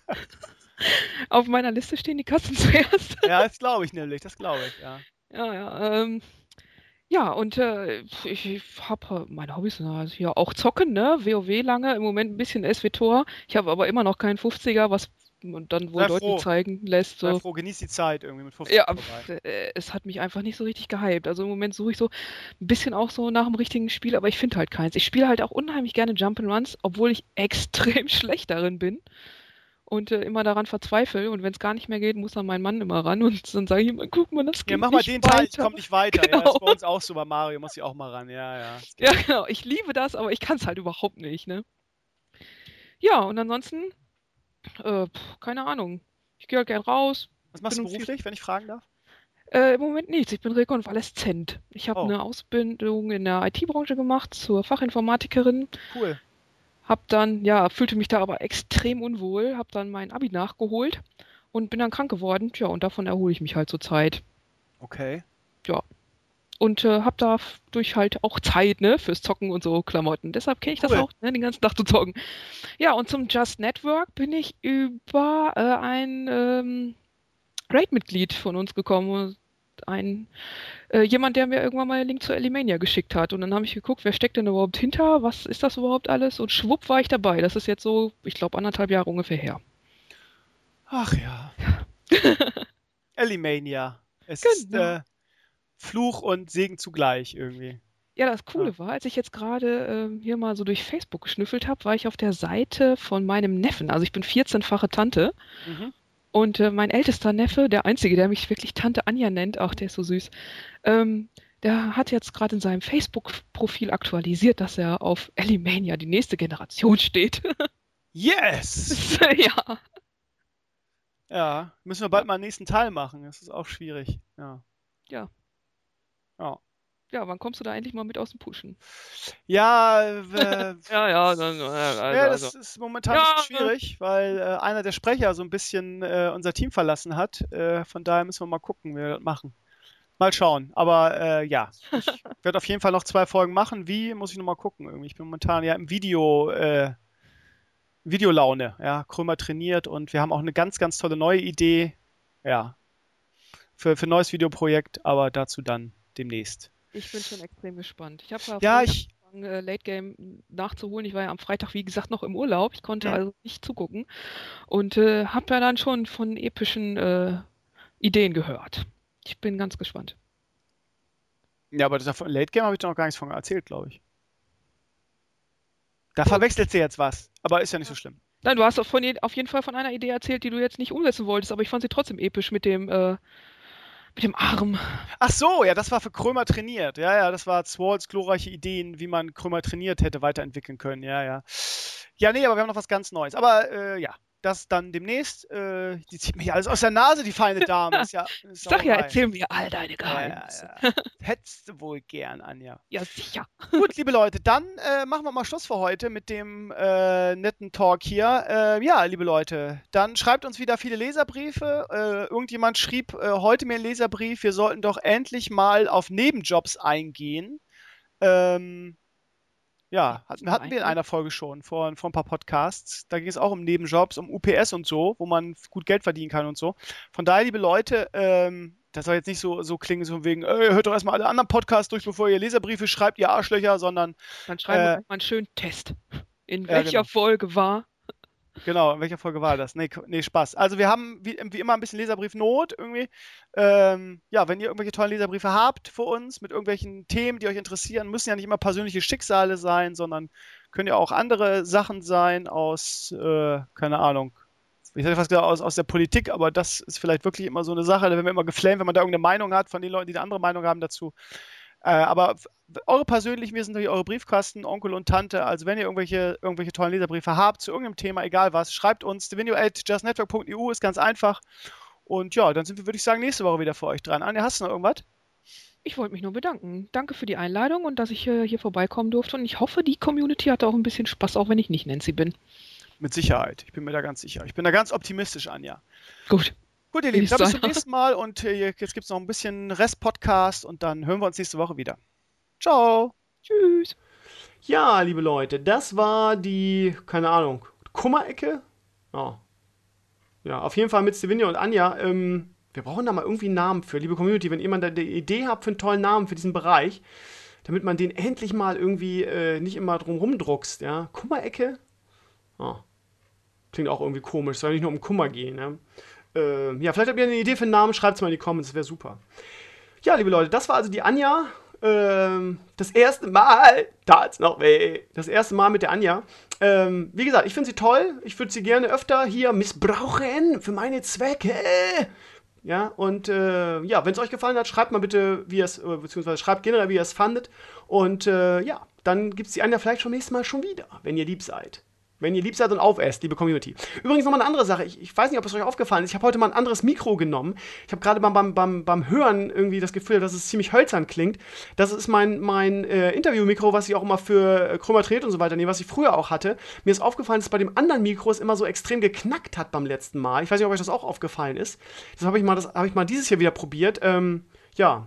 auf meiner Liste stehen die Katzen zuerst. Ja, das glaube ich nämlich, das glaube ich, ja. Ja, ja, ähm, ja, und äh, ich, ich habe meine Hobbys, na, also hier auch zocken, ne? WoW lange, im Moment ein bisschen S W Tor. Ich habe aber immer noch keinen fünfziger, was man dann wohl Sei deutlich froh. zeigen lässt. Sei So. froh, genieß die Zeit irgendwie mit fünfzig Ja, vorbei. pf, äh, es hat mich einfach nicht so richtig gehypt. Also im Moment suche ich so ein bisschen auch so nach dem richtigen Spiel, aber ich finde halt keins. Ich spiele halt auch unheimlich gerne Jump'n'Runs, obwohl ich extrem schlecht darin bin und äh, immer daran verzweifle. Und wenn es gar nicht mehr geht, muss dann mein Mann immer ran und dann sage ich immer, guck mal, das geht Ja, mach mal nicht den Teil, ich weiter. komme nicht weiter. Ja, Genau. das ist bei uns auch so, bei Mario muss ich auch mal ran. Ja, ja. das geht. Ja, genau. Ich liebe das, aber ich kann es halt überhaupt nicht, ne? Ja, und ansonsten, äh, pf, keine Ahnung. Ich gehe halt gern raus. Was machst du bin viel- beruflich, wenn ich fragen darf? Äh, im Moment nichts. Ich bin Rekonvaleszent. Ich habe Oh. eine Ausbildung in der I T-Branche gemacht zur Fachinformatikerin. Cool. Hab dann, ja, fühlte mich da aber extrem unwohl. Hab dann mein Abi nachgeholt und bin dann krank geworden. Tja, und davon erhole ich mich halt zur Zeit. Okay. Und äh, hab da f- durch halt auch Zeit, ne, fürs Zocken und so Klamotten. Deshalb kenne ich das Cool. auch, ne, den ganzen Tag zu zocken. Ja, und zum Just Network bin ich über äh, ein ähm, Raid-Mitglied von uns gekommen. Ein, äh, jemand, der mir irgendwann mal einen Link zu Elimania geschickt hat. Und dann habe ich geguckt, wer steckt denn überhaupt hinter? Was ist das überhaupt alles? Und schwupp war ich dabei. Das ist jetzt so, ich glaube, anderthalb Jahre ungefähr her. Ach ja. Elimania. Es ist Genau. äh, Fluch und Segen zugleich irgendwie. Ja, das Coole war, als ich jetzt gerade ähm, hier mal so durch Facebook geschnüffelt habe, war ich auf der Seite von meinem Neffen. Also ich bin vierzehnfache Tante. Mhm. Und äh, mein ältester Neffe, der einzige, der mich wirklich Tante Anja nennt, ach, der ist so süß, ähm, der hat jetzt gerade in seinem Facebook-Profil aktualisiert, dass er auf Elimania, die nächste Generation, steht. Yes! Ja. Ja, müssen wir bald mal einen nächsten Teil machen. Das ist auch schwierig. Ja. Ja. Ja. Ja, wann kommst du da endlich mal mit aus dem Pushen? Ja, äh, Ja, ja, dann, also, ja, das ist momentan Ja. ein bisschen schwierig, weil äh, einer der Sprecher so ein bisschen äh, unser Team verlassen hat. Äh, von daher müssen wir mal gucken, wie wir das machen. Mal schauen. Aber äh, ja, ich werde auf jeden Fall noch zwei Folgen machen. Wie, muss ich noch mal gucken. Irgendwie. Ich bin momentan ja im Video, äh, Videolaune. Ja, Krömer trainiert und wir haben auch eine ganz, ganz tolle neue Idee. Ja. für, für ein neues Videoprojekt, aber dazu dann demnächst. Ich bin schon extrem gespannt. Ich habe ja, Ja, ich, angefangen, äh, Late Game nachzuholen. Ich war ja am Freitag, wie gesagt, noch im Urlaub. Ich konnte Mhm. also nicht zugucken und äh, habe ja dann schon von epischen äh, Ideen gehört. Ich bin ganz gespannt. ja, aber das Late Game habe ich doch noch gar nichts von erzählt, glaube ich. Da verwechselt sie jetzt was, aber ist ja nicht so schlimm. Nein, du hast auf, von, je- auf jeden Fall von einer Idee erzählt, die du jetzt nicht umsetzen wolltest, aber ich fand sie trotzdem episch mit dem, äh, mit dem Arm. Ach so, ja, das war für Krömer trainiert. Ja, ja, das war Swalds glorreiche Ideen, wie man Krömer trainiert hätte weiterentwickeln können. Ja, ja. Ja, nee, aber wir haben noch was ganz Neues. Aber äh, ja, das dann demnächst. Äh, die zieht mich alles aus der Nase, die feine Dame. Ist ja, ist Sag ja, Sauerei. erzähl mir all deine Ja, Geheimnisse. ja, ja. Hättest du wohl gern, Anja. Ja, sicher. Gut, liebe Leute, dann äh, machen wir mal Schluss für heute mit dem äh, netten Talk hier. Äh, ja, liebe Leute, dann schreibt uns wieder viele Leserbriefe. Äh, irgendjemand schrieb äh, heute mir einen Leserbrief, wir sollten doch endlich mal auf Nebenjobs eingehen. Ähm, ja, hatten, hatten wir in einer Folge schon, vor, vor ein paar Podcasts. Da ging es auch um Nebenjobs, um U P S und so, wo man gut Geld verdienen kann und so. Von daher, liebe Leute, ähm, das soll jetzt nicht so, so klingen, so von wegen, ey, hört doch erstmal alle anderen Podcasts durch, bevor ihr Leserbriefe schreibt, ihr Arschlöcher, sondern Dann schreiben Äh, wir gleich mal einen schönen Test. In ja, welcher genau. Folge war? genau, in welcher Folge war das? Nee, Qu- nee, Spaß. Also wir haben wie, wie immer ein bisschen Leserbriefnot irgendwie. Ähm, ja, wenn ihr irgendwelche tollen Leserbriefe habt für uns mit irgendwelchen Themen, die euch interessieren, müssen ja nicht immer persönliche Schicksale sein, sondern können ja auch andere Sachen sein aus, äh, keine Ahnung, ich hätte fast gesagt aus, aus der Politik, aber das ist vielleicht wirklich immer so eine Sache, da werden wir immer geflamed, wenn man da irgendeine Meinung hat von den Leuten, die eine andere Meinung haben dazu. Äh, aber f- eure persönlichen, wir sind natürlich eure Briefkasten, Onkel und Tante, also wenn ihr irgendwelche, irgendwelche tollen Leserbriefe habt zu irgendeinem Thema, egal was, schreibt uns, stevenio at justnetwork punkt e u ist ganz einfach. Und ja, dann sind wir, würde ich sagen, nächste Woche wieder für euch dran. Anja, hast du noch irgendwas? Ich wollte mich nur bedanken. Danke für die Einladung und dass ich äh, hier vorbeikommen durfte. Und ich hoffe, die Community hatte auch ein bisschen Spaß, auch wenn ich nicht Nancy bin. Mit Sicherheit, ich bin mir da ganz sicher. Ich bin da ganz optimistisch, Anja. Gut. Gut, ihr Lieben, Ist dann bis so. zum nächsten Mal und äh, jetzt gibt es noch ein bisschen Rest-Podcast und dann hören wir uns nächste Woche wieder. Ciao! Tschüss. Ja, liebe Leute, das war die, keine Ahnung, Kummerecke? Oh. Ja, auf jeden Fall mit Stevenio und Anja. Ähm, wir brauchen da mal irgendwie einen Namen für. Liebe Community, wenn jemand da eine Idee habt für einen tollen Namen für diesen Bereich, damit man den endlich mal irgendwie äh, nicht immer drum rumdruckst, ja. Kummerecke? Oh. Klingt auch irgendwie komisch, soll nicht nur um Kummer gehen, ne? Äh, ja, vielleicht habt ihr eine Idee für einen Namen, schreibt es mal in die Comments, das wäre super. Ja, liebe Leute, das war also die Anja. Ähm, das erste Mal, tat's noch weh, das erste Mal mit der Anja. Ähm, wie gesagt, ich finde sie toll. Ich würde sie gerne öfter hier missbrauchen für meine Zwecke. Ja, und äh, ja, wenn es euch gefallen hat, schreibt mal bitte, wie ihr es, äh, beziehungsweise schreibt generell, wie ihr es fandet. Und äh, ja, dann gibt es die Anja vielleicht schon nächstes Mal schon wieder, wenn ihr lieb seid. Wenn ihr lieb seid und aufesst, liebe Community. Übrigens nochmal eine andere Sache. Ich, ich weiß nicht, ob es euch aufgefallen ist. Ich habe heute mal ein anderes Mikro genommen. Ich habe gerade beim, beim, beim, beim Hören irgendwie das Gefühl, dass es ziemlich hölzern klingt. Das ist mein, mein äh, Interview-Mikro, was ich auch immer für äh, Krömer trainiert und so weiter nehme, was ich früher auch hatte. Mir ist aufgefallen, dass es bei dem anderen Mikro es immer so extrem geknackt hat beim letzten Mal. Ich weiß nicht, ob euch das auch aufgefallen ist. Das habe ich, mal, das hab ich mal dieses Jahr wieder probiert. Ähm, ja.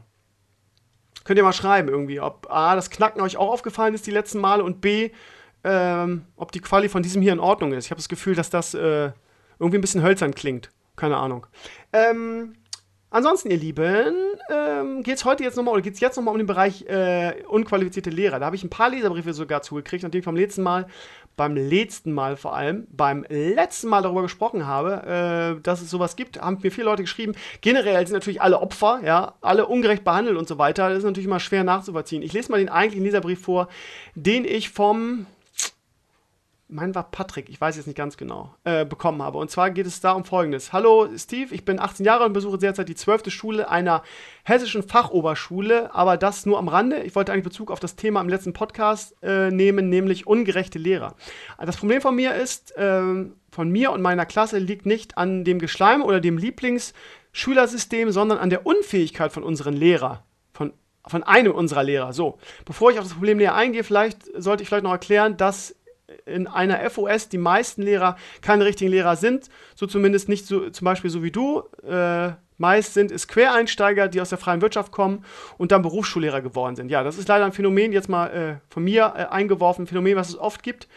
Könnt ihr mal schreiben irgendwie, ob A, das Knacken euch auch aufgefallen ist die letzten Male und B, Ähm, ob die Quali von diesem hier in Ordnung ist. Ich habe das Gefühl, dass das äh, irgendwie ein bisschen hölzern klingt. Keine Ahnung. Ähm, ansonsten, ihr Lieben, ähm, geht es heute jetzt nochmal, oder geht es jetzt nochmal um den Bereich äh, unqualifizierte Lehrer. Da habe ich ein paar Leserbriefe sogar zugekriegt, nachdem ich beim letzten Mal, beim letzten Mal vor allem, beim letzten Mal darüber gesprochen habe, äh, dass es sowas gibt, haben mir viele Leute geschrieben. Generell sind natürlich alle Opfer, ja, alle ungerecht behandelt und so weiter. Das ist natürlich immer schwer nachzuvollziehen. Ich lese mal den eigentlichen Leserbrief vor, den ich vom mein war Patrick, ich weiß jetzt nicht ganz genau, äh, bekommen habe. Und zwar geht es da um Folgendes. Hallo Steve, ich bin achtzehn Jahre und besuche derzeit die zwölfte Schule einer hessischen Fachoberschule, aber das nur am Rande. Ich wollte eigentlich Bezug auf das Thema im letzten Podcast äh, nehmen, nämlich ungerechte Lehrer. Das Problem von mir ist, äh, von mir und meiner Klasse liegt nicht an dem Geschleim oder dem Lieblingsschülersystem, sondern an der Unfähigkeit von unseren Lehrern. Von von einem unserer Lehrer. So, bevor ich auf das Problem näher eingehe, vielleicht sollte ich vielleicht noch erklären, dass in einer F O S die meisten Lehrer keine richtigen Lehrer sind, so zumindest nicht so, zum Beispiel so wie du. Äh, meist sind es Quereinsteiger, die aus der freien Wirtschaft kommen und dann Berufsschullehrer geworden sind. Ja, das ist leider ein Phänomen, jetzt mal äh, von mir äh, eingeworfen, ein Phänomen, was es oft gibt.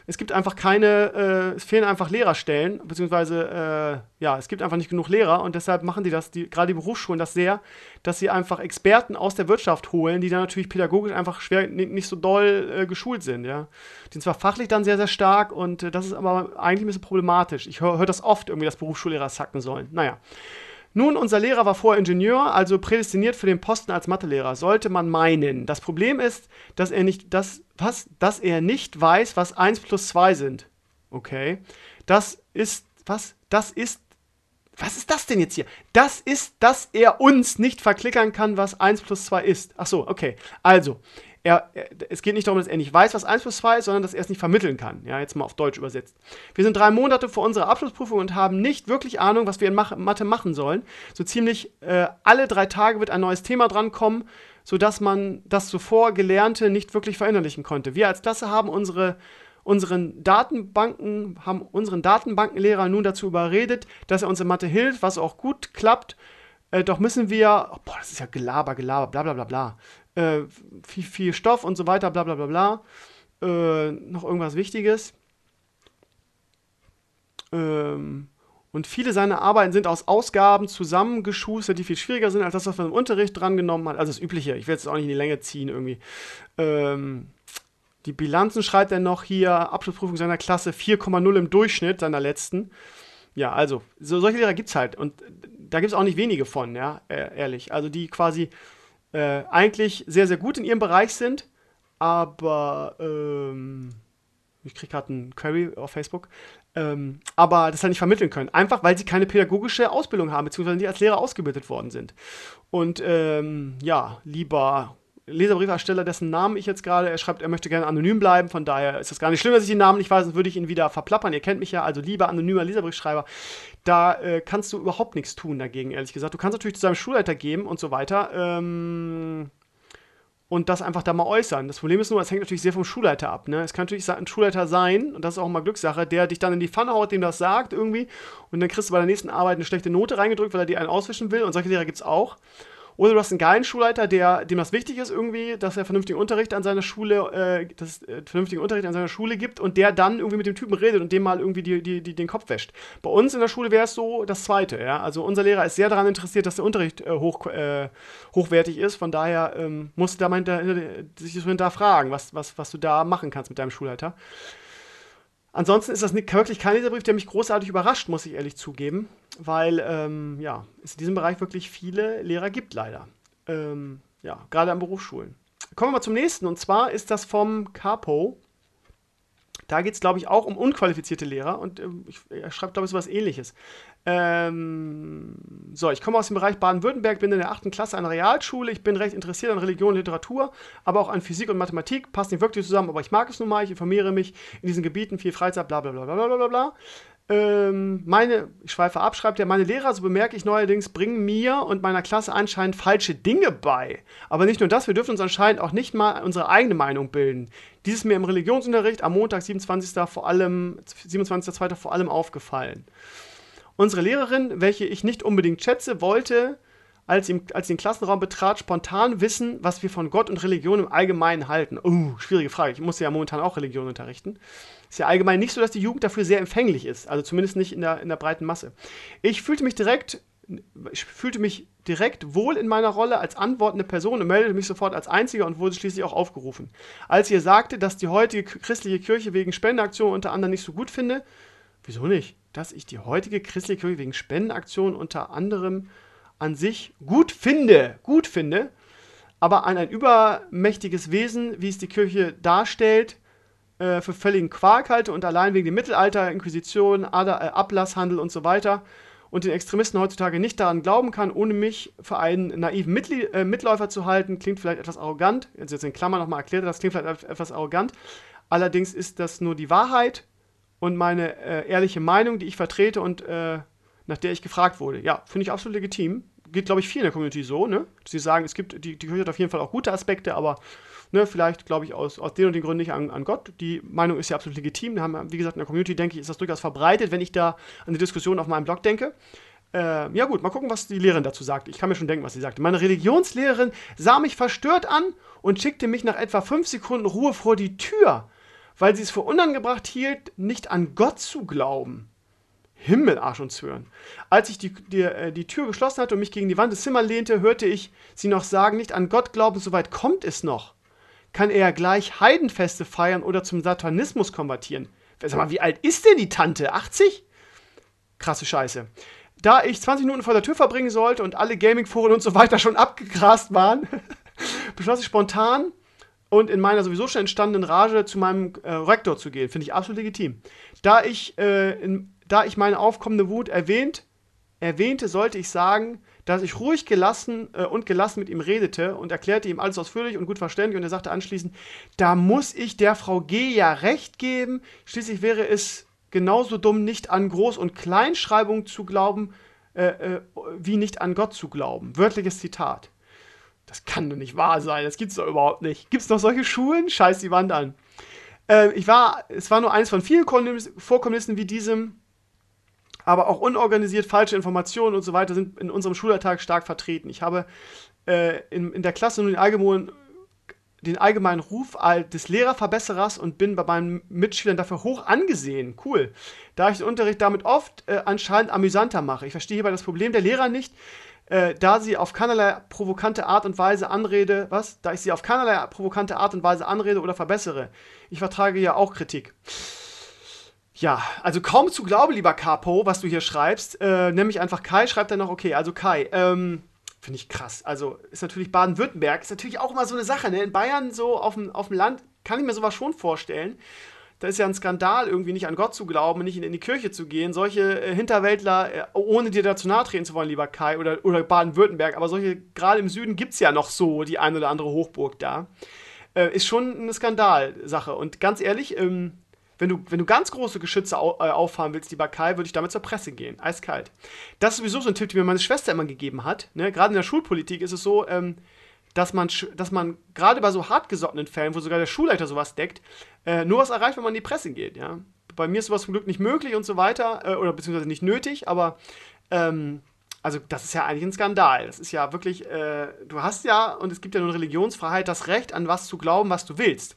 es gibt einfach keine, äh, es fehlen einfach Lehrerstellen, beziehungsweise, äh, ja, es gibt einfach nicht genug Lehrer und deshalb machen die das, die, gerade die Berufsschulen, das sehr, dass sie einfach Experten aus der Wirtschaft holen, die dann natürlich pädagogisch einfach schwer, nicht, nicht so doll äh, geschult sind, ja. Die sind zwar fachlich dann sehr, sehr stark und äh, das ist aber eigentlich ein bisschen problematisch. Ich höre hör das oft irgendwie, dass Berufsschullehrer sacken sollen. Naja. Nun, unser Lehrer war vorher Ingenieur, also prädestiniert für den Posten als Mathelehrer, sollte man meinen. Das Problem ist, dass er nicht, das, was, dass er nicht weiß, was eins plus zwei sind. Okay. Das ist, was? Das ist, was ist das denn jetzt hier? Das ist, dass er uns nicht verklickern kann, was eins plus zwei ist. Ach so, okay. Also, Er, er, es geht nicht darum, dass er nicht weiß, was eins plus zwei ist, sondern dass er es nicht vermitteln kann. Ja, jetzt mal auf Deutsch übersetzt. Wir sind drei Monate vor unserer Abschlussprüfung und haben nicht wirklich Ahnung, was wir in Mach- Mathe machen sollen. So ziemlich äh, alle drei Tage wird ein neues Thema drankommen, sodass man das zuvor Gelernte nicht wirklich verinnerlichen konnte. Wir als Klasse haben unsere unseren Datenbanken, haben unseren Datenbankenlehrer nun dazu überredet, dass er uns in Mathe hilft, was auch gut klappt. Äh, doch müssen wir, oh, boah, das ist ja Gelaber, Gelaber, bla bla bla bla. Äh, viel, viel Stoff und so weiter, bla bla bla bla. Äh, noch irgendwas Wichtiges. Ähm, und viele seiner Arbeiten sind aus Ausgaben zusammengeschustert, die viel schwieriger sind, als das, was man im Unterricht drangenommen hat. Also das Übliche, ich will es auch nicht in die Länge ziehen irgendwie. Ähm, die Bilanzen schreibt er noch hier, Abschlussprüfung seiner Klasse vier Komma null im Durchschnitt, seiner letzten. Ja, also, so, solche Lehrer gibt es halt. Und da gibt es auch nicht wenige von, ja, ehrlich. Also die quasi Äh, eigentlich sehr, sehr gut in ihrem Bereich sind, aber ähm, ich kriege gerade einen Query auf Facebook, ähm, aber das halt nicht vermitteln können. Einfach, weil sie keine pädagogische Ausbildung haben, beziehungsweise die als Lehrer ausgebildet worden sind. Und ähm, ja, lieber Leserbriefersteller, dessen Namen ich jetzt gerade, er schreibt, er möchte gerne anonym bleiben, von daher ist es gar nicht schlimm, dass ich den Namen nicht weiß, sonst würde ich ihn wieder verplappern. Ihr kennt mich ja, also lieber anonymer Leserbriefschreiber, da äh, kannst du überhaupt nichts tun dagegen, ehrlich gesagt. Du kannst natürlich zu deinem Schulleiter geben und so weiter ähm, und das einfach da mal äußern. Das Problem ist nur, es hängt natürlich sehr vom Schulleiter ab. Ne? Es kann natürlich ein Schulleiter sein, und das ist auch mal Glückssache, der dich dann in die Pfanne haut, dem das sagt irgendwie, und dann kriegst du bei der nächsten Arbeit eine schlechte Note reingedrückt, weil er dir einen auswischen will, und solche Lehrer gibt es auch. Oder du hast einen geilen Schulleiter, der, dem das wichtig ist irgendwie, dass er vernünftigen Unterricht an seiner Schule, äh, dass, äh, vernünftigen Unterricht an seiner Schule gibt und der dann irgendwie mit dem Typen redet und dem mal irgendwie die, die, die, den Kopf wäscht. Bei uns in der Schule wäre es so das Zweite, ja. Also unser Lehrer ist sehr daran interessiert, dass der Unterricht äh, hoch, äh, hochwertig ist. Von daher ähm, musst du da mal hinter, hinter, sich so hinterfragen, was, was, was du da machen kannst mit deinem Schulleiter. Ansonsten ist das nicht, wirklich kein Leserbrief, der mich großartig überrascht, muss ich ehrlich zugeben, weil ähm, ja, es in diesem Bereich wirklich viele Lehrer gibt, leider. Ähm, ja, gerade an Berufsschulen. Kommen wir mal zum nächsten, und zwar ist das vom Capo. Da geht es, glaube ich, auch um unqualifizierte Lehrer, und ähm, ich, er schreibt, glaube ich, so was Ähnliches. Ähm, so, ich komme aus dem Bereich Baden-Württemberg, bin in der achten Klasse einer Realschule, ich bin recht interessiert an Religion und Literatur, aber auch an Physik und Mathematik, passt nicht wirklich zusammen, aber ich mag es nun mal, ich informiere mich in diesen Gebieten, viel Freizeit, bla bla bla bla bla bla bla. Ähm, meine, ich schweife ab, schreibt er, meine Lehrer, so bemerke ich neuerdings, bringen mir und meiner Klasse anscheinend falsche Dinge bei. Aber nicht nur das, wir dürfen uns anscheinend auch nicht mal unsere eigene Meinung bilden. Dies ist mir im Religionsunterricht am Montag, siebenundzwanzigsten vor allem, siebenundzwanzigsten zweiten vor allem aufgefallen. Unsere Lehrerin, welche ich nicht unbedingt schätze, wollte, als sie, als sie den Klassenraum betrat, spontan wissen, was wir von Gott und Religion im Allgemeinen halten. Uh, schwierige Frage. Ich muss ja momentan auch Religion unterrichten. Ist ja allgemein nicht so, dass die Jugend dafür sehr empfänglich ist. Also zumindest nicht in der, in der breiten Masse. Ich fühlte mich direkt, ich fühlte mich direkt wohl in meiner Rolle als antwortende Person und meldete mich sofort als Einziger und wurde schließlich auch aufgerufen. Als ihr sagte, dass die heutige christliche Kirche wegen Spendenaktionen unter anderem nicht so gut finde, wieso nicht? Dass ich die heutige christliche Kirche wegen Spendenaktionen unter anderem an sich gut finde, gut finde, aber an ein übermächtiges Wesen, wie es die Kirche darstellt, äh, für völligen Quark halte und allein wegen dem Mittelalter, Inquisition, Ad- äh, Ablasshandel und so weiter und den Extremisten heutzutage nicht daran glauben kann, ohne mich für einen naiven Mitli- äh, Mitläufer zu halten, klingt vielleicht etwas arrogant, also jetzt in Klammern nochmal erklärt, das klingt vielleicht etwas arrogant, allerdings ist das nur die Wahrheit und meine äh, ehrliche Meinung, die ich vertrete und äh, nach der ich gefragt wurde. Ja, finde ich absolut legitim. Geht, glaube ich, viel in der Community so, ne? Sie sagen, es gibt, die, die Kirche hat auf jeden Fall auch gute Aspekte, aber ne, vielleicht, glaube ich, aus, aus den und den Gründen nicht an, an Gott. Die Meinung ist ja absolut legitim. Wir haben, wie gesagt, in der Community, denke ich, ist das durchaus verbreitet, wenn ich da an die Diskussion auf meinem Blog denke. Äh, ja gut, mal gucken, was die Lehrerin dazu sagt. Ich kann mir schon denken, was sie sagte. Meine Religionslehrerin sah mich verstört an und schickte mich nach etwa fünf Sekunden Ruhe vor die Tür. weil sie es für unangebracht hielt, nicht an Gott zu glauben. Himmel, Arsch und Zwirn. Als ich die, die, die Tür geschlossen hatte und mich gegen die Wand des Zimmers lehnte, hörte ich sie noch sagen, nicht an Gott glauben, soweit kommt es noch. Kann er gleich Heidenfeste feiern oder zum Satanismus konvertieren? Sag mal, wie alt ist denn die Tante? achtzig? Krasse Scheiße. Da ich zwanzig Minuten vor der Tür verbringen sollte und alle Gaming-Foren und so weiter schon abgegrast waren, beschloss ich spontan und in meiner sowieso schon entstandenen Rage zu meinem äh, Rektor zu gehen. Finde ich absolut legitim. Da ich, äh, in, da ich meine aufkommende Wut erwähnt, erwähnte, sollte ich sagen, dass ich ruhig gelassen äh, und gelassen mit ihm redete und erklärte ihm alles ausführlich und gut verständlich und er sagte anschließend, da muss ich der Frau G. ja recht geben, schließlich wäre es genauso dumm, nicht an Groß- und Kleinschreibung zu glauben, äh, äh, wie nicht an Gott zu glauben. Wörtliches Zitat. Das kann doch nicht wahr sein, das gibt's doch überhaupt nicht. Gibt's noch solche Schulen? Scheiß die Wand an. Äh, ich war, es war nur eines von vielen Vorkommnissen wie diesem, aber auch unorganisiert, falsche Informationen und so weiter sind in unserem Schulalltag stark vertreten. Ich habe äh, in, in der Klasse nur den allgemeinen, den allgemeinen Ruf des Lehrerverbesserers und bin bei meinen Mitschülern dafür hoch angesehen. Cool. Da ich den Unterricht damit oft äh, anscheinend amüsanter mache. Ich verstehe hierbei das Problem der Lehrer nicht, äh, da sie auf keinerlei provokante Art und Weise anrede, was? Da ich sie auf keinerlei provokante Art und Weise anrede oder verbessere. Ich vertrage ja auch Kritik. Ja, also kaum zu glauben, lieber Capo, was du hier schreibst. Äh, nämlich einfach Kai, schreibt dann noch, okay, also Kai, ähm, finde ich krass. Also ist natürlich Baden-Württemberg, ist natürlich auch immer so eine Sache, ne? In Bayern so auf dem, auf dem Land kann ich mir sowas schon vorstellen. Da ist ja ein Skandal, irgendwie nicht an Gott zu glauben, nicht in, in die Kirche zu gehen. Solche äh, Hinterwäldler, äh, ohne dir dazu nahe treten zu wollen, lieber Kai, oder, oder Baden-Württemberg, aber solche, gerade im Süden gibt es ja noch so die ein oder andere Hochburg da. Äh, ist schon eine Skandalsache. Und ganz ehrlich, ähm, Wenn du, wenn du ganz große Geschütze au, äh, auffahren willst, lieber Kai, würde ich damit zur Presse gehen. Eiskalt. Das ist sowieso so ein Tipp, den mir meine Schwester immer gegeben hat. Ne? Gerade in der Schulpolitik ist es so, ähm, dass man, dass man gerade bei so hartgesottenen Fällen, wo sogar der Schulleiter sowas deckt, äh, nur was erreicht, wenn man in die Presse geht. Ja? Bei mir ist sowas zum Glück nicht möglich und so weiter, äh, oder beziehungsweise nicht nötig, aber ähm, also das ist ja eigentlich ein Skandal. Das ist ja wirklich, äh, du hast ja, und es gibt ja nur Religionsfreiheit, das Recht, an was zu glauben, was du willst.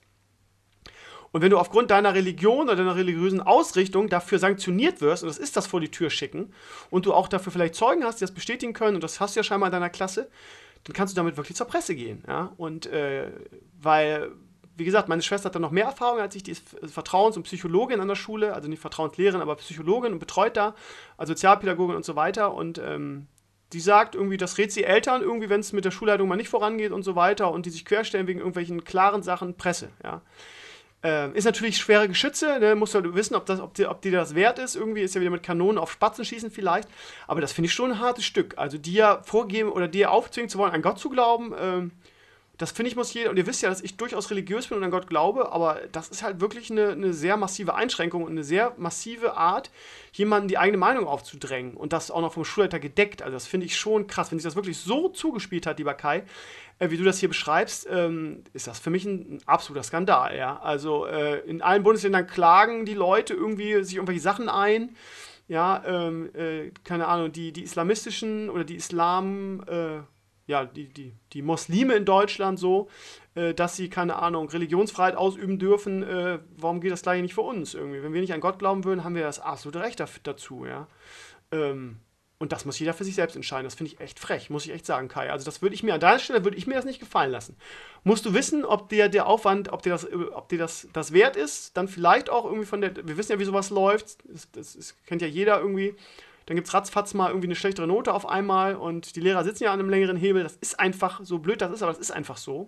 Und wenn du aufgrund deiner Religion oder deiner religiösen Ausrichtung dafür sanktioniert wirst, und das ist das vor die Tür schicken, und du auch dafür vielleicht Zeugen hast, die das bestätigen können, und das hast du ja scheinbar in deiner Klasse, dann kannst du damit wirklich zur Presse gehen. Ja? Und äh, weil, wie gesagt, meine Schwester hat da noch mehr Erfahrung als ich, die ist Vertrauens- und Psychologin an der Schule, also nicht Vertrauenslehrerin, aber Psychologin und betreut da, also Sozialpädagogin und so weiter, und ähm, die sagt irgendwie, das rät sie Eltern irgendwie, wenn es mit der Schulleitung mal nicht vorangeht und so weiter, und die sich querstellen wegen irgendwelchen klaren Sachen, Presse, ja. Ähm, ist natürlich schwere Geschütze, ne? Musst du halt wissen, ob, das, ob, dir, ob dir das wert ist. Irgendwie ist ja wieder mit Kanonen auf Spatzen schießen vielleicht. Aber das finde ich schon ein hartes Stück. Also dir vorgeben oder dir aufzwingen zu wollen, an Gott zu glauben, ähm, das finde ich muss jeder, und ihr wisst ja, dass ich durchaus religiös bin und an Gott glaube, aber das ist halt wirklich eine, eine sehr massive Einschränkung und eine sehr massive Art, jemandem die eigene Meinung aufzudrängen und das auch noch vom Schulleiter gedeckt. Also das finde ich schon krass. Wenn sich das wirklich so zugespielt hat, lieber Kai, äh, wie du das hier beschreibst, ähm, ist das für mich ein, ein absoluter Skandal. Ja? Also äh, in allen Bundesländern klagen die Leute irgendwie sich irgendwelche Sachen ein. Ja, ähm, äh, keine Ahnung, die, die islamistischen oder die Islam... Äh, ja, die, die, die Muslime in Deutschland so, äh, dass sie, keine Ahnung, Religionsfreiheit ausüben dürfen, äh, warum geht das gleiche nicht für uns irgendwie? Wenn wir nicht an Gott glauben würden, haben wir das absolute Recht dazu, ja. Ähm, und das muss jeder für sich selbst entscheiden. Das finde ich echt frech, muss ich echt sagen, Kai. Also das würde ich mir, an deiner Stelle würde ich mir das nicht gefallen lassen. Musst du wissen, ob dir der Aufwand, ob dir das, ob dir das, das wert ist, dann vielleicht auch irgendwie von der, wir wissen ja, wie sowas läuft, das, das, das kennt ja jeder irgendwie. Dann gibt es ratzfatz mal irgendwie eine schlechtere Note auf einmal und die Lehrer sitzen ja an einem längeren Hebel. Das ist einfach so blöd, das ist, aber das ist einfach so.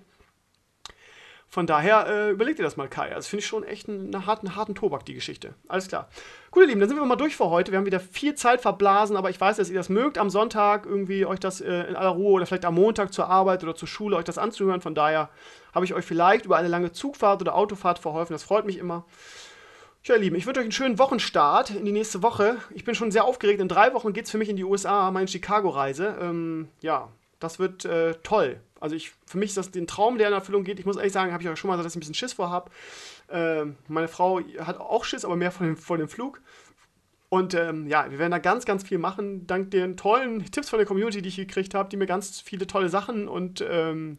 Von daher äh, überleg dir das mal, Kai. Also das finde ich schon echt einen harten, harten Tobak, die Geschichte. Alles klar. Gut, ihr Lieben, dann sind wir mal durch für heute. Wir haben wieder viel Zeit verblasen, aber ich weiß, dass ihr das mögt, am Sonntag irgendwie euch das äh, in aller Ruhe oder vielleicht am Montag zur Arbeit oder zur Schule euch das anzuhören. Von daher habe ich euch vielleicht über eine lange Zugfahrt oder Autofahrt verholfen. Das freut mich immer. Ja, ihr Lieben, ich wünsche euch einen schönen Wochenstart in die nächste Woche. Ich bin schon sehr aufgeregt. In drei Wochen geht es für mich in die U S A, meine Chicago-Reise. Ähm, ja, das wird äh, toll. Also ich, für mich ist das den Traum, der in Erfüllung geht. Ich muss ehrlich sagen, habe ich euch schon mal gesagt, dass ich ein bisschen Schiss vor habe. Ähm, meine Frau hat auch Schiss, aber mehr vor dem, vor dem Flug. Und ähm, ja, wir werden da ganz, ganz viel machen. Dank den tollen Tipps von der Community, die ich gekriegt habe, die mir ganz viele tolle Sachen und ähm,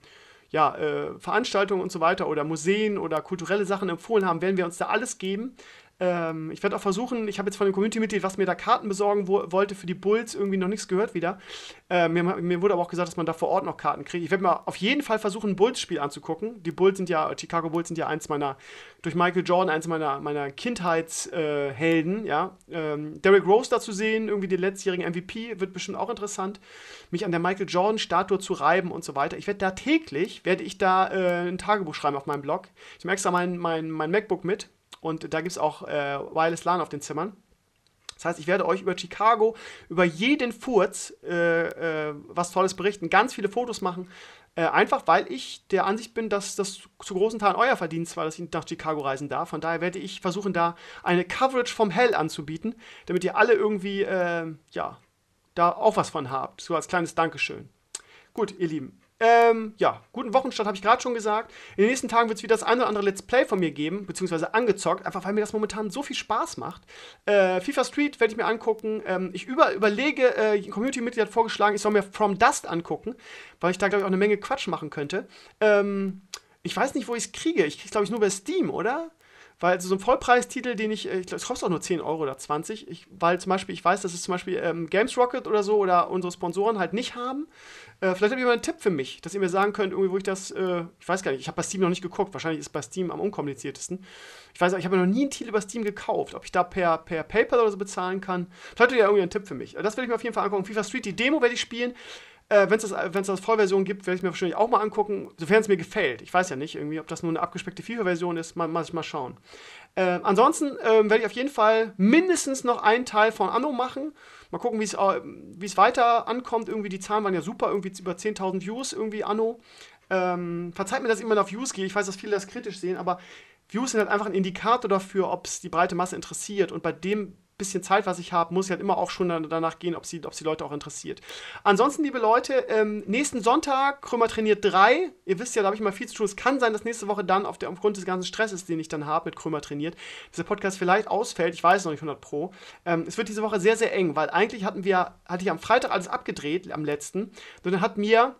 ja, äh, Veranstaltungen und so weiter oder Museen oder kulturelle Sachen empfohlen haben, werden wir uns da alles geben. Ähm, ich werde auch versuchen, ich habe jetzt von dem Community-Mitglied, was mir da Karten besorgen wo, wollte für die Bulls, irgendwie noch nichts gehört wieder. Äh, mir, mir wurde aber auch gesagt, dass man da vor Ort noch Karten kriegt. Ich werde mir auf jeden Fall versuchen, ein Bulls-Spiel anzugucken. Die Bulls sind ja, Chicago Bulls sind ja eins meiner, durch Michael Jordan, eins meiner, meiner Kindheitshelden, äh, ja. Ähm, Derrick Rose da zu sehen, irgendwie den letztjährigen M V P, wird bestimmt auch interessant. Mich an der Michael Jordan-Statue zu reiben und so weiter. Ich werde da täglich, werde ich da äh, ein Tagebuch schreiben auf meinem Blog. Ich habe extra mein, mein, mein MacBook mit. Und da gibt es auch äh, Wireless LAN auf den Zimmern. Das heißt, ich werde euch über Chicago, über jeden Furz äh, äh, was Tolles berichten, ganz viele Fotos machen. Äh, einfach, weil ich der Ansicht bin, dass das zu großen Teilen euer Verdienst war, dass ich nach Chicago reisen darf. Von daher werde ich versuchen, da eine Coverage vom Hell anzubieten, damit ihr alle irgendwie, äh, ja, da auch was von habt. So als kleines Dankeschön. Gut, ihr Lieben. Ähm, ja, guten Wochenstart habe ich gerade schon gesagt. In den nächsten Tagen wird es wieder das eine oder andere Let's Play von mir geben, beziehungsweise angezockt, einfach weil mir das momentan so viel Spaß macht. Äh, FIFA Street werde ich mir angucken. Ähm, ich über, überlege, äh, ein Community-Mitglied hat vorgeschlagen, ich soll mir From Dust angucken, weil ich da, glaube ich, auch eine Menge Quatsch machen könnte. Ähm, ich weiß nicht, wo ich es kriege. Ich kriege es, glaube ich, nur bei Steam, oder? Weil also so ein Vollpreistitel, den ich, ich glaube, es kostet auch nur zehn Euro oder zwanzig, ich, weil zum Beispiel, ich weiß, dass es zum Beispiel ähm, Games Rocket oder so oder unsere Sponsoren halt nicht haben. Äh, vielleicht habt ihr mal einen Tipp für mich, dass ihr mir sagen könnt, irgendwie, wo ich das, äh, ich weiß gar nicht, ich habe bei Steam noch nicht geguckt, wahrscheinlich ist bei Steam am unkompliziertesten. Ich weiß, ich habe noch nie einen Titel über Steam gekauft, ob ich da per, per PayPal oder so bezahlen kann. Vielleicht habt ihr ja irgendwie einen Tipp für mich. Das werde ich mir auf jeden Fall angucken. FIFA Street, die Demo werde ich spielen. Äh, wenn es das, wenn's das Vollversion gibt, werde ich mir wahrscheinlich auch mal angucken, sofern es mir gefällt. Ich weiß ja nicht, irgendwie, ob das nur eine abgespeckte FIFA-Version ist, mal, mal, mal schauen. Äh, ansonsten äh, werde ich auf jeden Fall mindestens noch einen Teil von Anno machen. Mal gucken, wie es äh, weiter ankommt. Irgendwie die Zahlen waren ja super, irgendwie über zehntausend Views, irgendwie Anno. Ähm, verzeiht mir, dass ich immer auf Views gehe. Ich weiß, dass viele das kritisch sehen, aber Views sind halt einfach ein Indikator dafür, ob es die breite Masse interessiert. Und bei dem bisschen Zeit, was ich habe, muss ich halt immer auch schon danach gehen, ob sie, ob sie Leute auch interessiert. Ansonsten, liebe Leute, ähm, nächsten Sonntag, Krömer trainiert drei. Ihr wisst ja, da habe ich mal viel zu tun. Es kann sein, dass nächste Woche dann auf der, aufgrund des ganzen Stresses, den ich dann habe mit Krömer trainiert, dieser Podcast vielleicht ausfällt. Ich weiß noch nicht hundert Pro. Ähm, es wird diese Woche sehr, sehr eng, weil eigentlich hatten wir, hatte ich am Freitag alles abgedreht, am letzten. Und dann hat mir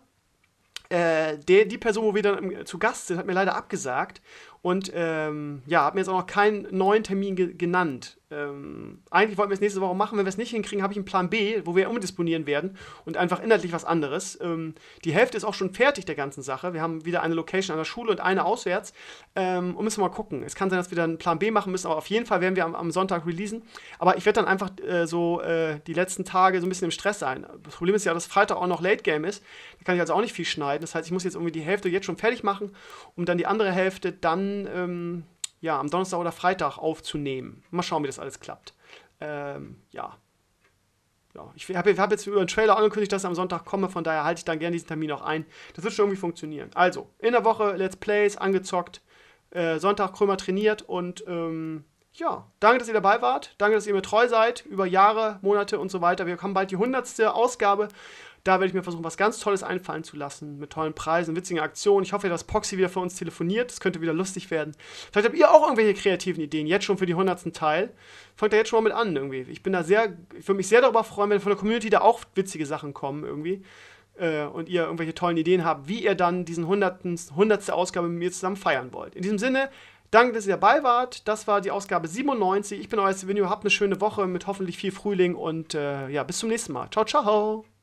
äh, der, die Person, wo wir dann zu Gast sind, hat mir leider abgesagt. Und ähm, ja, hat mir jetzt auch noch keinen neuen Termin ge- genannt. Ähm, eigentlich wollten wir es nächste Woche machen. Wenn wir es nicht hinkriegen, habe ich einen Plan B, wo wir umdisponieren werden und einfach inhaltlich was anderes. Ähm, die Hälfte ist auch schon fertig der ganzen Sache. Wir haben wieder eine Location an der Schule und eine auswärts. Ähm, und müssen mal gucken. Es kann sein, dass wir dann einen Plan B machen müssen, aber auf jeden Fall werden wir am, am Sonntag releasen. Aber ich werde dann einfach äh, so äh, die letzten Tage so ein bisschen im Stress sein. Das Problem ist ja, dass Freitag auch noch Late Game ist. Da kann ich also auch nicht viel schneiden. Das heißt, ich muss jetzt irgendwie die Hälfte jetzt schon fertig machen, um dann die andere Hälfte dann Ähm, ja, am Donnerstag oder Freitag aufzunehmen. Mal schauen, wie das alles klappt. Ähm, ja. ja. Ich habe hab jetzt über den Trailer angekündigt, dass ich am Sonntag komme, von daher halte ich dann gerne diesen Termin auch ein. Das wird schon irgendwie funktionieren. Also, in der Woche Let's Plays, angezockt, äh, Sonntag Krömer trainiert und ähm, ja, danke, dass ihr dabei wart. Danke, dass ihr mir treu seid, über Jahre, Monate und so weiter. Wir haben bald die hundertste Ausgabe. Da werde ich mir versuchen, was ganz Tolles einfallen zu lassen, mit tollen Preisen, witzigen Aktionen. Ich hoffe, dass Poxy wieder für uns telefoniert. Das könnte wieder lustig werden. Vielleicht habt ihr auch irgendwelche kreativen Ideen, jetzt schon für die hundertsten Teil. Fangt da jetzt schon mal mit an, irgendwie. Ich bin da sehr, ich würde mich sehr darüber freuen, wenn von der Community da auch witzige Sachen kommen, irgendwie. Äh, und ihr irgendwelche tollen Ideen habt, wie ihr dann diesen hundertste Ausgabe mit mir zusammen feiern wollt. In diesem Sinne, danke, dass ihr dabei wart. Das war die Ausgabe siebenundneunzig. Ich bin euer Svenio. Habt eine schöne Woche mit hoffentlich viel Frühling und äh, ja, bis zum nächsten Mal. Ciao, ciao.